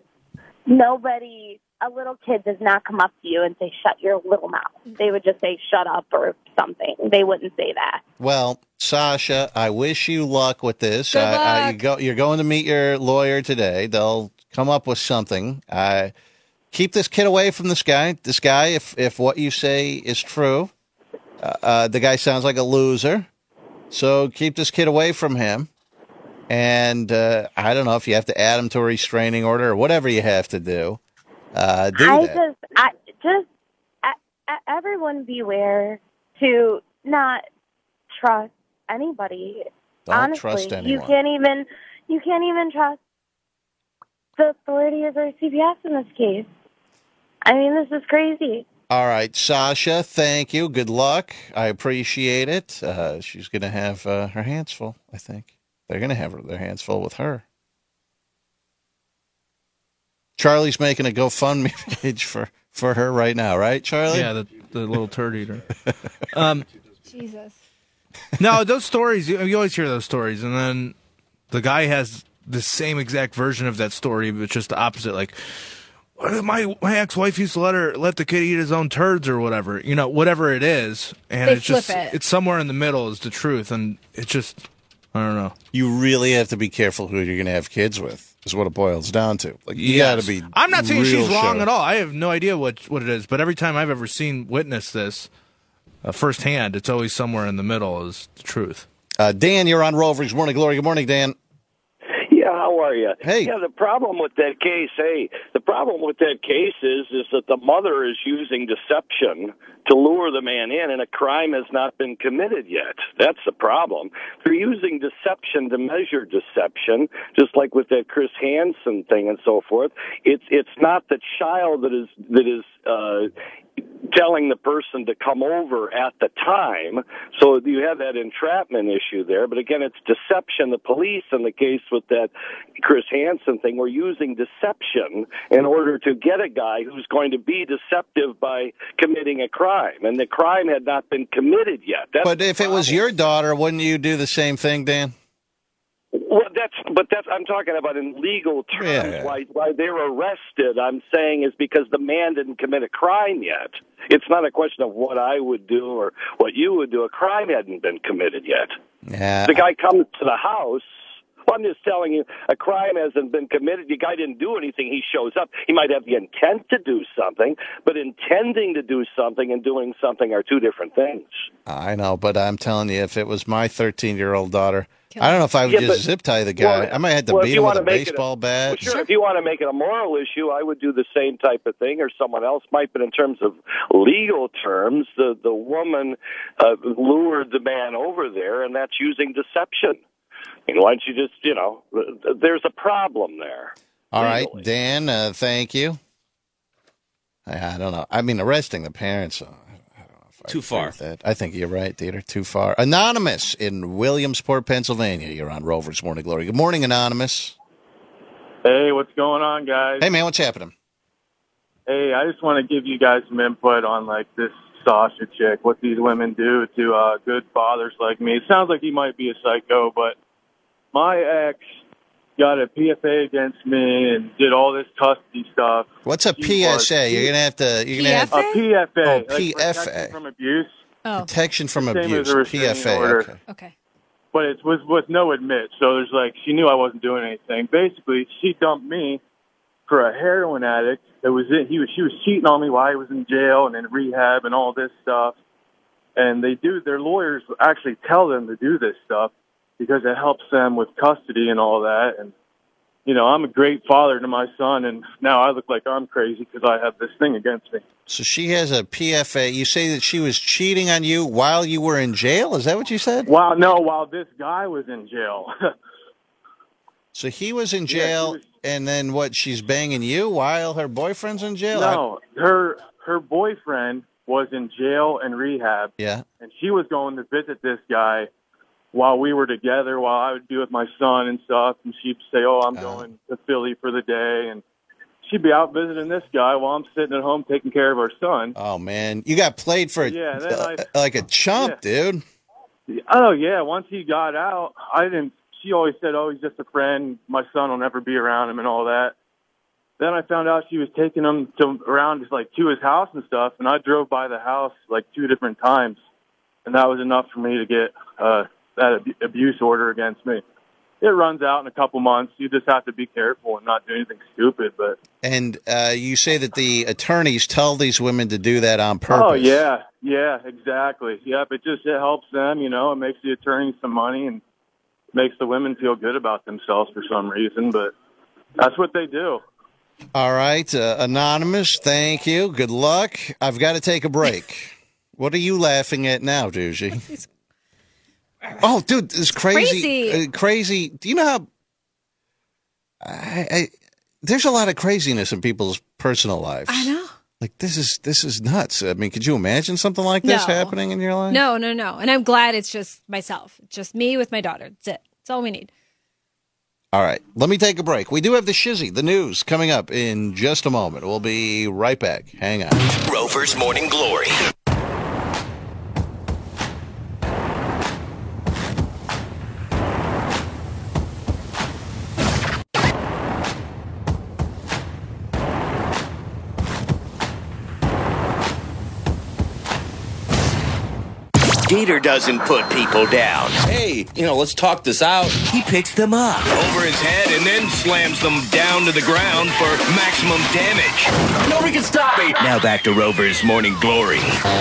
nobody, a little kid does not come up to you and say, shut your little mouth. They would just say, shut up or something. They wouldn't say that. Well, Sasha, I wish you luck with this. Good I, I, you luck. go, you're going to meet your lawyer today. They'll come up with something. I keep this kid away from this guy. This guy, if if what you say is true, uh, uh, the guy sounds like a loser. So keep this kid away from him. And uh, I don't know if you have to add him to a restraining order or whatever you have to do. Uh, do I that. just, I just, I, I, everyone beware to not trust anybody. Don't Honestly, trust you anyone. can't even, you can't even trust the authorities or C P S in this case. I mean, this is crazy. All right, Sasha, thank you. Good luck. I appreciate it. Uh, she's going to have uh, her hands full, I think. They're going to have their hands full with her. Charlie's making a GoFundMe page for, for her right now, right, Charlie? Yeah, the, the little turd eater. Um, Jesus. no, those stories, you, you always hear those stories, and then the guy has the same exact version of that story, but just the opposite. Like, my, my ex-wife used to let her let the kid eat his own turds or whatever, you know, whatever it is. And They it's just, flip it. it's somewhere in the middle is the truth, and it's just, I don't know. You really have to be careful who you're going to have kids with, is what it boils down to. Like, you got to Yes. be I'm not saying real she's wrong sure. at all. I have no idea what what it is, but every time I've ever seen witness this uh, firsthand, it's always somewhere in the middle is the truth. Uh, Dan, you're on Rovers Morning Glory. Good morning, Dan. Yeah, how are you? Hey. Yeah, the problem with that case, hey, the problem with that case is is that the mother is using deception to lure the man in, and a crime has not been committed yet. That's the problem. They're using deception to measure deception, just like with that Chris Hansen thing and so forth. It's it's not the child that is that is uh, telling the person to come over at the time. So you have that entrapment issue there. But again, it's deception. The police in the case with that Chris Hansen thing were using deception in order to get a guy who's going to be deceptive by committing a crime. And the crime had not been committed yet. That's But if it was your daughter, wouldn't you do the same thing, Dan? Well, that's but that's I'm talking about in legal terms. Yeah, yeah. Why why they're arrested? I'm saying is because the man didn't commit a crime yet. It's not a question of what I would do or what you would do. A crime hadn't been committed yet. Yeah. The guy comes to the house. Well, I'm just telling you, a crime hasn't been committed. The guy didn't do anything. He shows up. He might have the intent to do something, but intending to do something and doing something are two different things. I know, but I'm telling you, if it was my thirteen-year-old daughter, I don't know if I would Yeah, just but- zip tie the guy. well, I might have to well, if beat you him with wanna a make it a- baseball bat. Well, sure, if you want to make it a moral issue, I would do the same type of thing, or someone else might. But in terms of legal terms, the the woman uh, lured the man over there, and that's using deception. And why don't you just, you know, there's a problem there. All right, Dan, uh, thank you. I, I don't know. I mean, arresting the parents. Uh, I don't know if I Too agree far. with that. I think you're right, Dieter. Too far. Anonymous in Williamsport, Pennsylvania. You're on Rover's Morning Glory. Good morning, Anonymous. Hey, what's going on, guys? Hey, man, what's happening? Hey, I just want to give you guys some input on, like, this Sasha chick, what these women do to uh, good fathers like me. It sounds like he might be a psycho, but my ex got a P F A against me and did all this custody stuff. What's a She P S A? was- You're gonna have to. You're gonna have A P F A. Oh, like P F A. protection from abuse. Oh. Protection from Same as abuse. a P restraining F A. order. Okay. Okay. But it was with no admit. So there's like, she knew I wasn't doing anything. Basically, she dumped me for a heroin addict that was in, he was, she was cheating on me while I was in jail and in rehab and all this stuff. And they do, their lawyers actually tell them to do this stuff because it helps them with custody and all that. And, you know, I'm a great father to my son, and now I look like I'm crazy because I have this thing against me. So she has a P F A. You say that she was cheating on you while you were in jail? Is that what you said? Wow, no, while this guy was in jail. So he was in Yeah, he jail, was- and then what? She's banging you while her boyfriend's in jail? No, her her boyfriend was in jail and rehab. Yeah. And she was going to visit this guy while we were together, while I would be with my son and stuff. And she'd say, oh, I'm going to Philly for the day. And she'd be out visiting this guy while I'm sitting at home taking care of our son. Oh, man. You got played for a, Yeah, then I- like a chump, dude. Oh, yeah. Once he got out, I didn't. She always said, oh, he's just a friend. My son will never be around him and all that. Then I found out she was taking him to around like to his house and stuff, and I drove by the house like two different times, and that was enough for me to get uh, that ab- abuse order against me. It runs out in a couple months. You just have to be careful and not do anything stupid. But And uh, you say that the attorneys tell these women to do that on purpose. oh yeah, yeah, exactly. Yep, it just it helps them. You know, it makes the attorneys some money and makes the women feel good about themselves for some reason. But that's what they do. All right, uh, Anonymous, thank you. Good luck. I've got to take a break. What are you laughing at now, Doogie? Oh, dude, this crazy, Crazy. Uh, crazy. Do you know how? I, I, there's a lot of craziness in people's personal lives. I know. Like this is this is nuts. I mean, could you imagine something like this No. happening in your life? No, no, no. And I'm glad it's just myself. It's just me with my daughter. That's it. That's all we need. All right, let me take a break. We do have the shizzy, the news, coming up in just a moment. We'll be right back. Hang on. Rover's Morning Glory. Dieter doesn't put people down. Hey, you know, let's talk this out. He picks them up. Over his head and then slams them down to the ground for maximum damage. Nobody can stop me. Now back to Rover's Morning Glory.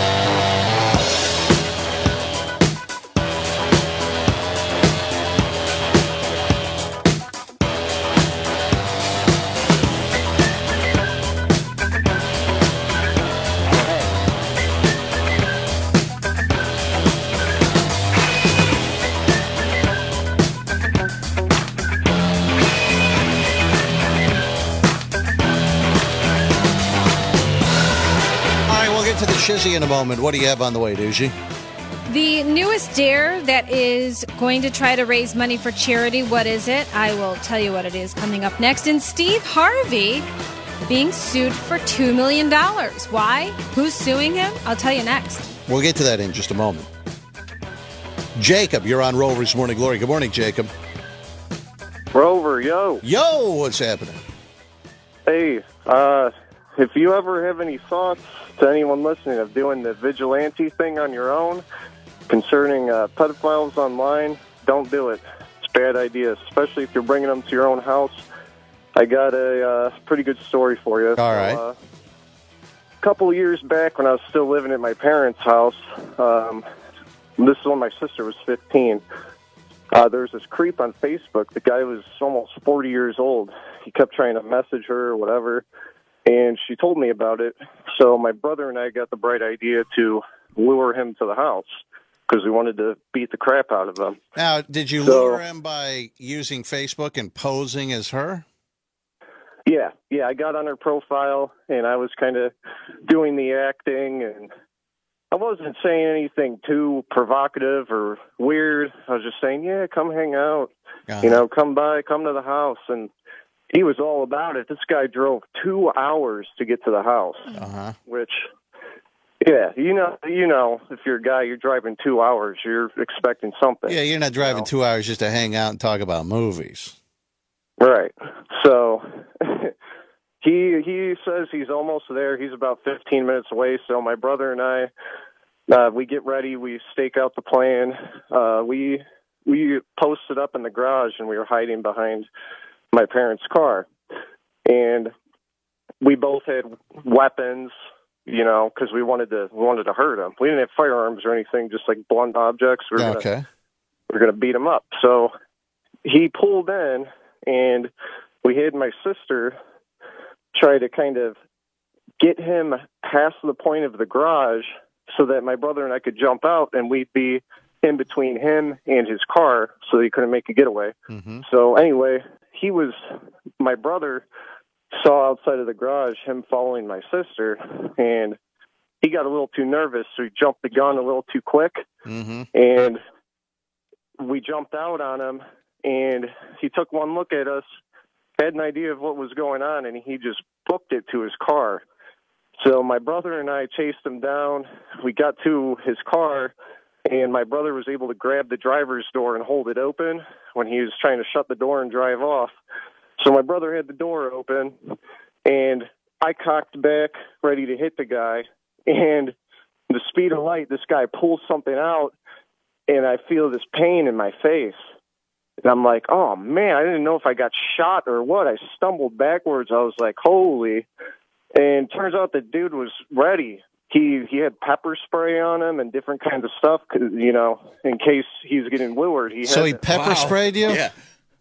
All right, we'll get to the shizzy in a moment. What do you have on the way, Doogie? The newest dare that is going to try to raise money for charity. What is it? I will tell you what it is coming up next. And Steve Harvey being sued for two million dollars. Why? Who's suing him? I'll tell you next. We'll get to that in just a moment. Jacob, you're on Rover's Morning Glory. Good morning, Jacob. Rover, yo. Yo, what's happening? Hey, uh, if you ever have any thoughts to anyone listening of doing the vigilante thing on your own concerning uh, pedophiles online, don't do it. It's a bad idea, especially if you're bringing them to your own house. I got a uh, pretty good story for you. All right. Uh, a couple of years back when I was still living at my parents' house, um, this is when my sister was fifteen, Uh, there was this creep on Facebook. The guy was almost forty years old. He kept trying to message her or whatever, and she told me about it. So my brother and I got the bright idea to lure him to the house because we wanted to beat the crap out of him. Now, did you So- lure him by using Facebook and posing as her? Yeah, yeah. I got on her profile, and I was kind of doing the acting, and I wasn't saying anything too provocative or weird. I was just saying, yeah, come hang out. Uh-huh. You know, come by, come to the house. And he was all about it. This guy drove two hours to get to the house, uh-huh. which, yeah, you know, you know, if you're a guy, you're driving two hours, you're expecting something. Yeah, you're not driving two hours just to hang out and talk about movies. Right. So he he says he's almost there. He's about fifteen minutes away. So my brother and I, uh, we get ready. We stake out the plan. Uh, we we posted up in the garage, and we were hiding behind my parents' car. And we both had weapons, you know, because we wanted to we wanted to hurt him. We didn't have firearms or anything, just like blunt objects. We were gonna, Okay. we we're gonna beat him up. So he pulled in. And we had my sister try to kind of get him past the point of the garage so that my brother and I could jump out and we'd be in between him and his car so that he couldn't make a getaway. Mm-hmm. So anyway, he was, my brother saw outside of the garage him following my sister, and he got a little too nervous, so he jumped the gun a little too quick. Mm-hmm. And we jumped out on him, and he took one look at us, had an idea of what was going on, and he just booked it to his car. So my brother and I chased him down. We got to his car, and my brother was able to grab the driver's door and hold it open when he was trying to shut the door and drive off. So my brother had the door open, and I cocked back, ready to hit the guy, and the speed of light, this guy pulls something out, and I feel this pain in my face. And I'm like, oh, man, I didn't know if I got shot or what. I stumbled backwards. I was like, holy. And turns out the dude was ready. He he had pepper spray on him and different kinds of stuff, you know, in case he was getting lured. He So had he pepper sprayed you? Yeah.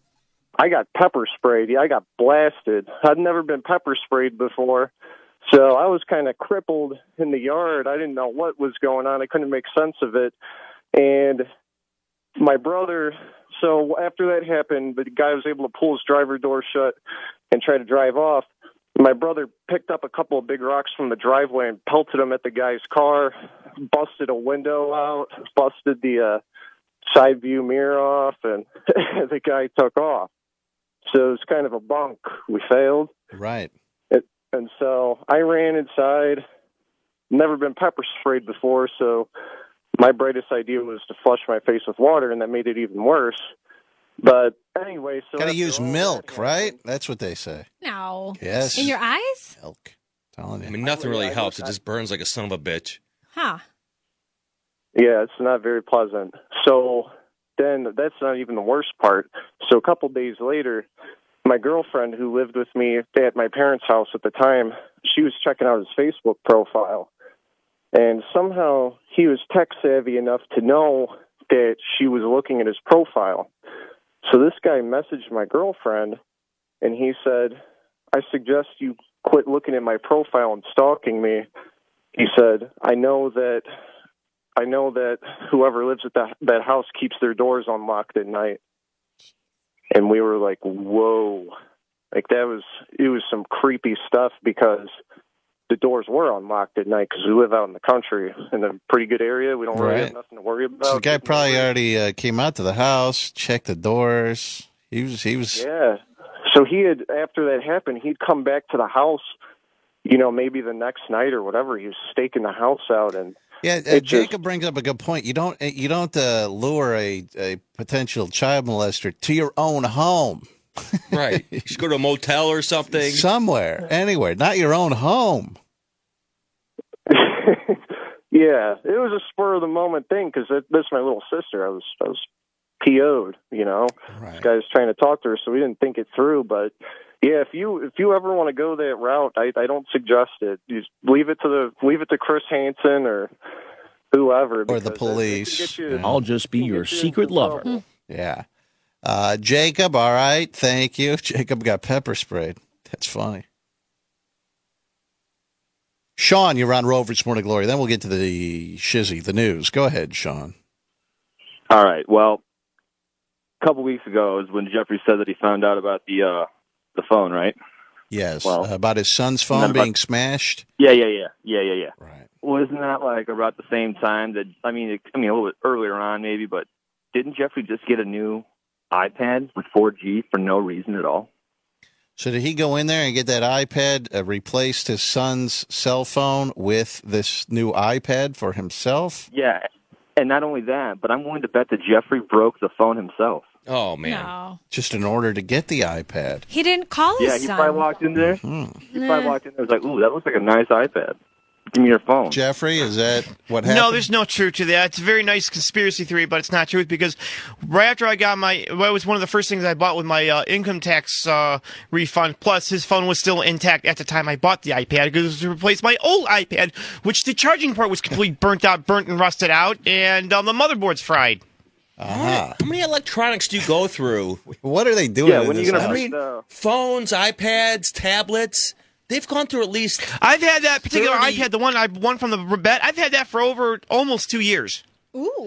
I got pepper sprayed. Yeah, I got blasted. I'd never been pepper sprayed before. So I was kind of crippled in the yard. I didn't know what was going on. I couldn't make sense of it. And my brother, so after that happened, the guy was able to pull his driver door shut and try to drive off. My brother picked up a couple of big rocks from the driveway and pelted them at the guy's car, busted a window out, busted the uh, side view mirror off, and the guy took off. So it was kind of a bunk. We failed. Right. It, and so I ran inside, never been pepper sprayed before, so my brightest idea was to flush my face with water, and that made it even worse. But anyway, so Got to after use all milk, that right? happened- That's what they say. No. Yes. In your eyes? Milk. Telling you. I mean, nothing I- really I- helps. I- It just burns like a son of a bitch. Huh. Yeah, it's not very pleasant. So then that's not even the worst part. So a couple days later, my girlfriend who lived with me at my parents' house at the time, she was checking out his Facebook profile. And somehow he was tech savvy enough to know that she was looking at his profile. So this guy messaged my girlfriend, and he said, I suggest you quit looking at my profile and stalking me. He said, I know that I know that whoever lives at that that house keeps their doors unlocked at night. And we were like, whoa. Like that was, it was some creepy stuff because the doors were unlocked at night because we live out in the country in a pretty good area. We don't really Right. have nothing to worry about. So the guy probably already uh, came out to the house, checked the doors. He was, he was. Yeah. So he had, after that happened, he'd come back to the house, you know, maybe the next night or whatever. He was staking the house out, and Yeah, uh, it just- Jacob brings up a good point. You don't, you don't uh, lure a, a potential child molester to your own home. Right. You should go to a motel or something. Somewhere, anywhere, not your own home. yeah, it was a spur of the moment thing because this is my little sister. I was, I was P O'd, you know. Right. This guy's trying to talk to her, so we didn't think it through. But yeah, if you if you ever want to go that route, I, I don't suggest it. You just leave it to the leave it to Chris Hansen or whoever, Or the because it- it can police. get you- I'll just be your secret lover. Yeah. Uh, Jacob, all right. Thank you. Jacob got pepper sprayed. That's funny. Sean, you're on Rover's Morning Glory. Then we'll get to the shizzy, the news. Go ahead, Sean. All right. Well, a couple weeks ago is when Jeffrey said that he found out about the uh, the phone, right? Yes. Well, uh, about his son's phone about- being smashed. Yeah, yeah, yeah, yeah, yeah, yeah. Right. Wasn't that like about the same time that I mean, it, I mean a little bit earlier on maybe, but didn't Jeffrey just get a new iPad with four G for no reason at all? So did he go in there and get that iPad, uh, replaced his son's cell phone with this new iPad for himself? Yeah, and not only that, but I'm willing to bet that Jeffrey broke the phone himself. Oh man! No. Just in order to get the iPad. He didn't call his Yeah, he son. probably walked in there. Mm-hmm. He probably walked in there and was like, "Ooh, that looks like a nice iPad. Give me your phone." Jeffrey, is that what happened? No, there's no truth to that. It's a very nice conspiracy theory, but it's not truth because right after I got my, well, it was one of the first things I bought with my uh, income tax uh, refund. Plus, his phone was still intact at the time I bought the iPad because it was to replace my old iPad, which the charging port was completely burnt out, burnt and rusted out, and um, the motherboard's fried. Uh-huh. How many electronics do you go through? What are they doing? Yeah, in when are you this gonna house? I mean, phones, iPads, tablets. They've gone through at least. I've had that particular thirty iPad, the one I won from the Rebet. I've had that for over almost two years. Ooh.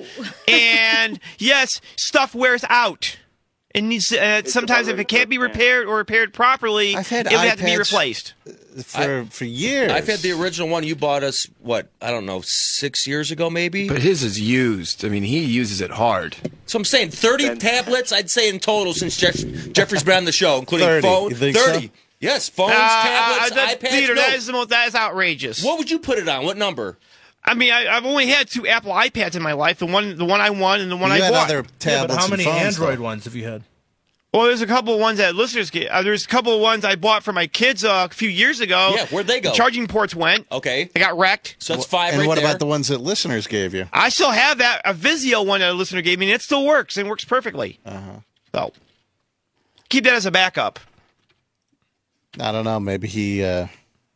And yes, stuff wears out. It needs. Uh, sometimes, if it can't be repaired or repaired properly, I've had it would have to be iPads replaced. For for years. I've had the original one you bought us. What I don't know, six years ago maybe. But his is used. I mean, he uses it hard. So I'm saying thirty tablets. I'd say in total since Jeff, Jeffrey's been on the show, including thirty. phone. You think thirty. So? Yes, phones, Uh, tablets, uh, that, iPads. Peter, no. that is the most. That is outrageous. What would you put it on? What number? I mean, I, I've only had two Apple iPads in my life. The one, the one I won, and the one You I had bought. other Yeah, but tablets how many and phones, Android though. ones have you had? Well, there's a couple of ones that listeners get. Uh, there's a couple of ones I bought for my kids uh, a few years ago. Yeah, where'd they go? The charging ports went. Okay, they got wrecked. So that's five And right what there. about the ones that listeners gave you? I still have that a Vizio one that a listener gave me, and it still works and works perfectly. Uh-huh. So keep that as a backup. I don't know. Maybe he uh,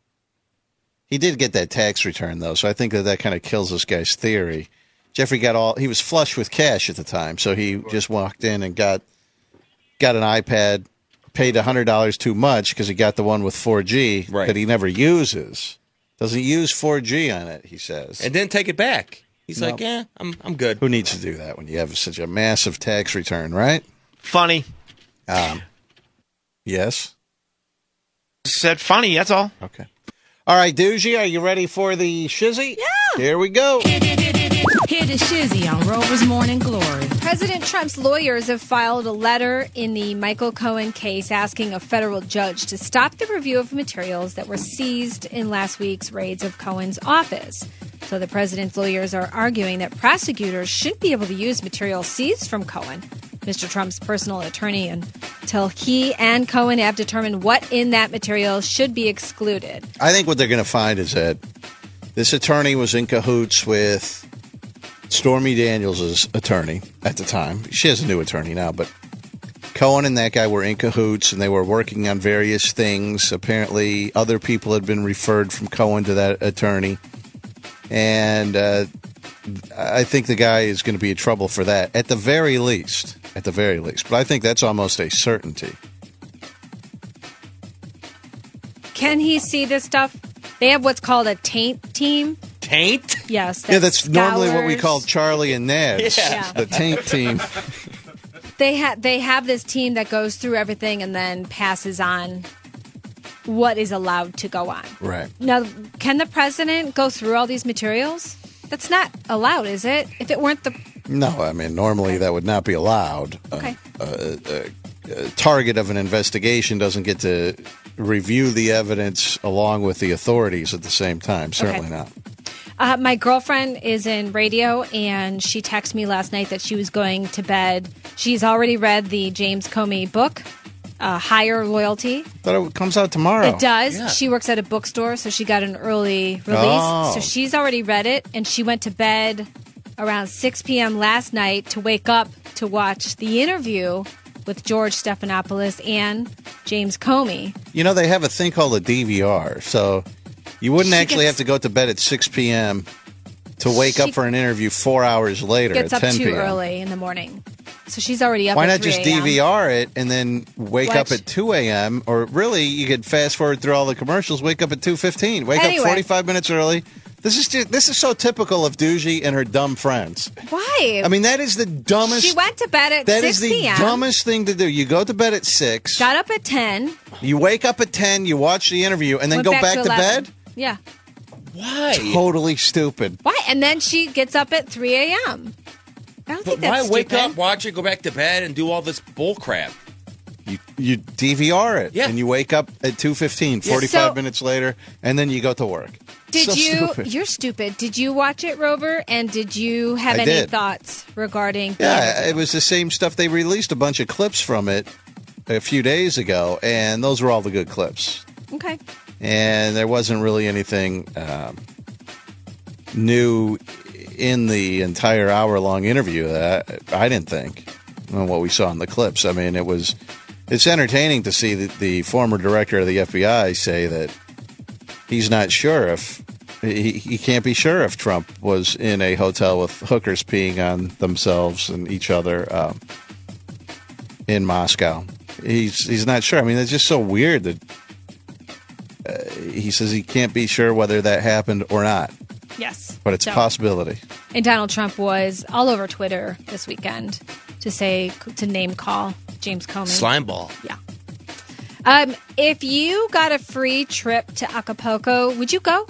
he did get that tax return though, so I think that that kind of kills this guy's theory. Jeffrey got all he was flush with cash at the time, so he just walked in and got got an iPad, paid a hundred dollars too much because he got the one with four G Right. that he never uses. Doesn't use four G on it, he says. and then take it back. He's No. like, yeah, I'm I'm good. Who needs to do that when you have such a massive tax return, right? Funny. Um, yes. Said funny. That's all. Okay. All right, Doogie, are you ready for the shizzy? Yeah. Here we go. Hear the shizzy on Rover's Morning Glory. President Trump's lawyers have filed a letter in the Michael Cohen case asking a federal judge to stop the review of materials that were seized in last week's raids of Cohen's office. So the president's lawyers are arguing that prosecutors shouldn't be able to use material seized from Cohen, Mister Trump's personal attorney, until he and Cohen have determined what in that material should be excluded. I think what they're going to find is that this attorney was in cahoots with Stormy Daniels' attorney at the time. She has a new attorney now, but Cohen and that guy were in cahoots, and they were working on various things. Apparently, other people had been referred from Cohen to that attorney. And uh, I think the guy is going to be in trouble for that, at the very least. At the very least. But I think that's almost a certainty. Can he see this stuff? They have what's called a taint team. Taint? Yes. Yeah, that's normally what we scours. call Charlie and Ned's, Yeah. the taint team. They have they have this team that goes through everything and then passes on what is allowed to go on. Right. Now, can the president go through all these materials? That's not allowed, is it? If it weren't the No, I mean, normally that would not be allowed. Okay. Uh, uh, uh, uh, target of an investigation doesn't get to review the evidence along with the authorities at the same time. Certainly Okay. not. Uh, my girlfriend is in radio, and she texted me last night that she was going to bed. She's already read the James Comey book, uh, Higher Loyalty. But it comes out tomorrow. It does. Yeah. She works at a bookstore, so she got an early release. Oh. So she's already read it, and she went to bed around six p.m. last night to wake up to watch the interview with George Stephanopoulos and James Comey. You know, they have a thing called a D V R, so you wouldn't She actually gets- have to go to bed at six p.m. to wake She up for an interview four hours later Gets at up ten too p.m. early in the morning. So she's already up Why at not three just a.m. D V R it and then wake Watch. up at two a.m. Or really, you could fast forward through all the commercials, wake up at two fifteen. Wake Anyway. up forty-five minutes early. This is just, this is so typical of Doogie and her dumb friends. Why? I mean, that is the dumbest. She went to bed at That six is the p.m. dumbest thing to do. You go to bed at six. Got up at ten. You wake up at ten. You watch the interview, and then went go back, to, eleven. bed. Yeah. Why? Totally stupid. Why? And then she gets up at three a.m. I don't But think that's why wake stupid. up, watch it, go back to bed, and do all this bull crap? You you D V R it, Yeah. and you wake up at two fifteen, Yeah. forty-five So- minutes later, and then you go to work. Did So you? stupid. You're stupid. Did you watch it, Rover? And did you have I any did. thoughts regarding? the Yeah, interview? it was the same stuff. They released a bunch of clips from it a few days ago, and those were all the good clips. Okay. And there wasn't really anything um, new in the entire hour-long interview that I, I didn't think on what we saw in the clips. I mean, it was it's entertaining to see the, the former director of the F B I say that he's not sure if he, he can't be sure if Trump was in a hotel with hookers peeing on themselves and each other um, in Moscow. He's he's not sure. I mean, it's just so weird that uh, he says he can't be sure whether that happened or not, Yes. but it's So- a possibility. And Donald Trump was all over Twitter this weekend to say to name call James Comey. Slime ball. Yeah. Um, if you got a free trip to Acapulco, would you go?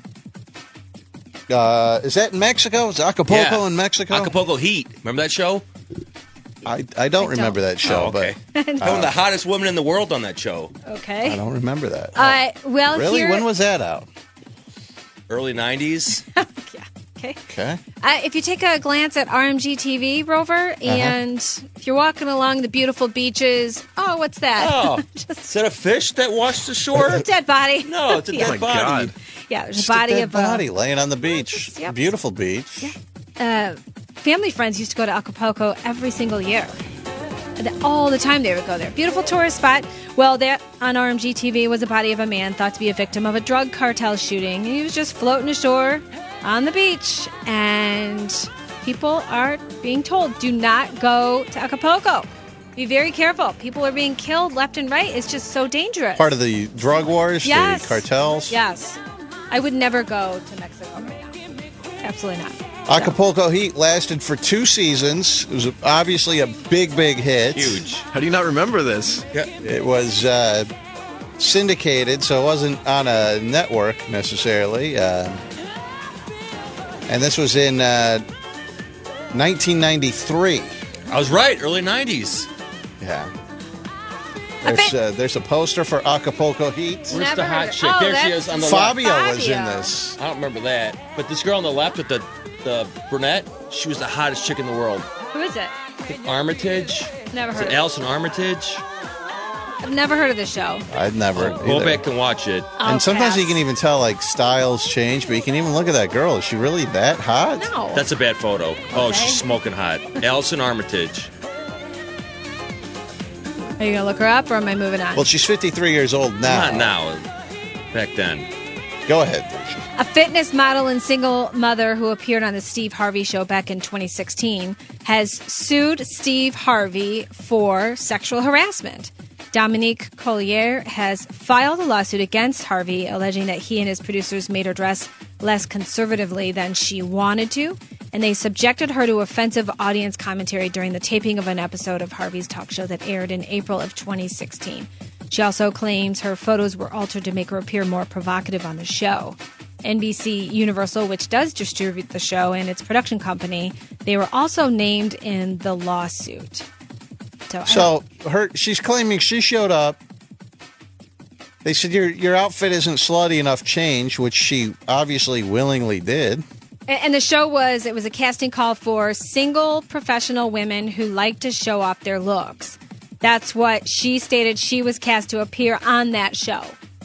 Uh, is that in Mexico? Is Acapulco Yeah. in Mexico? Acapulco Heat. Remember that show? I, I don't remember that show, Oh, okay. but One of the hottest women in the world on that show. Okay. I don't remember that. Uh, well, really? here- When was that out? Early nineties. Okay. Okay. Uh, if you take a glance at R M G T V, Rover, and if you're walking along the beautiful beaches, oh, what's that? Oh, is that a fish that washed the shore? It's a dead body. No, it's a Yeah. dead body. Yeah, there's Just a body dead of uh, body laying on the beach. Yep. Beautiful beach. uh, family friends used to go to Acapulco every single year. And all the time they would go there. Beautiful tourist spot. Well, that on R M G T V was a body of a man thought to be a victim of a drug cartel shooting. He was just floating ashore on the beach. And people are being told, do not go to Acapulco. Be very careful. People are being killed left and right. It's just so dangerous. Part of the drug wars, Yes. the cartels. Yes. I would never go to Mexico right now. Absolutely not. Acapulco Heat lasted for two seasons. It was obviously a big, big hit. Huge. How do you not remember this? It was uh, syndicated, so it wasn't on a network necessarily. Uh, and this was in uh, nineteen ninety-three. I was right. Early nineties. Yeah. There's, uh, there's a poster for Acapulco Heat. Where's Never the heard hot of- chick? oh, there she that's- is on the Fabio left. was in Fabio. this. I don't remember that. But this girl on the left with the, the brunette, she was the hottest chick in the world. Who is it? I think Armitage. Never Is heard it of it. Alison Armitage? I've never heard of this show. I'd never. Go either. back and watch it. I'll And sometimes pass. you can even tell like styles change, but you can even look at that girl. Is she really that hot? No. That's a bad photo. Oh, Okay. she's smoking hot. Alison Armitage. Are you going to look her up or am I moving on? Well, she's fifty-three years old now. Not now. Back then. Go ahead. A fitness model and single mother who appeared on the Steve Harvey show back in twenty sixteen has sued Steve Harvey for sexual harassment. Dominique Collier has filed a lawsuit against Harvey, alleging that he and his producers made her dress less conservatively than she wanted to, and they subjected her to offensive audience commentary during the taping of an episode of Harvey's talk show that aired in April of twenty sixteen. She also claims her photos were altered to make her appear more provocative on the show. N B C Universal, which does distribute the show, and its production company, they were also named in the lawsuit. So, I So her, she's claiming she showed up. They said your your outfit isn't slutty enough change, which she obviously willingly did. And and the show was, it was a casting call for single professional women who like to show off their looks. That's what she stated. She was cast to appear on that show.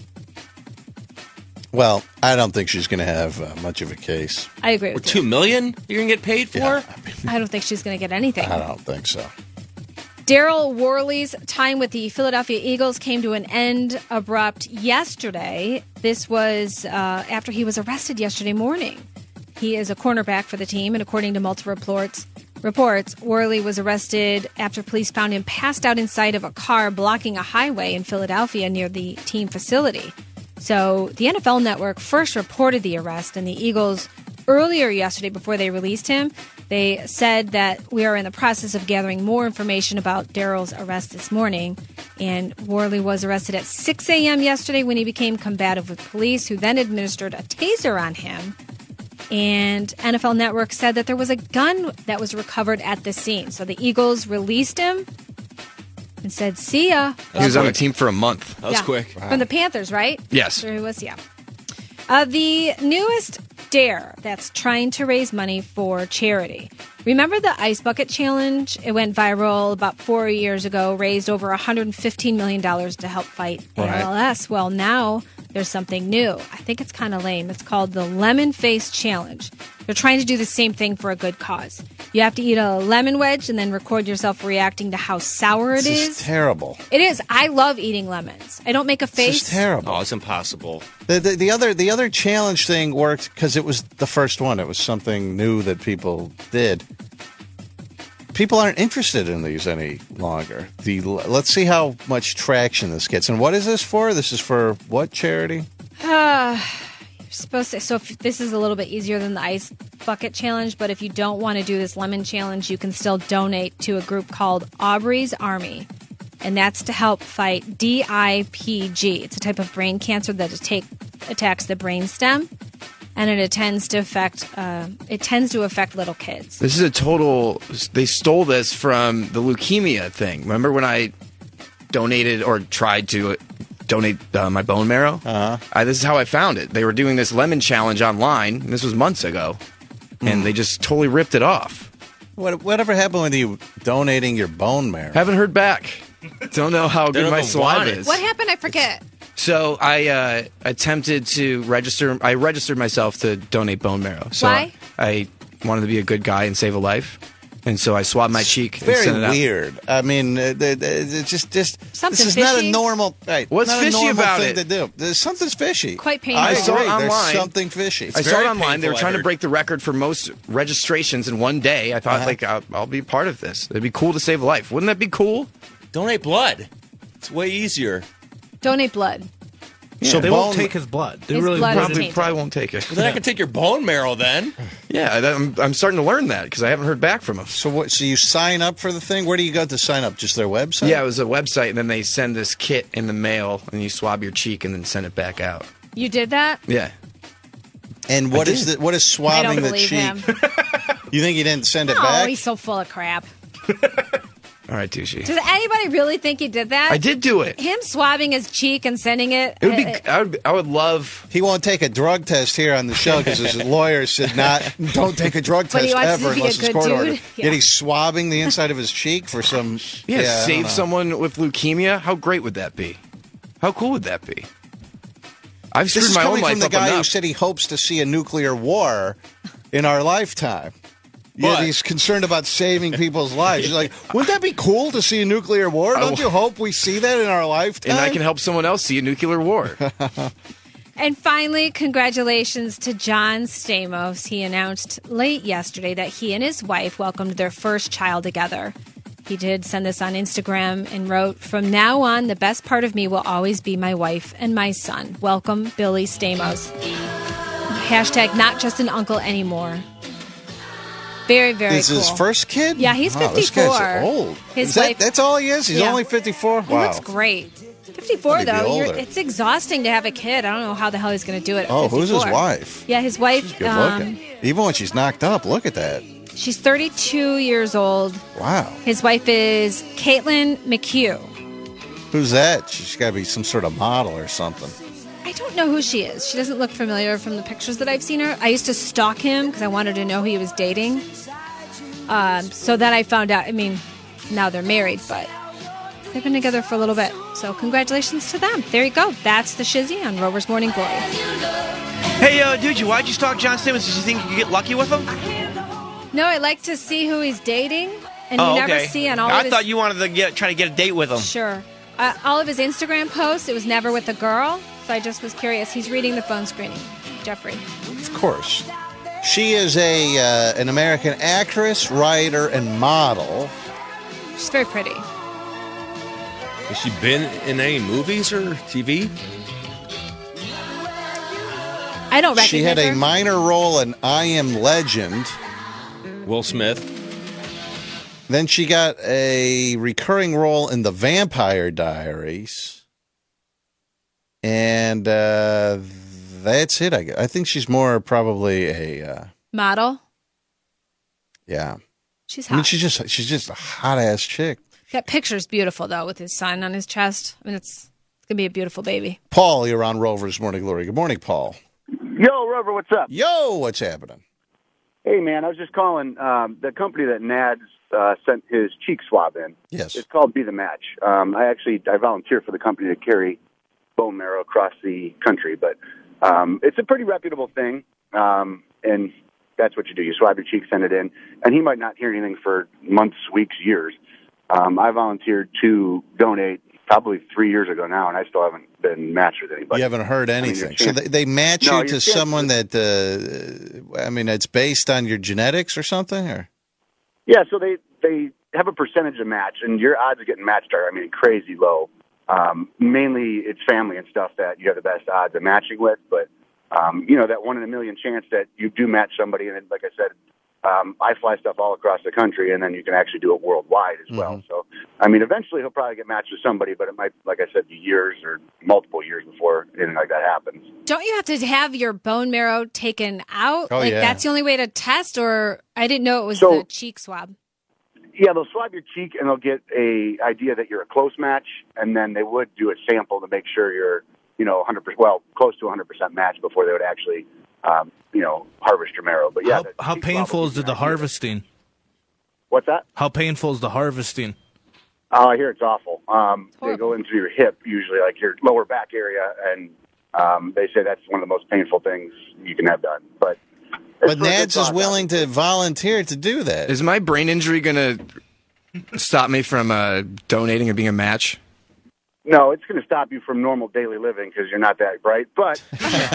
Well, I don't think she's going to have uh, much of a case. I agree Or with two you. million you're going to get paid for? I don't think she's going to get anything. I don't think so. Daryl Worley's time with the Philadelphia Eagles came to an end abrupt yesterday. This was uh, after he was arrested yesterday morning. He is a cornerback for the team, and according to multiple reports, reports, Worley was arrested after police found him passed out inside of a car blocking a highway in Philadelphia near the team facility. So the N F L Network first reported the arrest, and the Eagles earlier yesterday, before they released him, they said that we are in the process of gathering more information about Daryl's arrest this morning. And Worley was arrested at six a.m. yesterday when he became combative with police, who then administered a taser on him. And N F L Network said that there was a gun that was recovered at the scene. So the Eagles released him and said, see ya. He was on the team for a month. That was Yeah. quick. From the Panthers, right? Yes. So he was, yeah. Uh, the newest dare that's trying to raise money for charity. Remember the Ice Bucket Challenge? It went viral about four years ago, raised over one hundred fifteen million dollars to help fight A L S. Well, now there's something new. I think it's kind of lame. It's called the Lemon Face Challenge. They're trying to do the same thing for a good cause. You have to eat a lemon wedge and then record yourself reacting to how sour it This is. is terrible. It is. I love eating lemons. I don't make a face. It's terrible. Oh, it's impossible. The, the, the other the other challenge thing worked because it was the first one. It was something new that people did. People aren't interested in these any longer. The let's see how much traction this gets. And what is this for? This is for what charity? Uh, you're supposed to. So if this is a little bit easier than the Ice Bucket Challenge, but if you don't want to do this lemon challenge, you can still donate to a group called Aubrey's Army. And that's to help fight D I P G. It's a type of brain cancer that take, attacks the brainstem, and it tends to affect uh, it tends to affect little kids. This is a total. They stole this from the leukemia thing. Remember when I donated or tried to donate uh, my bone marrow? Uh-huh. I, this is how I found it. They were doing this lemon challenge online, and this was months ago, and they just totally ripped it off. What whatever happened with you donating your bone marrow? Haven't heard back. Don't know how They good don't my even swab want it. is. What happened? I forget. So I uh, attempted to register. I registered myself to donate bone marrow. So Why? I, I wanted to be a good guy and save a life, and so I swabbed my cheek. and Very sent it out. weird. I mean, uh, th- th- it's just just Something this is not a fishy. normal. Right, What's not a fishy normal about thing it? to do. There's something's fishy. Quite painful. I I saw agree. it online. There's something fishy. I saw it online. They were trying to break the record for most registrations in one day. I thought, Uh-huh. like, I'll, I'll be part of this. It'd be cool to save a life. Wouldn't that be cool? Donate blood. It's way easier. Donate blood. So they bone- won't take his blood. They His really blood is Probably, tainted. probably won't take it. Well, then I can take your bone marrow then. Yeah, that, I'm, I'm starting to learn that because I haven't heard back from them. So what? So you sign up for the thing? Where do you go to sign up? Just their website? Yeah, it was a website, and then they send this kit in the mail, and you swab your cheek and then send it back out. You did that? Yeah. And what I is did. the what is I swabbing don't the believe cheek? him. You think he didn't send it Oh, back? he's so full of crap. All right, Tushy. Does anybody really think he did that? I did do it. Him swabbing his cheek and sending it. It would be. uh, I would. I would love. He won't take a drug test here on the show because his lawyer said not. Don't take a drug But he test wants to ever be a unless it's good court dude? ordered. Yeah. Yet he's swabbing the inside of his cheek for some. Yeah, I don't save know. someone with leukemia. How great would that be? How cool would that be? I've This screwed is my coming own from life the up guy who enough. said he hopes to see a nuclear war in our lifetime. Yet What? he's concerned about saving people's lives. He's like, wouldn't that be cool to see a nuclear war? Don't you hope we see that in our lifetime? And I can help someone else see a nuclear war. And finally, congratulations to John Stamos. He announced late yesterday that he and his wife welcomed their first child together. He did send this on Instagram and wrote, "From now on, the best part of me will always be my wife and my son. Welcome, Billy Stamos." Hashtag not just an uncle anymore. Very, very Is cool. his first kid? Yeah, he's Wow, this fifty-four. guy's old. His Is that, wife- that's all he is? He's Yeah. only fifty-four? He Wow. looks great. fifty-four, Gotta be though. You're, older. it's exhausting to have a kid. I don't know how the hell he's going to do it at Oh, who's his fifty-four. wife? Yeah, his wife, Good um, looking. Even when she's knocked up, look at that. she's thirty-two years old. Wow. His wife is Caitlin McHugh. Who's that? She's got to be some sort of model or something. I don't know who she is. She doesn't look familiar from the pictures that I've seen her. I used to stalk him because I wanted to know who he was dating. Um, so then I found out, I mean, now they're married, but they've been together for a little bit. So congratulations to them. There you go. That's the Shizzy on Rover's Morning Glory. Hey, uh, dude, you why'd you stalk John Stamos? Did you think you could get lucky with him? No, I like to see who he's dating, and you oh, never okay. see on all I of his... thought you wanted to get try to get a date with him. Sure. Uh, all of his Instagram posts, it was never with a girl, so I just was curious. He's reading the phone screening. Jeffrey. Of course. She is a uh, an American actress, writer, and model. She's very pretty. Has she been in any movies or T V? I don't recognize She had a her. minor role in I Am Legend. Will Smith. Then she got a recurring role in The Vampire Diaries. And uh, that's it. I, I think she's more probably a uh, Model. yeah. She's I mean, hot. she's just she's just a hot ass chick. That picture's beautiful, though, with his sign on his chest. I mean, it's, it's going to be a beautiful baby. Paul, you're on Rover's Morning Glory. Good morning, Paul. Yo, Rover, what's up? Yo, what's happening? Hey, man, I was just calling um, the company that Nads uh, sent his cheek swab in. Yes. It's called Be the Match. Um, I actually I volunteer for the company to carry bone marrow across the country, but um, it's a pretty reputable thing, um, and that's what you do. You swab your cheek, send it in, and he might not hear anything for months, weeks, years. Um, I volunteered to donate probably three years ago now, and I still haven't been matched with anybody. You haven't heard I mean, anything. your so chance- they, they match No, you your to chances- someone that, uh, I mean, it's based on your genetics or something? Or Yeah, so they, they have a percentage of match, and your odds of getting matched are, I mean, crazy low. Um, mainly it's family and stuff that you have the best odds of matching with, but, um, you know, that one in a million chance that you do match somebody, and then, like I said, um, I fly stuff all across the country, and then you can actually do it worldwide as well. So, I mean, eventually he'll probably get matched with somebody, but it might, like I said, be years or multiple years before anything like that happens. Don't you have to have your bone marrow taken out? Oh, like, yeah. that's the only way to test, or I didn't know it was So- the cheek swab. Yeah, they'll swab your cheek and they'll get a idea that you're a close match, and then they would do a sample to make sure you're, you know, one hundred percent, well, close to one hundred percent match before they would actually, um, you know, harvest your marrow. But yeah, How, the how cheek swab painful will is give you the an idea. harvesting? What's that? How painful is the harvesting? Oh, I hear it's awful. Um, they go into your hip, usually like your lower back area, and um, they say that's one of the most painful things you can have done. But But Nads is willing to volunteer to do that. Is my brain injury going to stop me from uh, donating and being a match? no, it's going to stop you from normal daily living because you're not that bright. But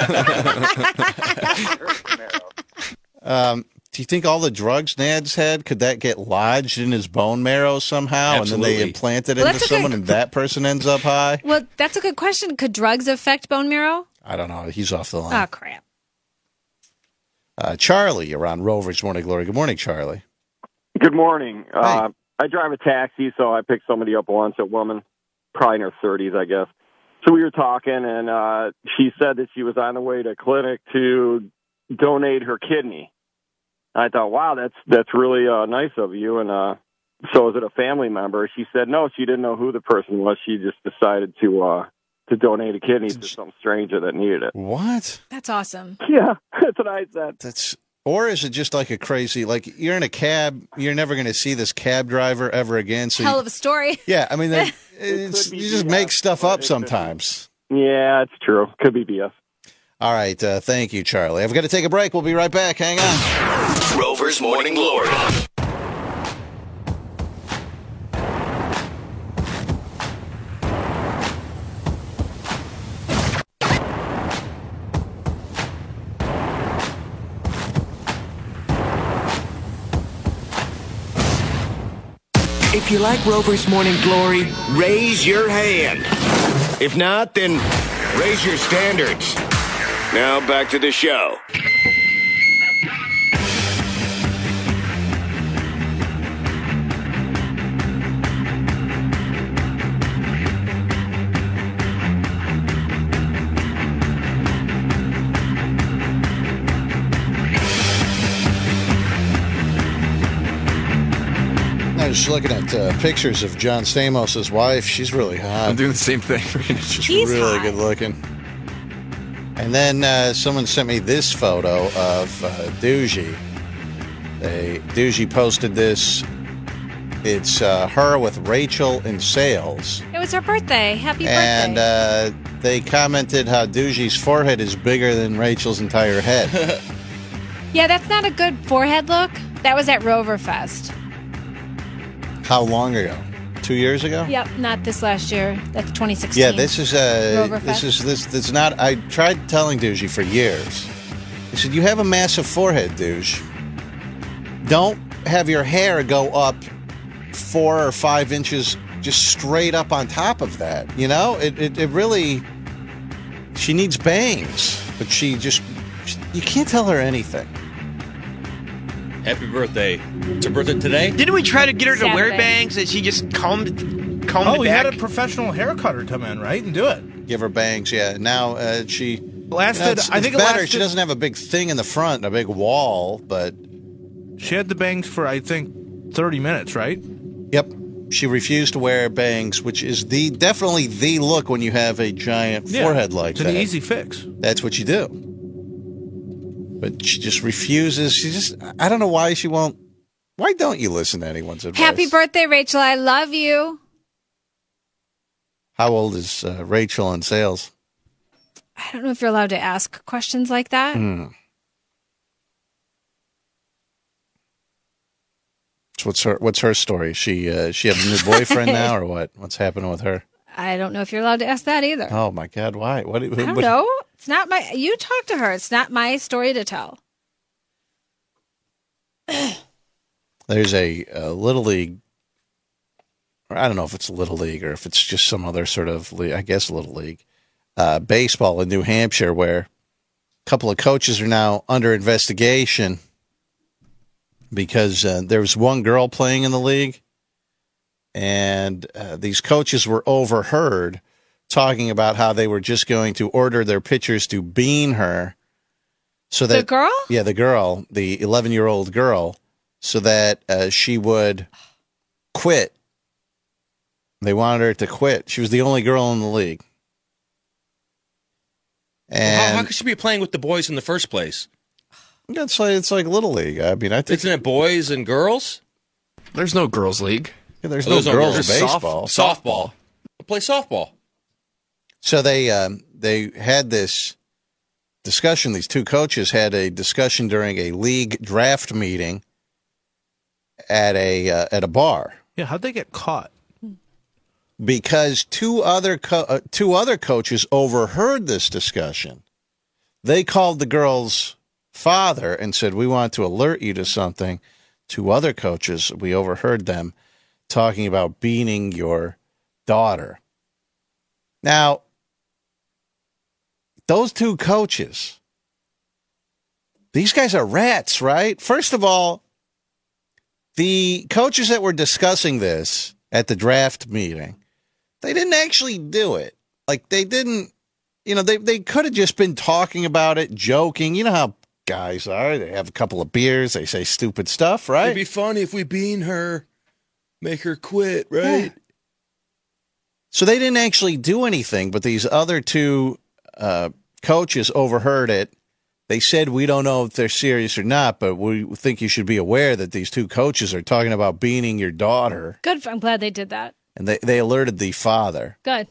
Um, do you think all the drugs Nads had, could that get lodged in his bone marrow somehow, and then they Absolutely. implant it Well, into that's a good- someone, and that person ends up high? Well, that's a good question. Could drugs affect bone marrow? I don't know. He's off the line. Oh, crap. Uh, Charlie, you're on Rover's Morning Glory. Good morning, Charlie. Good morning. Uh, I drive a taxi, so I picked somebody up once, a woman, probably in her thirties, I guess. So we were talking, and uh, she said that she was on the way to clinic to donate her kidney. I thought, wow, that's that's really uh, nice of you. And uh, so is it a family member? She said no, she didn't know who the person was. She just decided to uh, to donate a kidney to some stranger that needed it. What? That's awesome. Yeah, that's what I said. That's or is it just like a crazy, like you're in a cab, you're never going to see this cab driver ever again. So Hell you- of a story. yeah, I mean, they- it's, you just make stuff up sometimes. Yeah, it's true. Could be B S. All right, uh, thank you, Charlie. I've got to take a break. We'll be right back. Hang on. Rover's Morning Glory. If you like Rover's Morning Glory, raise your hand. If not, then raise your standards. Now back to the show. I was looking at uh, pictures of John Stamos' wife. She's really hot. I'm doing the same thing. She's He's really hot. good looking. And then uh, someone sent me this photo of uh, Doogie. They, Doogie posted this. It's uh, her with Rachel in sales. It was her birthday. Happy And birthday. uh, they commented how Doogie's forehead is bigger than Rachel's entire head. Yeah, that's not a good forehead look. That was at Roverfest. How long ago? Two years ago? Yep, not this last year. That's twenty sixteen. Yeah, this is uh, Roverfest. this is this. This is not. I tried telling Doogie for years He said, you have a massive forehead, douche. Don't have your hair go up four or five inches just straight up on top of that. You know, it, it, it really, she needs bangs, but she just, you can't tell her anything. Happy birthday. It's her birthday today? Didn't we try to get her to wear Saturday. bangs and she just combed, combed Oh, it we back? had a professional hair cutter come in, right, and do it. Give her bangs, yeah. Now uh, she Lasted, you know, it's, I it's think it better. lasted. She doesn't have a big thing in the front, a big wall, but She had the bangs for, I think, thirty minutes, right? yep. She refused to wear bangs, which is the definitely the look when you have a giant Yeah, forehead like it's that. an easy fix. That's what you do. But she just refuses. She just, I don't know why she won't. Why don't you listen to anyone's advice? Happy birthday, Rachel. I love you. How old is uh, Rachel in sales? I don't know if you're allowed to ask questions like that. Hmm. So what's her What's her story? She uh, she have a new boyfriend now, or what? What's happening with her? I don't know if you're allowed to ask that either. Oh my God! Why? What? I don't know. It's not my. You talk to her. It's not my story to tell. There's a, a little league. Or I don't know if it's little league or if it's just some other sort of league. I guess little league uh, baseball in New Hampshire, where a couple of coaches are now under investigation because uh, there was one girl playing in the league, and uh, these coaches were overheard talking about how they were just going to order their pitchers to bean her. So that The girl? Yeah, the girl, the eleven-year-old girl, so that uh, she would quit. They wanted her to quit. She was the only girl in the league. And How, how could she be playing with the boys in the first place? it's like it's like little league. I mean, I think Isn't it boys and girls? There's no girls' league. yeah, there's Oh, no there's no girls girls. in Soft- baseball. Softball. Play softball. So they um, they had this discussion. These two coaches had a discussion during a league draft meeting at a uh, at a bar. Yeah, how'd they get caught? Because two other co- uh, two other coaches overheard this discussion. They called the girl's father and said, "We want to alert you to something." Two other coaches, we overheard them talking about beating your daughter. Now, those two coaches, these guys are rats, right? First of all, the coaches that were discussing this at the draft meeting, they didn't actually do it. Like, they didn't, you know, they, they could have just been talking about it, joking. You know how guys are. They have a couple of beers. They say stupid stuff, right? It'd be funny if we bean her, make her quit, right? Yeah. So they didn't actually do anything, but these other two uh, coaches overheard it. They said, we don't know if they're serious or not, but we think you should be aware that these two coaches are talking about beaning your daughter. Good. I'm glad they did that. And they, they alerted the father. Good.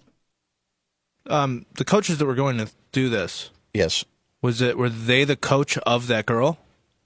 Um, the coaches that were going to do this, Yes. was it were they the coach of that girl?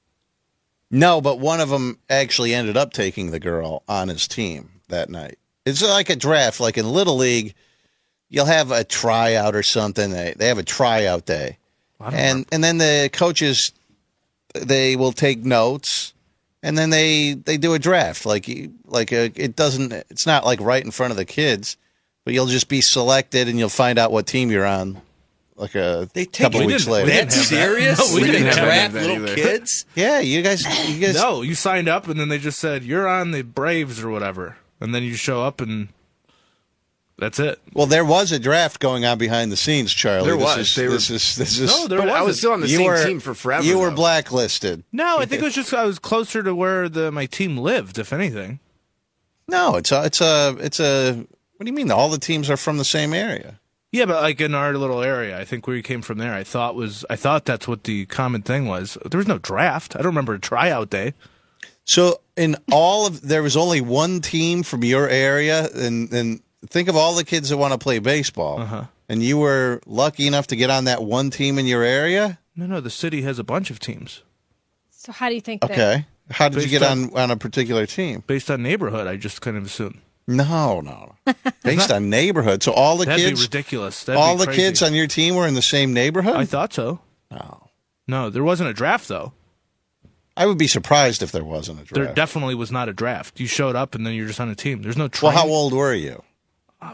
No, but one of them actually ended up taking the girl on his team that night. It's like a draft, like in Little League, you'll have a tryout or something. They, they have a tryout day. And and then the coaches, they will take notes, and then they, they do a draft. Like like a, it doesn't, it's not like right in front of the kids, but you'll just be selected, and you'll find out what team you're on. Like a They take couple it- weeks we later. didn't have that. Serious? No, we We didn't didn't have draft that little either. kids? Yeah, you guys, you guys. No, you signed up and then they just said you're on the Braves or whatever, and then you show up and that's it. Well, there was a draft going on behind the scenes, Charlie. There This was. Is, They were- this is this is. No, there But I was wasn't. still on the You same were- team for forever. You were though. blacklisted. No, I think it was just I was closer to where the my team lived, if anything. No, it's a, it's a, it's a. What do you mean? All the teams are from the same area. Yeah, but like in our little area, I think where you came from there, I thought was I thought that's what the common thing was. There was no draft. I don't remember a tryout day. So in all of there was only one team from your area, and and think of all the kids that want to play baseball, Uh-huh. and you were lucky enough to get on that one team in your area. No, no, the city has a bunch of teams. So how do you think? That, Okay, how did you Based get on- on on a particular team? Based on neighborhood, I just kind of assumed. No, no, based on neighborhood. So all the That'd kids, be ridiculous. That'd all be the crazy. kids on your team were in the same neighborhood. I thought so. No. No, there wasn't a draft, though. I would be surprised if there wasn't a draft. There definitely was not a draft. You showed up, and then you're just on a team. There's no Well, training. how old were you? Uh,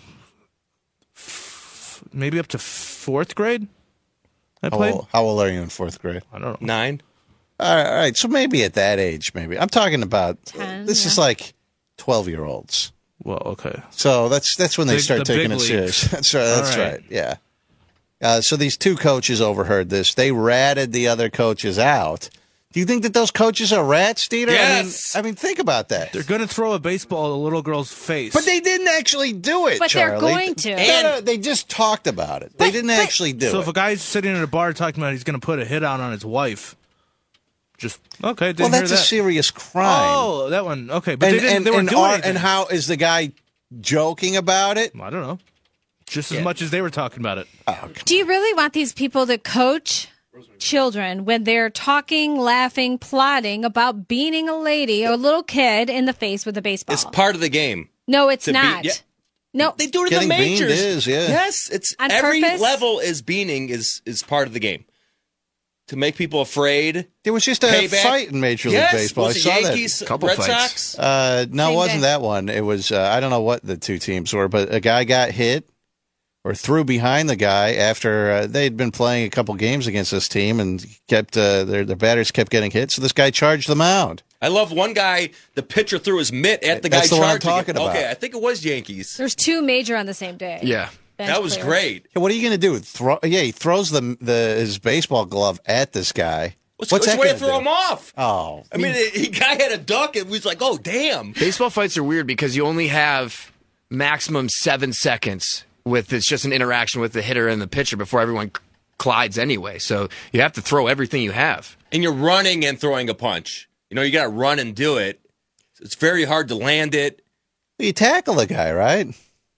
f- maybe up to fourth grade. I How played. old, how old are you in fourth grade? I don't know. Nine. All right, all right, so maybe at that age, maybe. I'm talking about, Ten, this yeah. is like twelve-year-olds. Well, okay. So that's that's when they Big- start the taking big it serious. leagues. That's right. That's All right. right. Yeah. Uh, so these two coaches overheard this. They ratted the other coaches out. Do you think that those coaches are rats, Dieter? Yes. I mean, I mean, think about that. They're going to throw a baseball at a little girl's face. But they didn't actually do it, But they're Charlie. going to. They, they- they just talked about it. They didn't actually do so it. if a guy's sitting at a bar talking about he's going to put a hit out on his wife, just okay. Didn't well, hear that's a that. serious crime. Oh, that one. Okay, but and they didn't. and, they weren't and, doing are- anything. and how is the guy joking about it? I don't know. Just as much as they were talking about it. Oh, Do you really want these people to coach children when they're talking, laughing, plotting about beating a lady or a little kid in the face with a baseball? It's part of the game. No, it's To beat- not. yeah. No, They do it in Getting the beamed majors. is, yeah. Yes, it's On every purpose? level is beaning is is part of the game. To make people afraid. There was just a Payback. fight in Major League Yes, Baseball. was I it saw Yankees, that. Couple Red fights. Sox. Uh, no, it Same wasn't day. that one. It was, uh, I don't know what the two teams were, but a guy got hit or threw behind the guy after uh, they'd been playing a couple games against this team and kept uh, their, their batters kept getting hit. So this guy charged the mound. I love one guy. The pitcher threw his mitt at the That's guy the one I'm charging. talking him. about. Okay, I think it was Yankees. there's two major on the same day. Yeah. Bench That was players. great. Yeah, what are you going to do? Throw? Yeah, he throws the the his baseball glove at this guy. What's, What's what's that the way to gonna throw do? him off? Oh, I mean, the he guy had a duck and was like, "Oh, damn!" Baseball fights are weird because you only have maximum seven seconds with it's just an interaction with the hitter and the pitcher before everyone c- collides anyway. So you have to throw everything you have. And you're running and throwing a punch. You know, you got to run and do it. It's very hard to land it. you tackle the guy, right?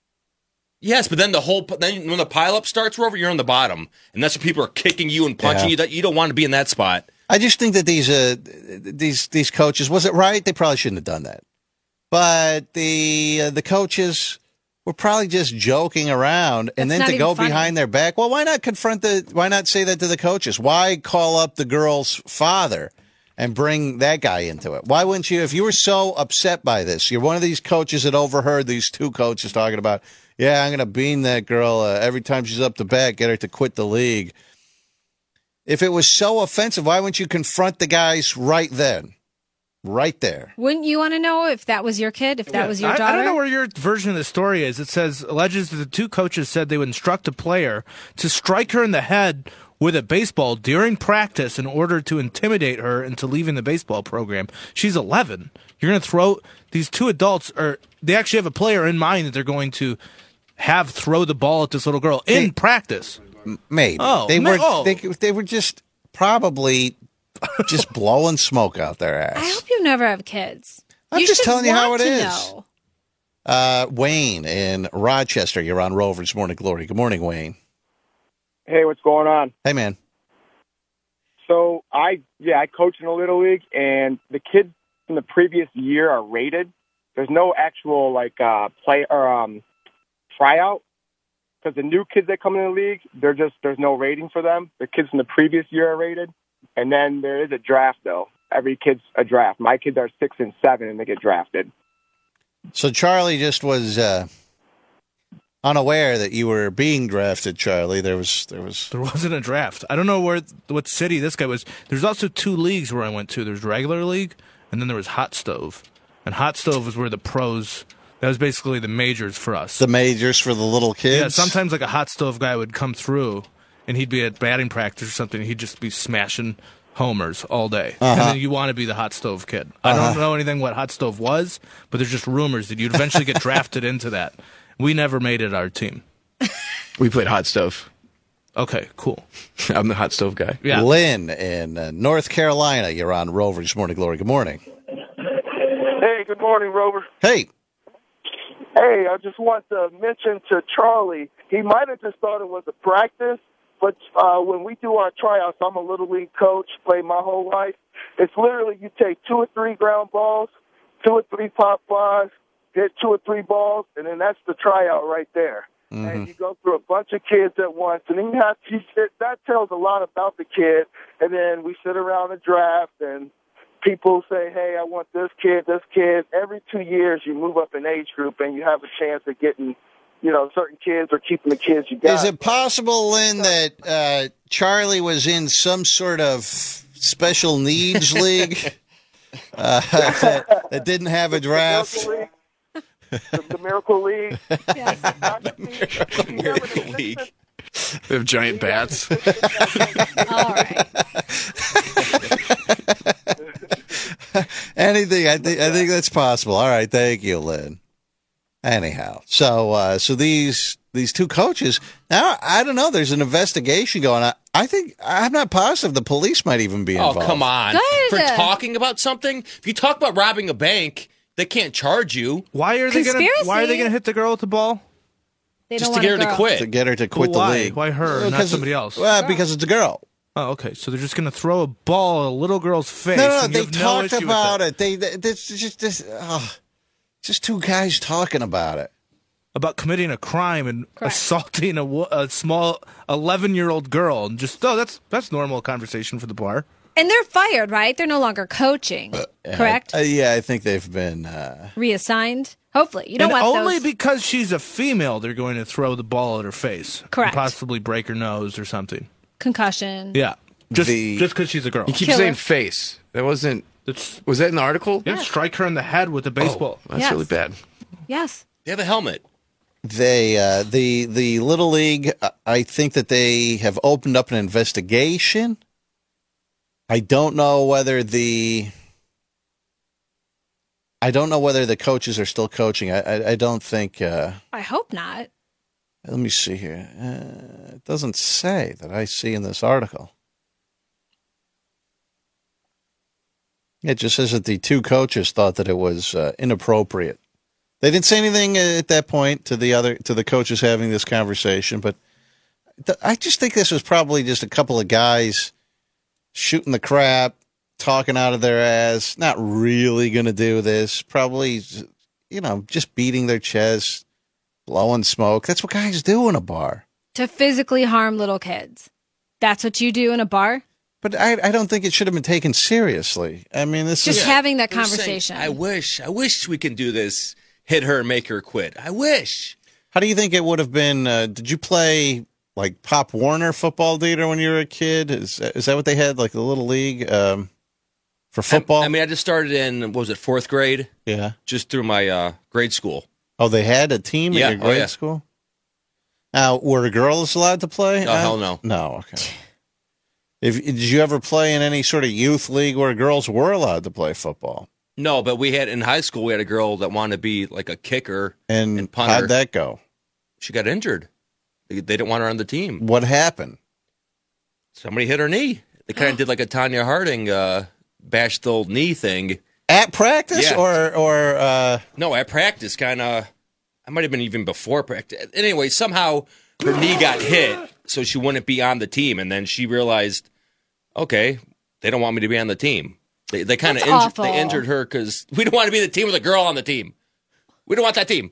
Yes, but then the whole then when the pileup starts, Rover, you're on the bottom, and that's when people are kicking you and punching Yeah. you. That you don't want to be in that spot. I just think that these uh, these these coaches, was it right? They probably shouldn't have done that. But the uh, the coaches were probably just joking around, and That's then not to even go funny. behind their back. Well, why not confront the? Why not say that to the coaches? Why call up the girl's father and bring that guy into it? Why wouldn't you? If you were so upset by this, you're one of these coaches that overheard these two coaches talking about, yeah, I'm going to bean that girl uh, every time she's up to bat, get her to quit the league. If it was so offensive, why wouldn't you confront the guys right then? Right there. Wouldn't you want to know if that was your kid, if that Yeah, was your I, daughter? I don't know where your version of the story is. It says alleges that the two coaches said they would instruct a player to strike her in the head with a baseball during practice in order to intimidate her into leaving the baseball program. She's eleven. You're going to throw these two adults, or they actually have a player in mind that they're going to have throw the ball at this little girl in Hey. practice. Maybe. Oh, they ma- were oh. they, they were just probably just blowing smoke out their I ass. hope you never have kids. I'm You just should telling you how want it to is. know. Uh, Wayne in Rochester, you're on Rover's Morning Glory. Good morning, Wayne. Hey, what's going on? Hey, man. So I, yeah, I coach in a little league, and the kids from the previous year are rated. There's no actual like uh, play or um, tryout because the new kids that come in the league, they're just there's no rating for them. The kids from the previous year are rated, and then there is a draft though. Every kid's a draft. My kids are six and seven, and they get drafted. So Charlie just was uh, unaware that you were being drafted, Charlie. There was there was There wasn't a draft. I don't know where what city this guy was. There's also two leagues where I went to. There's regular league, and then there was hot stove. And hot stove was where the pros. That was basically the majors for us. the majors for the little kids. Yeah, sometimes like a hot stove guy would come through, and he'd be at batting practice or something. And he'd just be smashing homers all day. And Uh-huh. then you want to be the hot stove kid. I Uh-huh. don't know anything what hot stove was, but there's just rumors that you'd eventually get drafted into that. We never made it our team. We played hot stove. Okay, cool. I'm the hot stove guy. Yeah. Lynn in uh, North Carolina, you're on Rover's Morning Glory. Good morning. Hey, good morning, Rover. Hey. Hey, I just want to mention to Charlie, he might have just thought it was a practice, but uh, when we do our tryouts, I'm a little league coach, played my whole life. It's literally you take two or three ground balls, two or three pop flies, hit two or three balls, and then that's the tryout right there. and you go through a bunch of kids at once, and then that, that tells a lot about the kid. And then we sit around the draft, and people say, hey, I want this kid, this kid. Every two years, you move up an age group, and you have a chance of getting, you know, certain kids or keeping the kids you got. Is it possible, Lynn, that uh, Charlie was in some sort of special needs league uh, that, that didn't have a draft? The, the Miracle League. Yes. The Miracle League. They have giant bats. All right. Anything, I think. I think that's possible. All right, thank you, Lynn. Anyhow, so uh, so these these two coaches now. I don't know. There's an investigation going on. I think I'm not positive the police might even be involved. Oh, come on! Good. For talking about something, if you talk about robbing a bank, they can't charge you. Why are they going Conspiracy. to? Why are they going to hit the girl with the ball? They Just don't to want get her a to girl. quit. To get her to quit Well, the why? league. Why her, Well, not 'cause- somebody else? Well, because it's a girl. Oh, okay. So they're just going to throw a ball at a little girl's face. No, no, and you they have no talked issue with about that. it. They, they this just this, oh, just two guys talking about it. About committing a crime and Correct. assaulting a, wo- a small eleven-year-old girl, and just oh, that's that's normal conversation for the bar. And they're fired, right? They're no longer coaching, correct? Uh, yeah, I think they've been. Uh, Reassigned. Hopefully, you don't and want only those. because she's a female, they're going to throw the ball at her face, Correct. and possibly break her nose or something. Concussion. Yeah, just The- just because she's a girl. You keep Killer. saying face. That wasn't. That's, Was that in the article? yeah, strike her in the head with a baseball. That's Yes. really bad. Yes. They have a helmet. they uh, the the little league. uh, I think that they have opened up an investigation. I don't know whether the. I don't know whether the coaches are still coaching. I I, I don't think. Uh, I hope not. let me see here. Uh, it doesn't say that I see in this article. It just says that the two coaches thought that it was uh, inappropriate. They didn't say anything uh, at that point to the other to the coaches having this conversation, but th- I just think this was probably just a couple of guys shooting the crap, talking out of their ass, not really going to do this. Probably, you know, just beating their chest, blowing smoke. That's what guys do in a bar. To physically harm little kids. That's what you do in a bar? But I, I don't think it should have been taken seriously. I mean, this Just is having that They're saying, conversation. I wish, I wish we can do this. Hit her and make her quit. I wish. How do you think it would have been? Uh, did you play like Pop Warner football theater when you were a kid? Is is that what they had, like the little league um, for football? I, I mean, I just started in, what was it, fourth grade? Yeah. Just through my uh, grade school. Oh, they had a team Yeah, at your oh, grade yeah. scholl? Now, were girls allowed to play? Oh, Uh, hell no. No, okay. If, did you ever play in any sort of youth league where girls were allowed to play football? No, but we had, in high school, we had a girl that wanted to be like a kicker And, and punter. how'd that go? She got injured. They, they didn't want her on the team. What happened? Somebody hit her knee. They kind of did like a Tanya Harding uh, bashed the old knee thing. At practice Yeah. or or uh... No, at practice, kind of. I might have been even before practice. Anyway, somehow her knee got hit, so she wouldn't be on the team. And then she realized, okay, they don't want me to be on the team. They, they kind of That's injured, awful. they injured her because we don't want to be the team with a girl on the team. We don't want that team.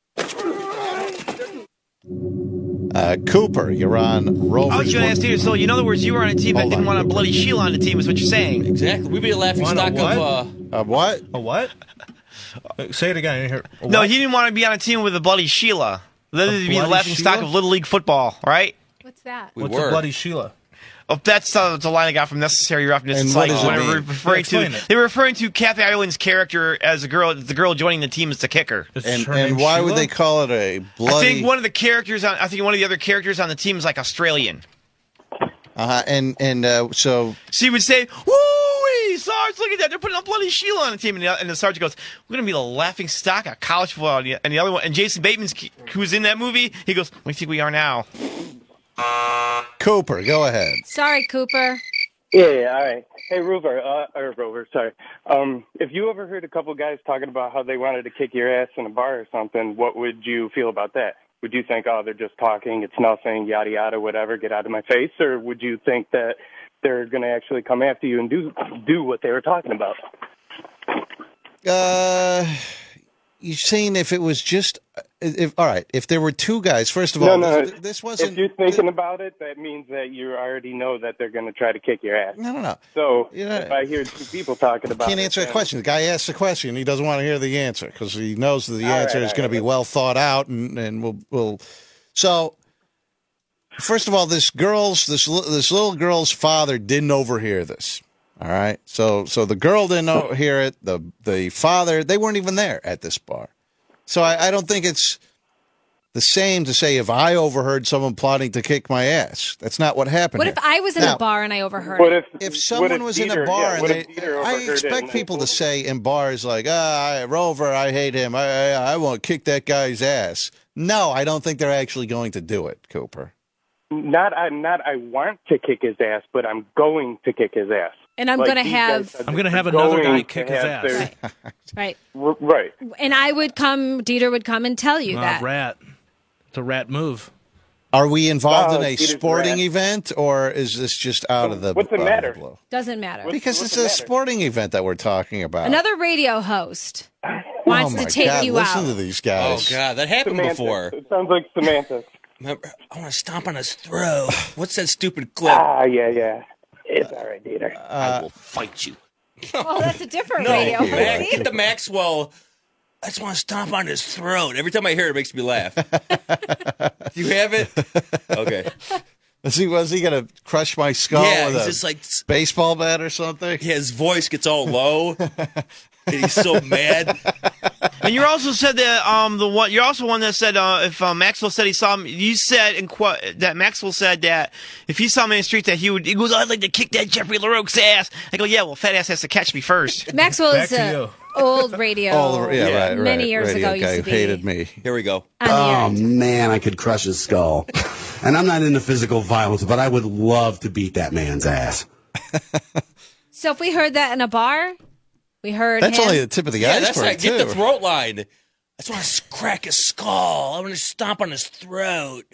Uh, Cooper, you're on Rovers. I was going to ask you, so in other words, you were on a team that Hold didn't on. want a bloody Sheila on the team, is what you're saying. Exactly. We'd be a laughing Want a stock what? of. Uh, A what? A what? Uh, Say it again. I didn't hear. A No, what? he didn't want to be on a team with a bloody Sheila. Literally A to be the bloody laughing stock Sheila? of Little League football, right? What's that? we What's were. a bloody Sheila? Oh, that's uh, the line I got from Necessary Roughness. And It's what like does it when they were mean? referring Yeah, to explain it. they were referring to Kathy Ireland's character as a girl, the girl joining the team as the kicker. Is And her and name why would Sheila? they call it a bloody? I think one of the characters on I think one of the other characters on the team is like Australian. Uh-huh. And and uh, so She would say, "Woo, Sarge, look at that! They're putting a bloody Sheila on the team." And the, and the sergeant goes, "We're going to be the laughing stock of college football." And the, and the other one, and Jason Bateman's who's in that movie, he goes, "What do you think we are now?" Cooper, go ahead. Sorry, Cooper. Yeah, yeah, all right. Hey, Rover, uh, or Rover, sorry. Um, if you ever heard a couple guys talking about how they wanted to kick your ass in a bar or something, what would you feel about that? Would you think, oh, they're just talking, it's nothing, yada, yada, whatever, get out of my face? Or would you think that they're going to actually come after you and do do what they were talking about? Uh, you're saying if it was just if all right, if there were two guys, first of all, No, no. this, this wasn't. If you're thinking about it, that means that you already know that they're going to try to kick your ass. No, no, no. So You know, if I hear two people talking about Can't it, answer a then- question. The guy asks a question. He doesn't want to hear the answer because he knows that the All answer right, is all going to right. be well thought out, and and will will. So, first of all, this girl's this li- this little girl's father didn't overhear this. All right, so so the girl didn't know, hear it. The the father, they weren't even there at this bar. So I, I don't think it's the same to say if I overheard someone plotting to kick my ass. That's not what happened. What here. if I was in Now, a bar and I overheard What it? if if someone was in a bar and they, I expect people to say in bars like, ah, Rover, I hate him. I, I, I want to kick that guy's ass. No, I don't think they're actually going to do it, Cooper. Not, I, not. I want to kick his ass, but I'm going to kick his ass. And I'm Like, gonna these have- guys are I'm gonna have another guy going kick to his have ass. their- Right. R- Right. And I would come, Dieter would come and tell you Ah, that. rat. It's a rat move. Are we involved Oh, in a Peter's sporting rat. event, or is this just out of the What's the out of matter? the blue? Doesn't matter. Because it's a sporting event that we're talking about. Another radio host oh wants my to take God, you listen out. to these guys. Oh God, that happened Semantics. before. It sounds like semantics. Remember, I want to stomp on his throat. What's that stupid clip? Ah, yeah, yeah. It's all right, Dieter. I will fight you. Oh, that's a different No, radio host. Max, See? get the Maxwell. I just want to stomp on his throat. Every time I hear it, it makes me laugh. You have it? Okay. Is he, was he going to crush my skull Yeah, with he's a just like- baseball bat or something? Yeah, his voice gets all low, and he's so mad. And you also said that um the one you're also one that said uh, if uh, Maxwell said he saw him, you said in qu- that Maxwell said that if he saw me in the street that he would he goes, I'd like to kick that Jeffrey LaRoque's ass. I go, yeah, well, fat ass has to catch me first. Maxwell Back is to a you. old radio. Oh, yeah, right, many right. years radio ago guy used who to be. hated me. Here we go. Oh, man, I could crush his skull. And I'm not into physical violence, but I would love to beat that man's ass. So if we heard that in a bar, we heard That's him. only the tip of the Yeah, that's iceberg, right. Get the too. throat line. I just want to crack his skull. I want to stomp on his throat.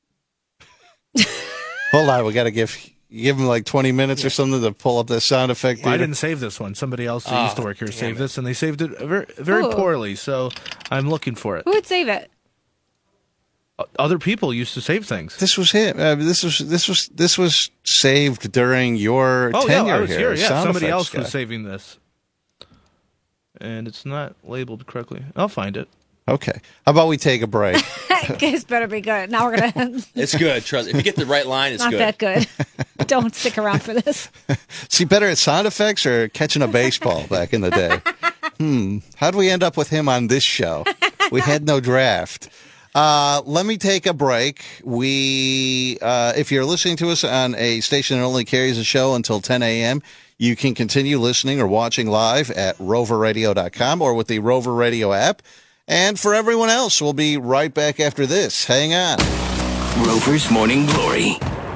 Hold on, we got to give give him like twenty minutes or something to pull up that sound effect. Well, I Dieter. didn't save this one. Somebody else that Oh, used to work here damn saved it. this, and they saved it very, very Who? poorly. So I'm looking for it. Who would save it? O- Other people used to save things. This was him. Uh, this was this was this was saved during your Oh yeah, tenure I was here. here. Yeah, sound somebody effects else guy. was saving this, and it's not labeled correctly. I'll find it. Okay, how about we take a break? This better be good. Now we're gonna. It's good. Trust. If you get the right line, it's Not good. that good. Don't stick around for this. See, better at sound effects or catching a baseball back in the day? Hmm. How'd we end up with him on this show? We had no draft. Uh, let me take a break. We, uh, if you're listening to us on a station that only carries a show until ten a.m., you can continue listening or watching live at rover radio dot com or with the Rover Radio app. And for everyone else, we'll be right back after this. Hang on. Rover's Morning Glory.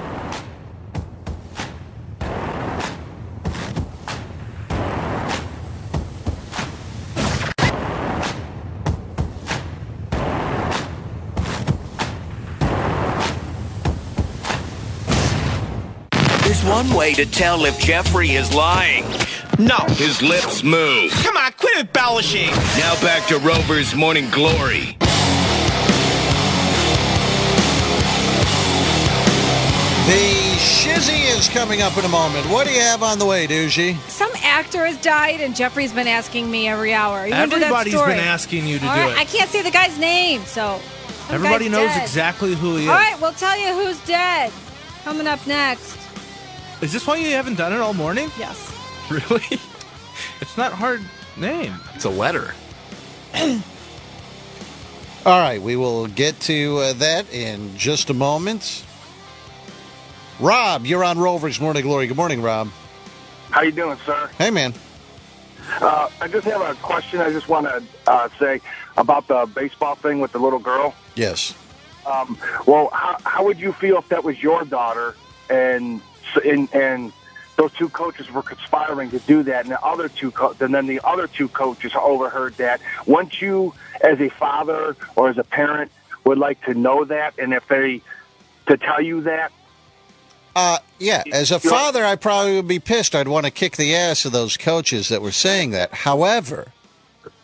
There's one way to tell if Jeffrey is lying. No. His lips move. Come on, quit embellishing. Now back to Rover's Morning Glory. The shizzy is coming up in a moment. What do you have on the way, Doogie? Some actor has died, and Jeffrey's been asking me every hour. You wanna do that Everybody's story? been asking you to All do right, it. I can't say the guy's name, so. some Everybody guy's knows dead. exactly who he is. All right, we'll tell you who's dead. Coming up next. Is this why you haven't done it all morning? Yes. Really? It's not a hard name. It's a letter. All right, we will get to uh, that in just a moment. Rob, you're on Rover's Morning Glory. Good morning, Rob. How you doing, sir? Hey, man. Uh, I just have a question. I just want to uh, say about the baseball thing with the little girl. Yes. Um, well, how, how would you feel if that was your daughter and and, and those two coaches were conspiring to do that, and the other two co- and then the other two coaches overheard that? Wouldn't you, as a father or as a parent, would like to know that, and if they to tell you that? Uh, yeah, as a father, I probably would be pissed. I'd want to kick the ass of those coaches that were saying that. However,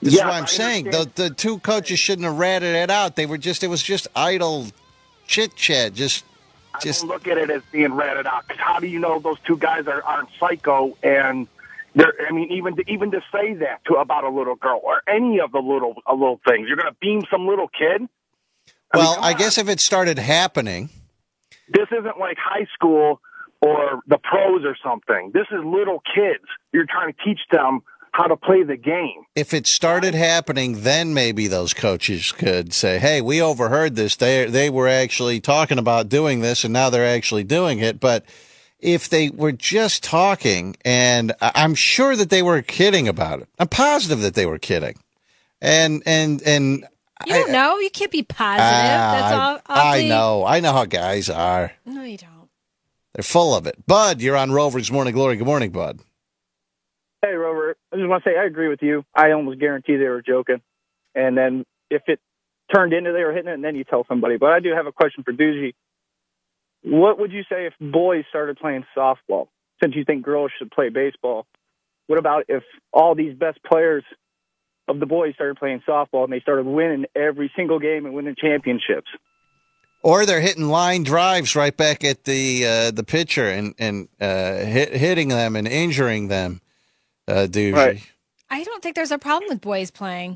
This Yeah, is what I'm I saying. The the two coaches shouldn't have ratted it out. They were just it was just idle chit chat. Just just I don't look at it as being ratted out. Because how do you know those two guys are, aren't psycho? And they're, I mean, even to, even to say that to about a little girl or any of the little uh, little things, you're going to beam some little kid. I well, mean, I guess if it started happening, this isn't like high school or the pros or something. This is little kids. You're trying to teach them how to play the game. if it started happening, then maybe those coaches could say, "Hey, we overheard this. They they were actually talking about doing this, and now they're actually doing it." But if they were just talking, and I- I'm sure that they were kidding about it. I'm positive that they were kidding, and and and. You don't know. You can't be positive. Ah, That's I, all. I know. I know how guys are. No, you don't. They're full of it. Bud, you're on Rover's Morning Glory. Good morning, Bud. Hey, Rover, I just want to say I agree with you. I almost guarantee they were joking. And then if it turned into they were hitting it, and then you tell somebody. But I do have a question for Doogie. What would you say if boys started playing softball, since you think girls should play baseball? What about if all these best players of the boys started playing softball and they started winning every single game and winning championships? Or they're hitting line drives right back at the uh, the pitcher and and uh, hit, hitting them and injuring them. Uh, Doogie. Right. I don't think there's a problem with boys playing.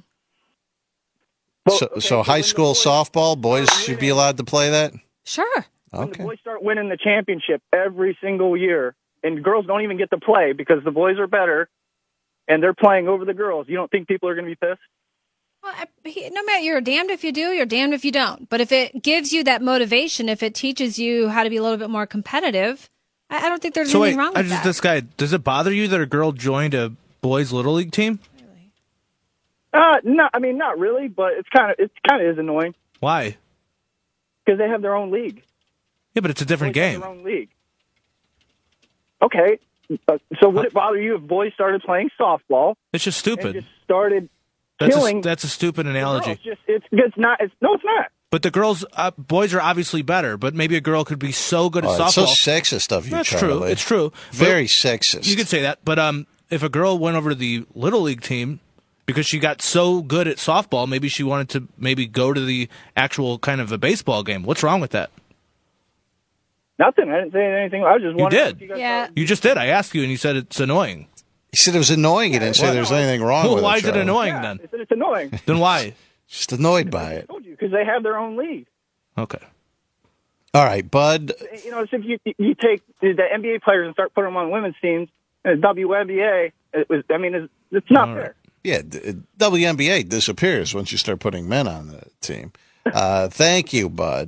So, so high school softball, boys should be allowed to play that? Sure. When the boys start winning the championship every single year, and girls don't even get to play because the boys are better, and they're playing over the girls, you don't think people are going to be pissed? Well, I, he- no matter, you're damned if you do, you're damned if you don't. But if it gives you that motivation, if it teaches you how to be a little bit more competitive, I, I don't think there's So anything wait, wrong I with just that. this guy. Does it bother you that a girl joined a boys' little league team? Uh, no, I mean, not really, but it's kind of, it kind of is annoying Why? because they have their own league. Yeah, but it's a different Boys have game. Their own league. Okay, uh, so would it bother you if boys started playing softball? It's just And stupid. just started That's killing. a, that's a stupid analogy. It's just it's it's not. It's no, it's not. But the girls, uh, boys are obviously better. But maybe a girl could be so good at Oh, it's so softball. sexist of you, That's Charlie. true. It's true. Very But sexist. You could say that. But um, if a girl went over to the little league team because she got so good at softball, maybe she wanted to maybe go to the actual kind of a baseball game. What's wrong with that? Nothing. I didn't say anything. I was just You wondering. did. If you guys Yeah. You just did. I asked you, and you said it's annoying. He said it was annoying. He didn't say there was anything wrong Well, with why it. is it Charlie. annoying Yeah, then? I said it's annoying. Then why? Just annoyed by it. Because they have their own league. Okay. All right, Bud. You know, it's if you you take the N B A players and start putting them on women's teams, and W N B A, it was. I mean, it's, it's not fair. Yeah, d- W N B A disappears once you start putting men on the team. Uh, thank you, Bud.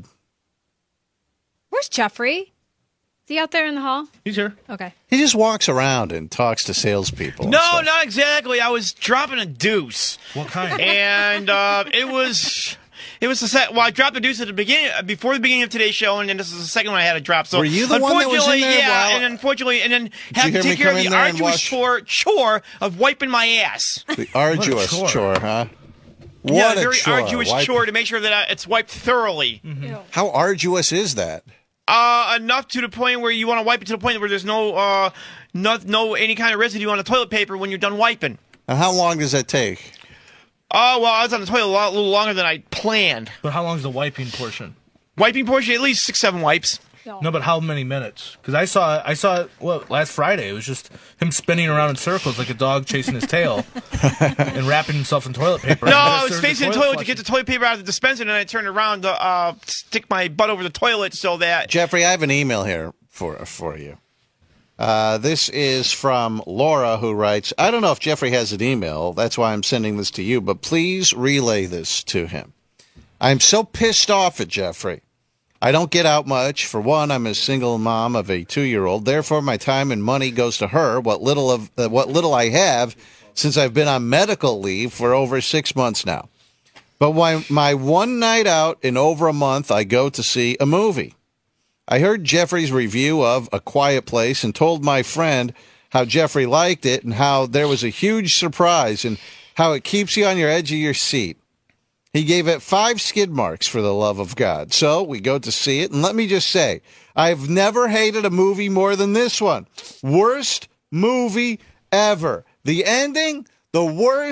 Where's Jeffrey? Is he out there in the hall? He's here. Okay. He just walks around and talks to salespeople. and No, stuff. not exactly. I was dropping a deuce. What kind? And uh, it was, it was the set. Well, I dropped a deuce at the beginning, before the beginning of today's show, and then this is the second one I had to drop. So Were you the one that was in unfortunately, there yeah, while- and unfortunately, and then you had hear to me take care of come the in there and arduous watch- chore, chore of wiping my ass. The arduous What a chore. chore. huh? What yeah, a very chore. arduous Wipe- chore to make sure that uh, it's wiped thoroughly. How arduous is that? Uh, enough to the point where you want to wipe it to the point where there's no, uh, no, no any kind of residue on the toilet paper when you're done wiping. And how long does that take? Oh, well, I was on the toilet a, lot, a little longer than I planned. But how long is the wiping portion? Wiping portion, at least six, seven wipes. No, but how many minutes? Because I saw, I saw it, what, last Friday. It was just him spinning around in circles like a dog chasing his tail and wrapping himself in toilet paper. No, And then I was started facing the toilet to get the toilet paper out of the dispenser, and then I turned around to uh, stick my butt over the toilet so that... Jeffrey, I have an email here for for you. Uh, this is from Laura, who writes, I don't know if Jeffrey has an email. That's why I'm sending this to you, but please relay this to him. I'm so pissed off at Jeffrey. I don't get out much. For one, I'm a single mom of a two-year-old. Therefore, my time and money goes to her, what little of uh, what little I have, since I've been on medical leave for over six months now. But my, my one night out in over a month, I go to see a movie. I heard Jeffrey's review of A Quiet Place and told my friend how Jeffrey liked it and how there was a huge surprise and how it keeps you on your edge of your seat. He gave it five skid marks, for the love of God. So we go to see it, and let me just say, I've never hated a movie more than this one. Worst movie ever. The ending, the worst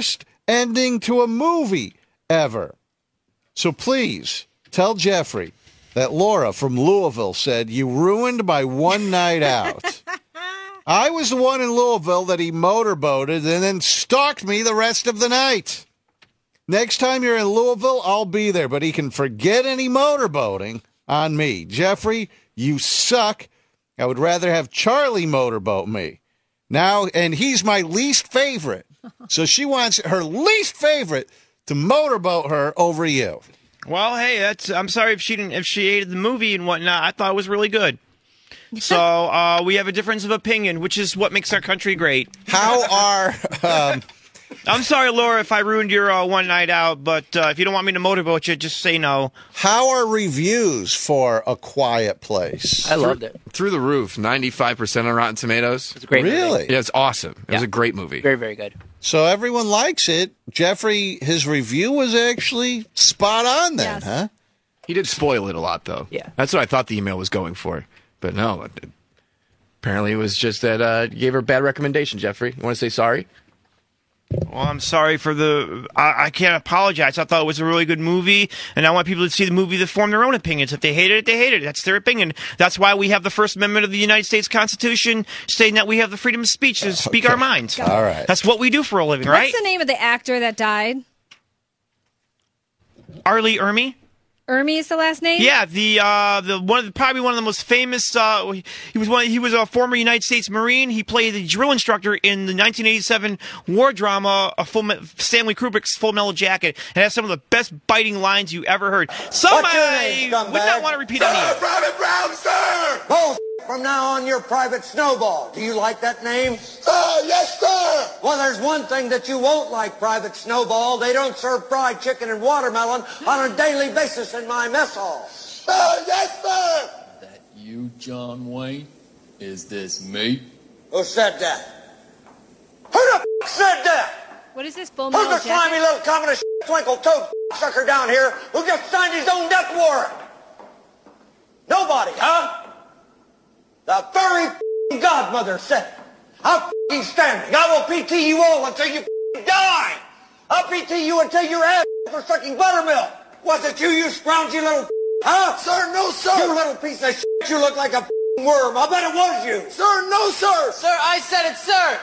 ending to a movie ever. So please tell Jeffrey that Laura from Louisville said you ruined my one night out. I was the one in Louisville that he motorboated and then stalked me the rest of the night. Next time you're in Louisville, I'll be there, but he can forget any motorboating on me. Jeffrey, you suck. I would rather have Charlie motorboat me. Now, and he's my least favorite. So she wants her least favorite to motorboat her over you. Well, hey, that's. I'm sorry if she didn't, if she hated the movie and whatnot. I thought it was really good. So uh, we have a difference of opinion, which is what makes our country great. How are? Um, I'm sorry, Laura, if I ruined your uh, one night out, but uh, if you don't want me to motorboat you, just say no. How are reviews for A Quiet Place? I loved it. Through the roof, ninety-five percent on Rotten Tomatoes. It's a great movie. Really? Yeah, it's awesome. It Yeah. was a great movie. Very, very good. So everyone likes it. Jeffrey, his review was actually spot on then, Yes. huh? He did spoil it a lot, though. Yeah. That's what I thought the email was going for. But no, it, apparently it was just that uh, you gave her a bad recommendation, Jeffrey. You want to say sorry? Well, I'm sorry for the. I, I can't apologize. I thought it was a really good movie, and I want people to see the movie to form their own opinions. If they hated it, they hated it. That's their opinion. That's why we have the First Amendment of the United States Constitution stating that we have the freedom of speech to speak our minds. All right. That's what we do for a living, right? What's the name of the actor that died? Arlie Ermy? Ermy is the last name? Yeah, the uh, the one of the, probably one of the most famous. Uh, he was one. He was a former United States Marine. He played the drill instructor in the nineteen eighty-seven war drama, a full Me- Stanley Kubrick's Full Metal Jacket. It has some of the best biting lines you ever heard. Somebody would not want to repeat any of it. Private Brown, sir! Bull. From now on, you're Private Snowball. Do you like that name? Uh, yes, sir. Well, there's one thing that you won't like, Private Snowball. They don't serve fried chicken and watermelon on a daily basis in my mess hall. Uh, yes, sir. That you, John Wayne? Is this me? Who said that? Who the f*** said that? What is this, Full Who's Metal the slimy Jacket? little communist twinkle-toed sucker down here who just signed his own death warrant? Nobody, huh? The very f***ing godmother said it. I'm f***ing standing. I will P T you all until you f***ing die. I'll P T you until your ass for sucking buttermilk. Was it you, you scroungy little f***, huh? Sir, no, sir. You little piece of shit. You look like a f***ing worm. I bet it was you. Sir, no, sir. Sir, I said it, sir.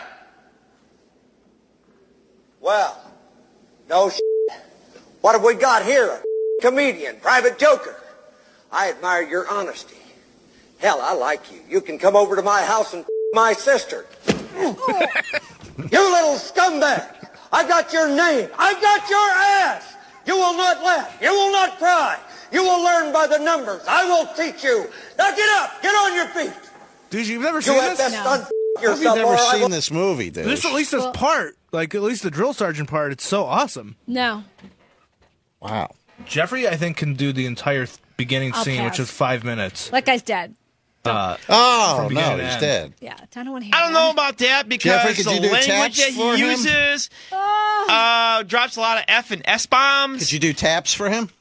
Well, no shit. What have we got here? A comedian, private joker. I admire your honesty. Hell, I like you. You can come over to my house and my sister. You little scumbag. I got your name. I got your ass. You will not laugh. You will not cry. You will learn by the numbers. I will teach you. Now get up. Get on your feet. Dude, you've never You seen have this? best No. un- I've yourself, never or I seen will- this movie, dude. This at least this part, like at least the drill sergeant part, it's so awesome. No. Wow. Jeffrey, I think, can do the entire th- beginning I'll scene, pass. which is five minutes. That guy's dead. Uh, Oh, from no, beginning to he's end. dead. Yeah, I don't want to hear I don't know about that because Jeffrey, could the you do language taps that for he him? uses uh, drops a lot of F and S bombs. Could you do taps for him?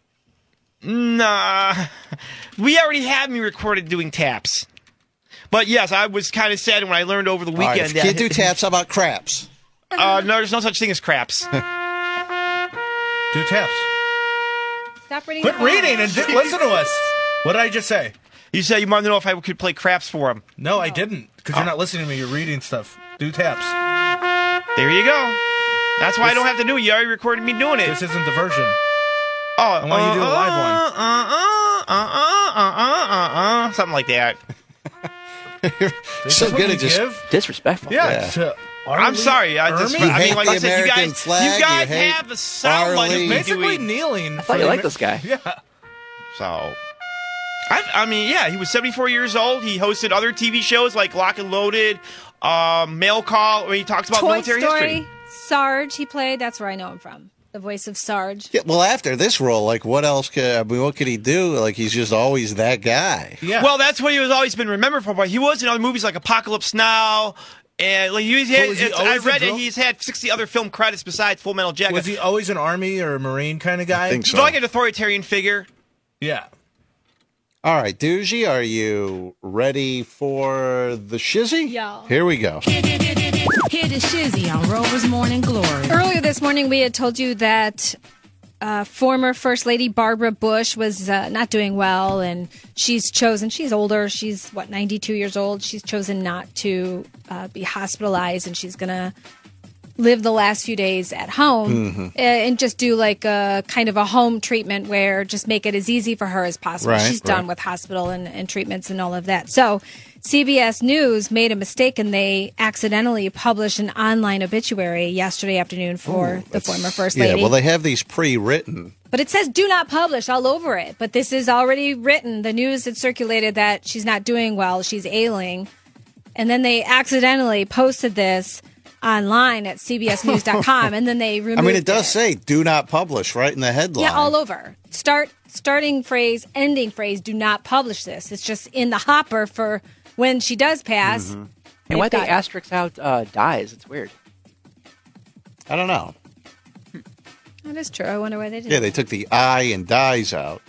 Nah, we already had me recorded doing taps. But yes, I was kind of sad when I learned over the All right, weekend if you that can't do taps, how about craps? Uh, no, there's no such thing as craps. Do taps. Stop reading. Quit your phone. reading and di- listen to us. What did I just say? You said you wanted to know if I could play craps for him. No, I didn't, because you're not listening to me. You're reading stuff. Do taps. There you go. That's why I don't have to do it. You already recorded me doing it. This isn't the version. Oh, I want you to do a live one. Uh, uh, uh, uh, uh, uh, uh, something like that. So is what good you at just. Uh, Disrespectful. Yeah. Yeah. to I'm Arlie sorry. I just, Ermy? You I mean, hate like the I said, you American guys, flag, you you guys hate have the sound like Arlie. you Basically doing. kneeling. I thought you liked this guy. Yeah. So, I, I mean, yeah, he was seventy-four years old. He hosted other T V shows like Lock and Loaded, um, Mail Call, where he talks about Toy military Story. history. Sarge, he played. That's where I know him from. The voice of Sarge. Yeah, well, after this role, like, what else could I mean? What could he do? Like, he's just always that guy. Yeah. Well, that's what he was always been remembered for. But he was in other movies like Apocalypse Now. And like he, So was he it's, I always a read that drill- he's had sixty other film credits besides Full Metal Jacket. Was he always an army or a marine kind of guy? I think so. He's like an authoritarian figure. Yeah. All right, Doogie, are you ready for the shizzy? Yeah. Here we go. Hear the shizzy on Rover's Morning Glory. Earlier this morning, we had told you that uh, former First Lady Barbara Bush was uh, not doing well, and she's chosen, she's older, she's, what, ninety-two years old. She's chosen not to uh, be hospitalized, and she's going to live the last few days at home Mm-hmm. uh, and just do like a kind of a home treatment where just make it as easy for her as possible. Right, She's done right. with hospital and, and treatments and all of that. So C B S News made a mistake and they accidentally published an online obituary yesterday afternoon for Ooh, the former First Yeah, Lady. well, they have these pre-written. But it says do not publish all over it. But this is already written. The news had circulated that she's not doing well, she's ailing. And then they accidentally posted this online at C B S news dot com, and then they removed I mean, it does it. say "do not publish" right in the headline. Yeah, all over. Start, starting phrase, ending phrase. Do not publish this. It's just in the hopper for when she does pass. Mm-hmm. And why They've they got- asterisk out uh, dies? It's weird. I don't know. That is true. I wonder why they did. Yeah, they took the I and dies out.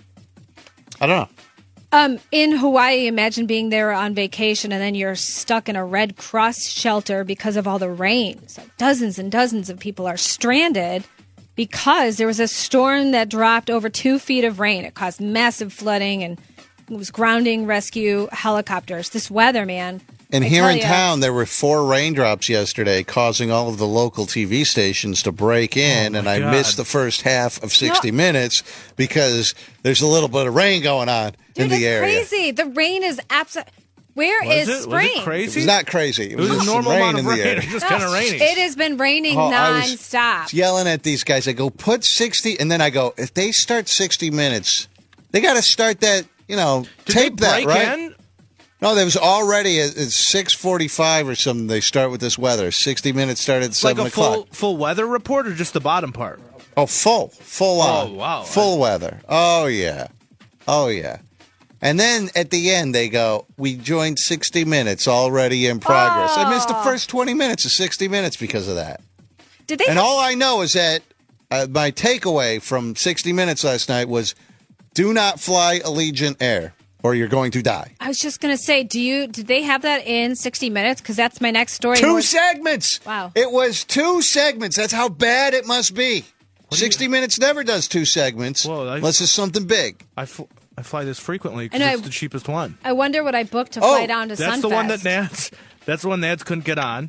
I don't know. Um, in Hawaii, imagine being there on vacation and then you're stuck in a Red Cross shelter because of all the rain. So dozens and dozens of people are stranded because there was a storm that dropped over two feet of rain. It caused massive flooding and it was grounding rescue helicopters. This weather, man. And I here tell in ya. town, there were four raindrops yesterday, causing all of the local T V stations to break in, and I God. missed the first half of sixty minutes because there's a little bit of rain going on in Dude, the it's area. crazy. The rain is absolute. Where Was is it? Was it spring? crazy? It was not crazy. It, It was a just some normal rain amount in of the rain. air. It was just kind of raining. It has been raining Oh, I was nonstop. Yelling at these guys, I go, put sixty, and then I go, if they start sixty minutes, they got to start that, you know, Did tape they that, break right? in? No, there was already at, at six forty-five or something. They start with this weather. sixty minutes started at Like seven a o'clock. full full weather report or just the bottom part? Oh, full, full Oh, on. wow. Full weather. Oh, yeah. Oh, yeah. And then at the end, they go, we joined sixty minutes already in progress. I missed the Oh. first twenty minutes of sixty minutes because of that. Did they? And have- all I know is that uh, my takeaway from sixty minutes last night was do not fly Allegiant Air or you're going to die. I was just gonna say, do you? Did they have that in sixty minutes? Because that's my next story. Two More- segments. Wow. It was two segments. That's how bad it must be. sixty minutes never does two segments Whoa, I- unless it's something big. I, fl- I fly this frequently I because know, it's I- the cheapest one. I wonder what I booked to Oh, fly down to That's Sunfest. the one that Nads. That's the one Nads couldn't get on,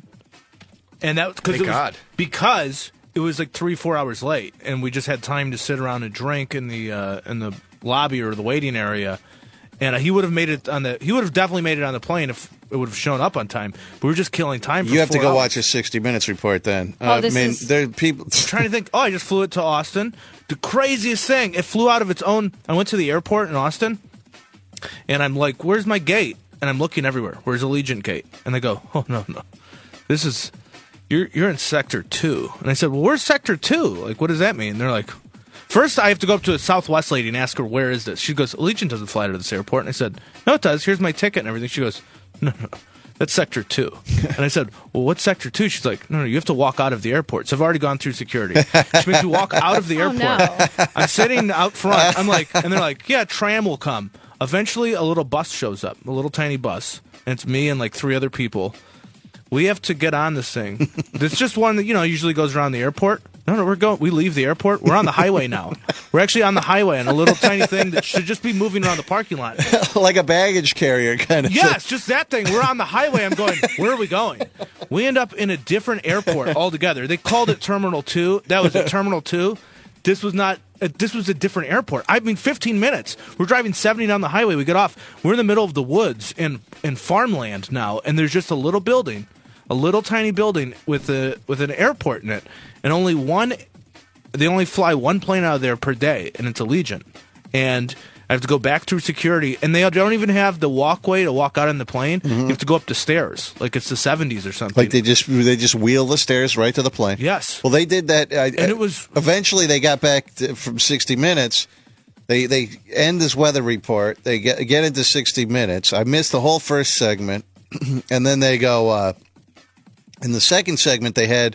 and that because Thank it was God. because it was like three four hours late, and we just had time to sit around and drink in the uh, in the lobby or the waiting area. And uh, he would have made it on the. He would have definitely made it on the plane if it would have shown up on time. But we were just killing time. For You have to four go hours. watch a sixty minutes report then. Oh, Uh, this I mean, is- there are people. I'm trying to think. Oh, I just flew it to Austin. The craziest thing. It flew out of its own. I went to the airport in Austin, and I'm like, "Where's my gate?" And I'm looking everywhere. Where's Allegiant Gate? And they go, "Oh no, no, this is you're you're in Sector Two." And I said, "Well, where's Sector Two? Like, what does that mean?" And they're like, first I have to go up to a Southwest lady and ask her, "Where is this?" She goes, "Allegiant doesn't fly to this airport." And I said, "No, it does. Here's my ticket and everything." She goes, "No, no, no. That's Sector two." And I said, "Well, what's Sector two?" She's like, no, no, you have to walk out of the airport. So I've already gone through security. She makes me walk out of the Oh, airport. no. I'm sitting out front. I'm like, and they're like, yeah, tram will come. Eventually, a little bus shows up, a little tiny bus. And it's me and like three other people. We have to get on this thing. It's just one that, you know, usually goes around the airport. No, no, we're going. We leave the airport. We're on the highway now. We're actually on the highway on a little tiny thing that should just be moving around the parking lot. Like a baggage carrier kind of Yes, just that thing. We're on the highway. I'm going, where are we going? We end up in a different airport altogether. They called it Terminal two. That was at Terminal two. This was not, uh, this was a different airport. I mean, fifteen minutes. We're driving seventy down the highway. We get off. We're in the middle of the woods in, in farmland now, and there's just a little building, a little tiny building with a with an airport in it, and only one, they only fly one plane out of there per day, and it's Allegiant. And I have to go back through security, and they don't even have the walkway to walk out on the plane. You have to go up the stairs, like it's the seventies or something. Like they just they just wheel the stairs right to the plane. Yes. Well, they did that, uh, And it was- eventually they got back to, from sixty minutes. They they end this weather report. They get get into sixty minutes. I missed the whole first segment, and then they go. Uh, in the second segment, they had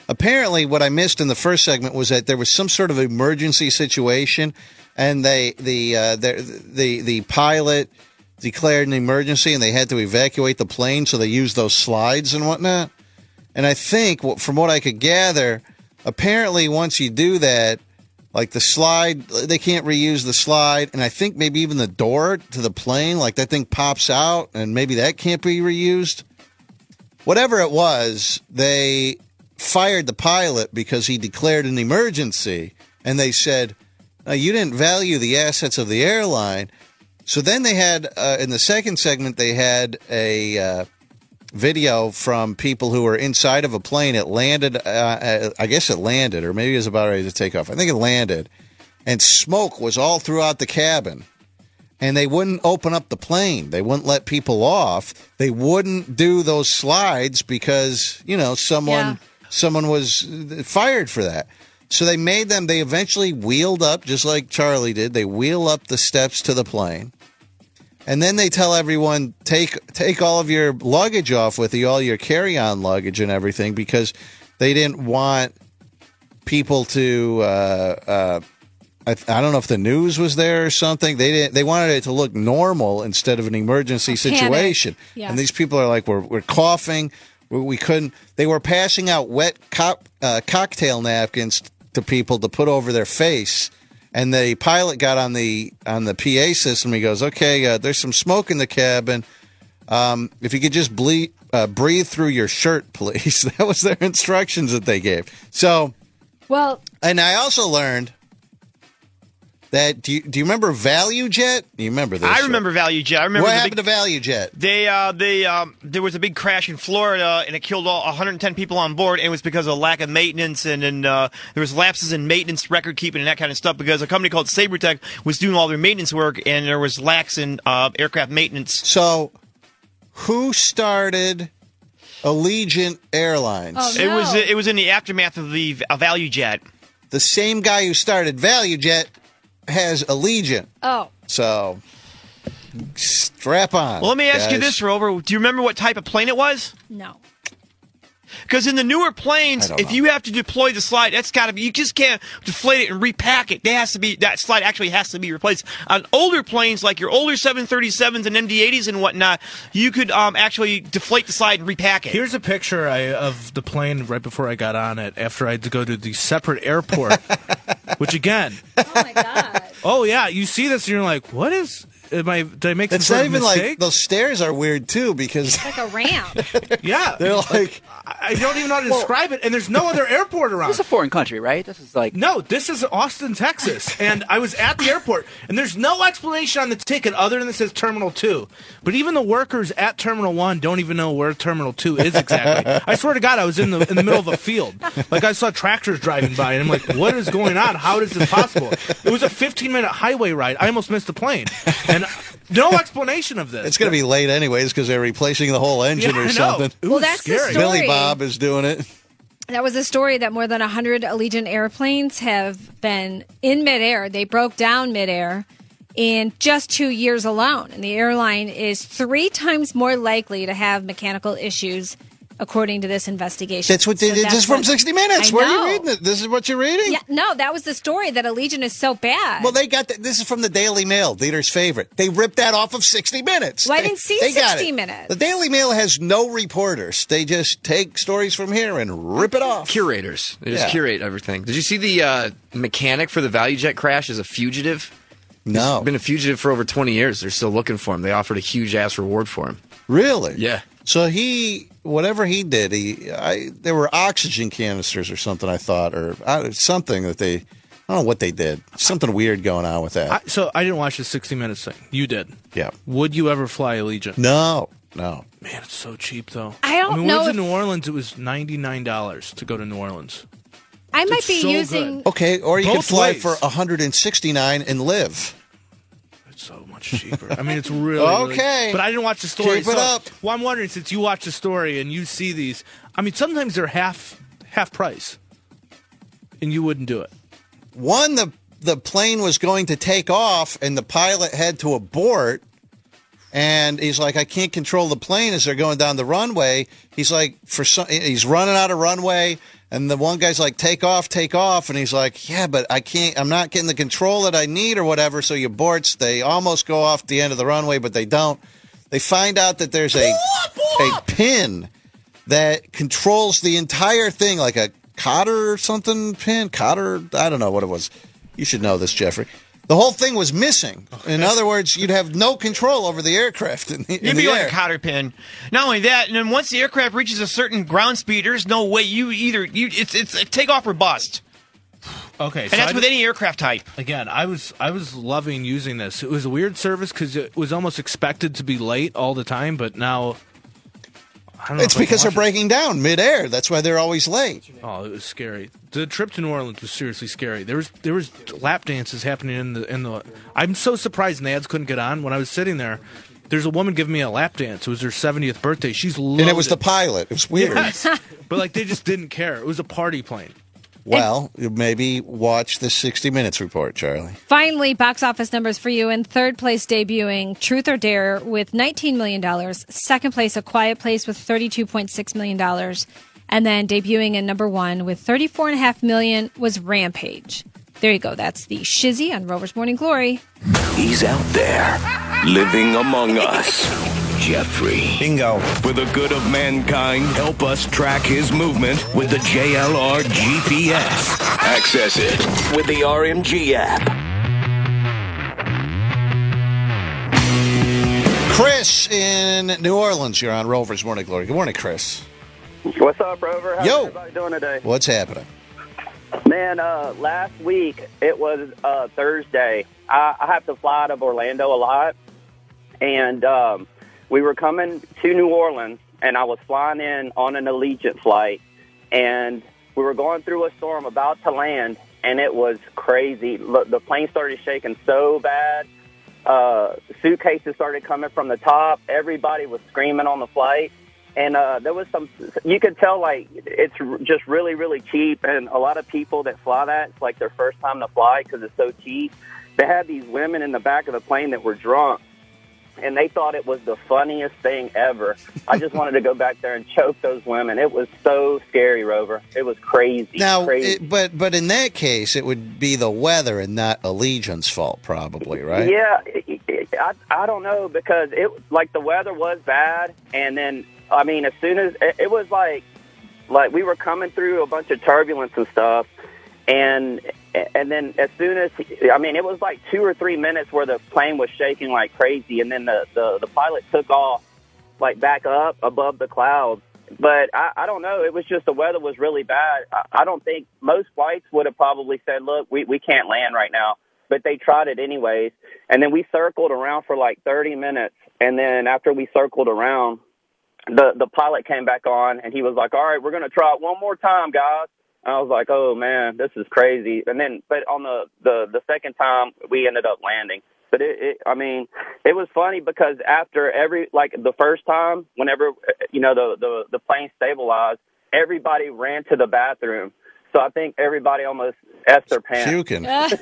apparently what I missed in the first segment was that there was some sort of emergency situation, and they the uh, the, the the pilot declared an emergency, and they had to evacuate the plane, so they used those slides and whatnot. And I think, from what I could gather, apparently once you do that, like the slide, they can't reuse the slide, and I think maybe even the door to the plane, like that thing pops out, and maybe that can't be reused. Whatever it was, they fired the pilot because he declared an emergency, and they said, no, you didn't value the assets of the airline. So then they had, uh, in the second segment, they had a uh, video from people who were inside of a plane. It landed, uh, I guess it landed, or maybe it was about ready to take off. I think it landed, and smoke was all throughout the cabin. And they wouldn't open up the plane. They wouldn't let people off. They wouldn't do those slides because, you know, someone Yeah. someone was fired for that. So they made them, they eventually wheeled up, just like Charlie did. They wheel up the steps to the plane. And then they tell everyone, take take all of your luggage off with you, all your carry-on luggage and everything, because they didn't want people to, uh, uh, I, I don't know if the news was there or something. They didn't. They wanted it to look normal instead of an emergency situation. Yeah. And these people are like, we're, we're coughing. We, we couldn't. They were passing out wet co- uh, cocktail napkins to people to put over their face. And the pilot got on the on the P A system. He goes, okay, uh, there's some smoke in the cabin. Um, if you could just ble- uh, breathe through your shirt, please. That was their instructions that they gave. So, Well, and I also learned that, do you, do you remember ValueJet? You remember this? I remember ValueJet. I remember What the happened big, to ValueJet? They, uh, they, um, there was a big crash in Florida, and it killed all one hundred ten people on board. And it was because of lack of maintenance, and, and uh, there was lapses in maintenance, record keeping, and that kind of stuff. Because a company called SabreTech was doing all their maintenance work, and there was lacks in uh, aircraft maintenance. So, who started Allegiant Airlines? Oh, It no. was it was in the aftermath of the uh, ValueJet. The same guy who started ValueJet has Allegiant. oh, So, strap on. Well, let me ask you guys. this, Rover. Do you remember what type of plane it was? no. Because in the newer I planes, don't if know. you have to deploy the slide, that's got to be. You just can't deflate it and repack it. That has to be. That slide actually has to be replaced. On older planes, like your older seven thirty-sevens and M D eighties and whatnot, you could um, actually deflate the slide and repack it. Here's a picture I, of the plane right before I got on it after I had to go to the separate airport, which again, Oh my God. oh yeah, you see this and you're like, what is, am I, did I make some It's sort not of even like mistake? those stairs are weird too because Like a ramp. yeah. they're like I I don't even know how to describe it, and there's no other airport around. This is a foreign country, right? This is like No, this is Austin, Texas. And I was at the airport, and there's no explanation on the ticket other than it says Terminal two. But even the workers at Terminal one don't even know where Terminal two is exactly. I swear to God, I was in the in the middle of a field. Like, I saw tractors driving by, and I'm like, what is going on? How is this possible? It was a fifteen-minute highway ride. I almost missed the plane. And no explanation of this. it's going to be late anyways because they're replacing the whole engine Yeah, or I know. something. It Well, was that's the scary. story. Billy Bob is doing it. That was a story that more than one hundred Allegiant airplanes have been in midair. They broke down midair in just two years alone. And the airline is three times more likely to have mechanical issues, according to this investigation. That's what they So did that's just from what- sixty minutes. I Where are know. you reading it? This is what you're reading? Yeah, no, that was the story that Allegiant is so bad. Well, they got that. This is from the Daily Mail, Dieter's favorite. They ripped that off of sixty minutes. Well, I They- didn't see they got sixty it. minutes. The Daily Mail has no reporters. They just take stories from here and rip it off. Curators. They just Yeah. curate everything. Did you see the uh, mechanic for the ValueJet crash is a fugitive? No. He's been a fugitive for over twenty years. They're still looking for him. They offered a huge ass reward for him. Really? Yeah. So he, whatever he did, he, I, there were oxygen canisters or something. I thought, or uh, something that they, I don't know what they did. Something weird going on with that. I, so I didn't watch the sixty minutes thing. You did. yeah. Would you ever fly Allegiant? No. No. Man, it's so cheap, though. I don't I mean, know When I was if- in New Orleans, it was ninety-nine dollars to go to New Orleans. I might It's be so using. good. Okay, or you could Both fly ways. for one hundred sixty-nine and live. It's so much cheaper. I mean, it's really, really- Okay. But I didn't watch the story. Keep it so- up. Well, I'm wondering, since you watch the story and you see these, I mean, sometimes they're half half price, and you wouldn't do it. One, the the plane was going to take off, and the pilot had to abort. And he's like, I can't control the plane as they're going down the runway. He's like, for some, he's running out of runway. And the one guy's like, take off, take off. And he's like, yeah, but I can't, I'm not getting the control that I need or whatever. So he aborts. They almost go off the end of the runway, but they don't. They find out that there's a, a pin that controls the entire thing, like a cotter or something pin. Cotter, I don't know what it was. You should know this, Jeffrey. The whole thing was missing. In other words, you'd have no control over the aircraft in the, in You'd the be air. like a cotter pin. Not only that, and then once the aircraft reaches a certain ground speed, there's no way you either you it's it's a take off or bust. Okay, and so that's I with did- any aircraft type. Again, I was I was loving using this. It was a weird service because it was almost expected to be late all the time, but now I don't know. It's if I can because they're watch it. breaking down midair. That's why they're always late. Oh, it was scary. The trip to New Orleans was seriously scary. There was there was lap dances happening in the in the. I'm so surprised Nads couldn't get on when I was sitting there. There's a woman giving me a lap dance. It was her seventieth birthday. She's loaded. And it was the pilot. It was weird. Yes. But like they just didn't care. It was a party plane. Well, maybe watch the sixty minutes report, Charlie. Finally, box office numbers for you. In third place, debuting Truth or Dare with nineteen million dollars. Second place, A Quiet Place with thirty-two point six million dollars. And then debuting in number one with thirty-four point five million dollars was Rampage. There you go. That's the Shizzy on Rover's Morning Glory. He's out there, living among us. Jeffrey. Bingo. For the good of mankind, help us track his movement with the J L R G P S. Access it with the R M G app. Chris in New Orleans, you're on Rover's Morning Glory. Good morning, Chris. What's up, Rover? How's Yo. everybody doing today? What's happening? Man, uh, last week, it was uh, Thursday. I, I have to fly out of Orlando a lot, and um, we were coming to New Orleans, and I was flying in on an Allegiant flight, and we were going through a storm about to land, and it was crazy. Look, the plane started shaking so bad. Uh, suitcases started coming from the top. Everybody was screaming on the flight. And uh, there was some, you could tell, like, it's just really, really cheap. And a lot of people that fly that, it's like their first time to fly because it's so cheap. They had these women in the back of the plane that were drunk, and they thought it was the funniest thing ever. I just wanted to go back there and choke those women. It was so scary, Rover. It was crazy. Now, crazy. it, but but in that case, it would be the weather and not Allegiant's fault, probably, right? Yeah, it, it, I, I don't know because it like the weather was bad, and then I mean as soon as it, it was like like we were coming through a bunch of turbulence and stuff, and and then as soon as I mean it was like two or three minutes where the plane was shaking like crazy, and then the the, the pilot took off like back up above the clouds. But I, I don't know. It was just the weather was really bad. I, I don't think most flights would have probably said, look, we, we can't land right now. But they tried it anyways. And then we circled around for like thirty minutes. And then after we circled around, the, the pilot came back on and he was like, all right, we're going to try it one more time, guys. And I was like, oh, man, this is crazy. And then but on the, the, the second time, we ended up landing. But it, it, I mean, it was funny because after every, like the first time, whenever, you know, the, the, the plane stabilized, everybody ran to the bathroom. So I think everybody almost effed their pants. Puking.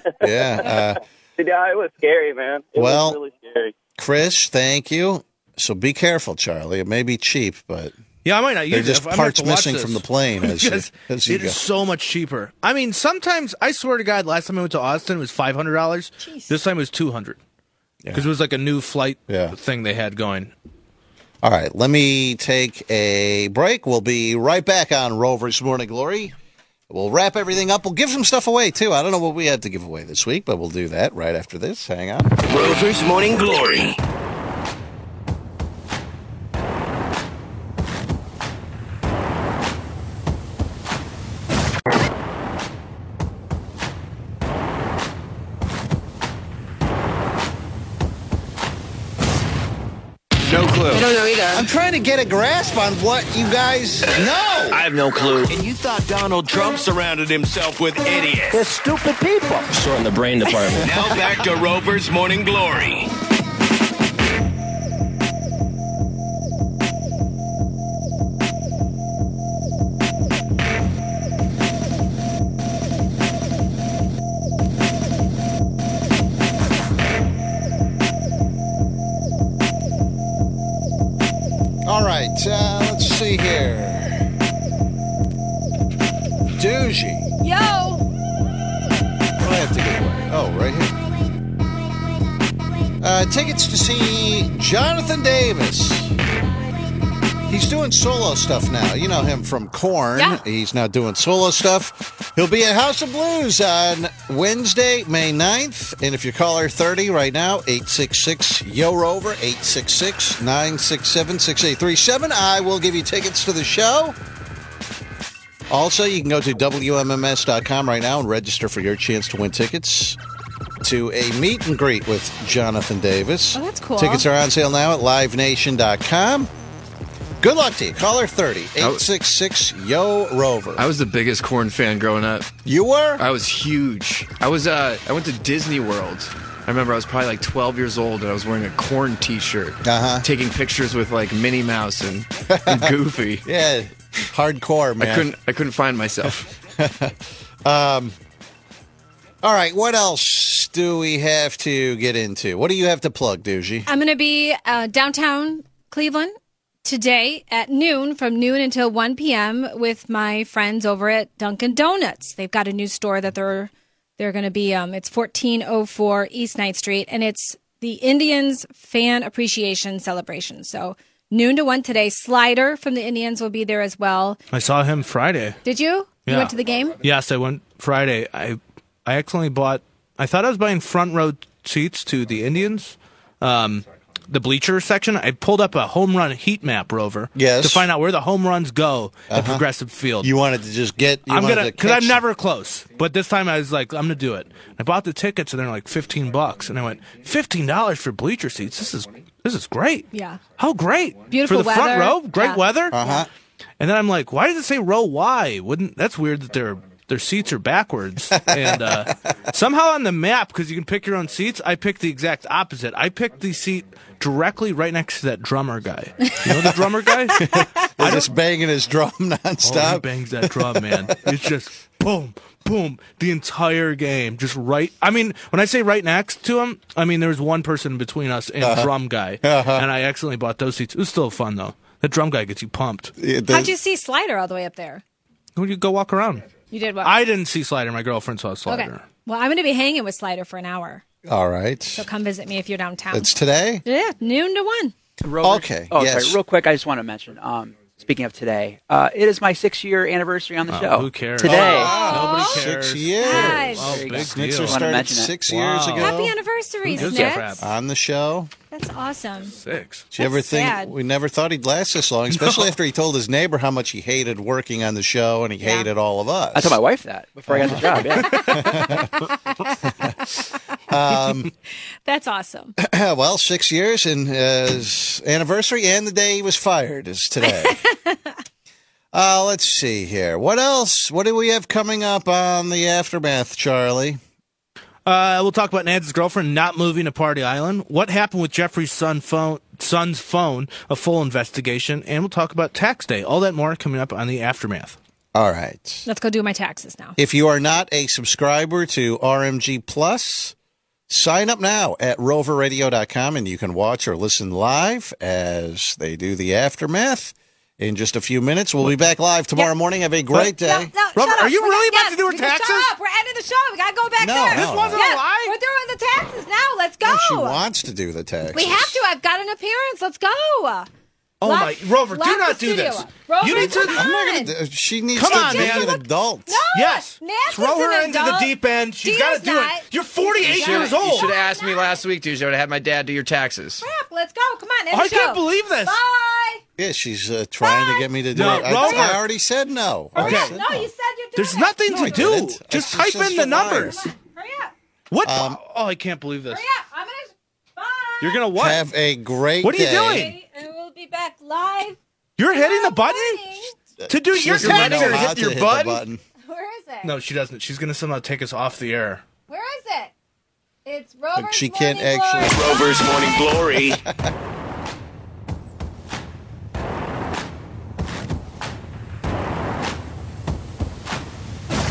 Yeah. Uh, yeah, it was scary, man. It well, was really scary. Chris, thank you. So be careful, Charlie. It may be cheap, but Yeah, I might not they're use just it. I might have parts to watch missing this. from the plane as you, Because as you it go. is so much cheaper. I mean, sometimes I swear to God, last time I went to Austin it was five hundred dollars. This time it was two hundred because it was like a new flight thing they had going. All right, let me take a break. We'll be right back on Rover's Morning Glory. We'll wrap everything up. We'll give some stuff away, too. I don't know what we had to give away this week, but we'll do that right after this. Hang on. Rover's Morning Glory. No clue. I don't know either. I'm trying to get a grasp on what you guys know. I have no clue. And you thought Donald Trump surrounded himself with idiots. They're stupid people. Sort in the brain department. Now back to Rover's Morning Glory. right, uh, let's see here. Doogie. Yo. What do I have to give away? Oh, right here. Uh, tickets to see Jonathan Davis. He's doing solo stuff now. You know him from Korn. Yeah. He's now doing solo stuff. He'll be at House of Blues on Wednesday, May ninth. And if you call her thirty right now, eight six six, Y O R O V E R, eight six six, nine six seven, six eight three seven, I will give you tickets to the show. Also, you can go to W M M S dot com right now and register for your chance to win tickets to a meet and greet with Jonathan Davis. Oh, that's cool. Tickets are on sale now at live nation dot com. Good luck to you. Caller thirty, eight six six, Y O R O V E R. I was the biggest Korn fan growing up. You were? I was huge. I was. Uh, I went to Disney World. I remember I was probably like twelve years old and I was wearing a Korn T-shirt, uh-huh. taking pictures with like Minnie Mouse and, and Goofy. Yeah, hardcore, man. I couldn't. I couldn't find myself. um. All right, what else do we have to get into? What do you have to plug, Doogie? I'm going to be uh, downtown Cleveland today at noon, from noon until one p.m. with my friends over at Dunkin' Donuts. They've got a new store that they're they're going to be. Um, it's fourteen oh four East Ninth Street, and it's the Indians Fan Appreciation Celebration. So noon to one today. Slider from the Indians will be there as well. I saw him Friday. Did you? Yeah. You went to the game? Yes, I went Friday. I I accidentally bought. I thought I was buying front row seats to the Indians. Um, the bleacher section. I pulled up a home run heat map, Rover. Yes. To find out where the home runs go at Uh-huh. Progressive Field. You wanted to just get. You I'm wanted gonna to because I'm catch- never close. But this time I was like, I'm gonna do it. I bought the tickets and they're like fifteen bucks, and I went fifteen dollars for bleacher seats. This is this is great. Yeah. How great! Beautiful for the weather. front row. Great Yeah. weather. Uh-huh. And then I'm like, why does it say row Y? Wouldn't that's weird that their their seats are backwards. And uh, somehow on the map, because you can pick your own seats, I picked the exact opposite. I picked the seat directly right next to that drummer guy. You know the drummer guy? They're just banging his drum nonstop. Oh, he bangs that drum, man. It's just boom, boom, the entire game. Just right. I mean, when I say right next to him, I mean there was one person between us and Uh-huh. drum guy, Uh-huh. and I accidentally bought those seats. It was still fun though. That drum guy gets you pumped. How'd you see Slider all the way up there? When you go walk around. You did what? I didn't see Slider. My girlfriend saw Slider. Okay. Well, I'm going to be hanging with Slider for an hour. All right. So come visit me if you're downtown. It's today? Yeah, noon to one. Rover? Okay, Oh, yes. sorry. Real quick, I just want to mention. Um, speaking of today, uh, it is my six-year anniversary on the Oh, show. who cares? Today. Nobody cares. Six years. Nice. Oh, There you big go. Snitzer deal. Wanna started mention it. six Wow. years ago. Happy anniversary, Who gives a Snitz. crap? On the show. That's awesome. Six. Did you ever That's think sad. we never thought he'd last this long, especially after he told his neighbor how much he hated working on the show and he Yeah. hated all of us. I told my wife that before I got the job. Yeah. Um, That's awesome. well, six years and his anniversary and the day he was fired is today. uh, let's see here. What else? What do we have coming up on the Aftermath, Charlie? Uh, we'll talk about Nance's girlfriend not moving to Party Island. What happened with Jeffrey's son phone, son's phone, a full investigation. And we'll talk about tax day. All that more coming up on the Aftermath. All right. Let's go do my taxes now. If you are not a subscriber to R M G Plus, sign up now at rover radio dot com and you can watch or listen live as they do the Aftermath. In just a few minutes, we'll be back live tomorrow morning. Have a great day. No, no, Robert, shut up. are you We really got- about to do her yes, we can- taxes? Shut up. We're ending the show. We got to go back No, there. no. This wasn't a Yes, lie? We're doing the taxes now. Let's go. No, she wants to do the taxes. We have to. I've got an appearance. Let's go. Oh, Lock- my. Rover, lock do the not do studio this. up. Rover, You need to- come I'm not on. gonna, she needs Come to on, be man. an adult. No. Yes. Nance Throw is her an into the adult. deep end. She's got to Dio's do not. it. You're forty-eight You years should- old. You should have asked me last week, dude. I would have had my dad do your taxes. Crap. Let's go. Come on. End I the show. can't believe this. Bye. Yeah, she's uh, trying to get me to do No, it. I, Rover. I already said no. I Okay. said No, you said you're doing There's it. nothing No, to I do. didn't. Just She's type just in the a liar. numbers. Hurry up. What? Um, oh, I can't believe this. Hurry up. I'm going to. Bye. You're going to what? Have a great What are you day. doing? And we'll be back live. You're hitting the tomorrow button? morning. To do She your doesn't know taxes. how hit to your hit button? the button. Where is it? No, she doesn't. She's going to somehow take us off the air. Where is it? It's Rover's She can't Morning actually- Glory. Rover's Morning Glory.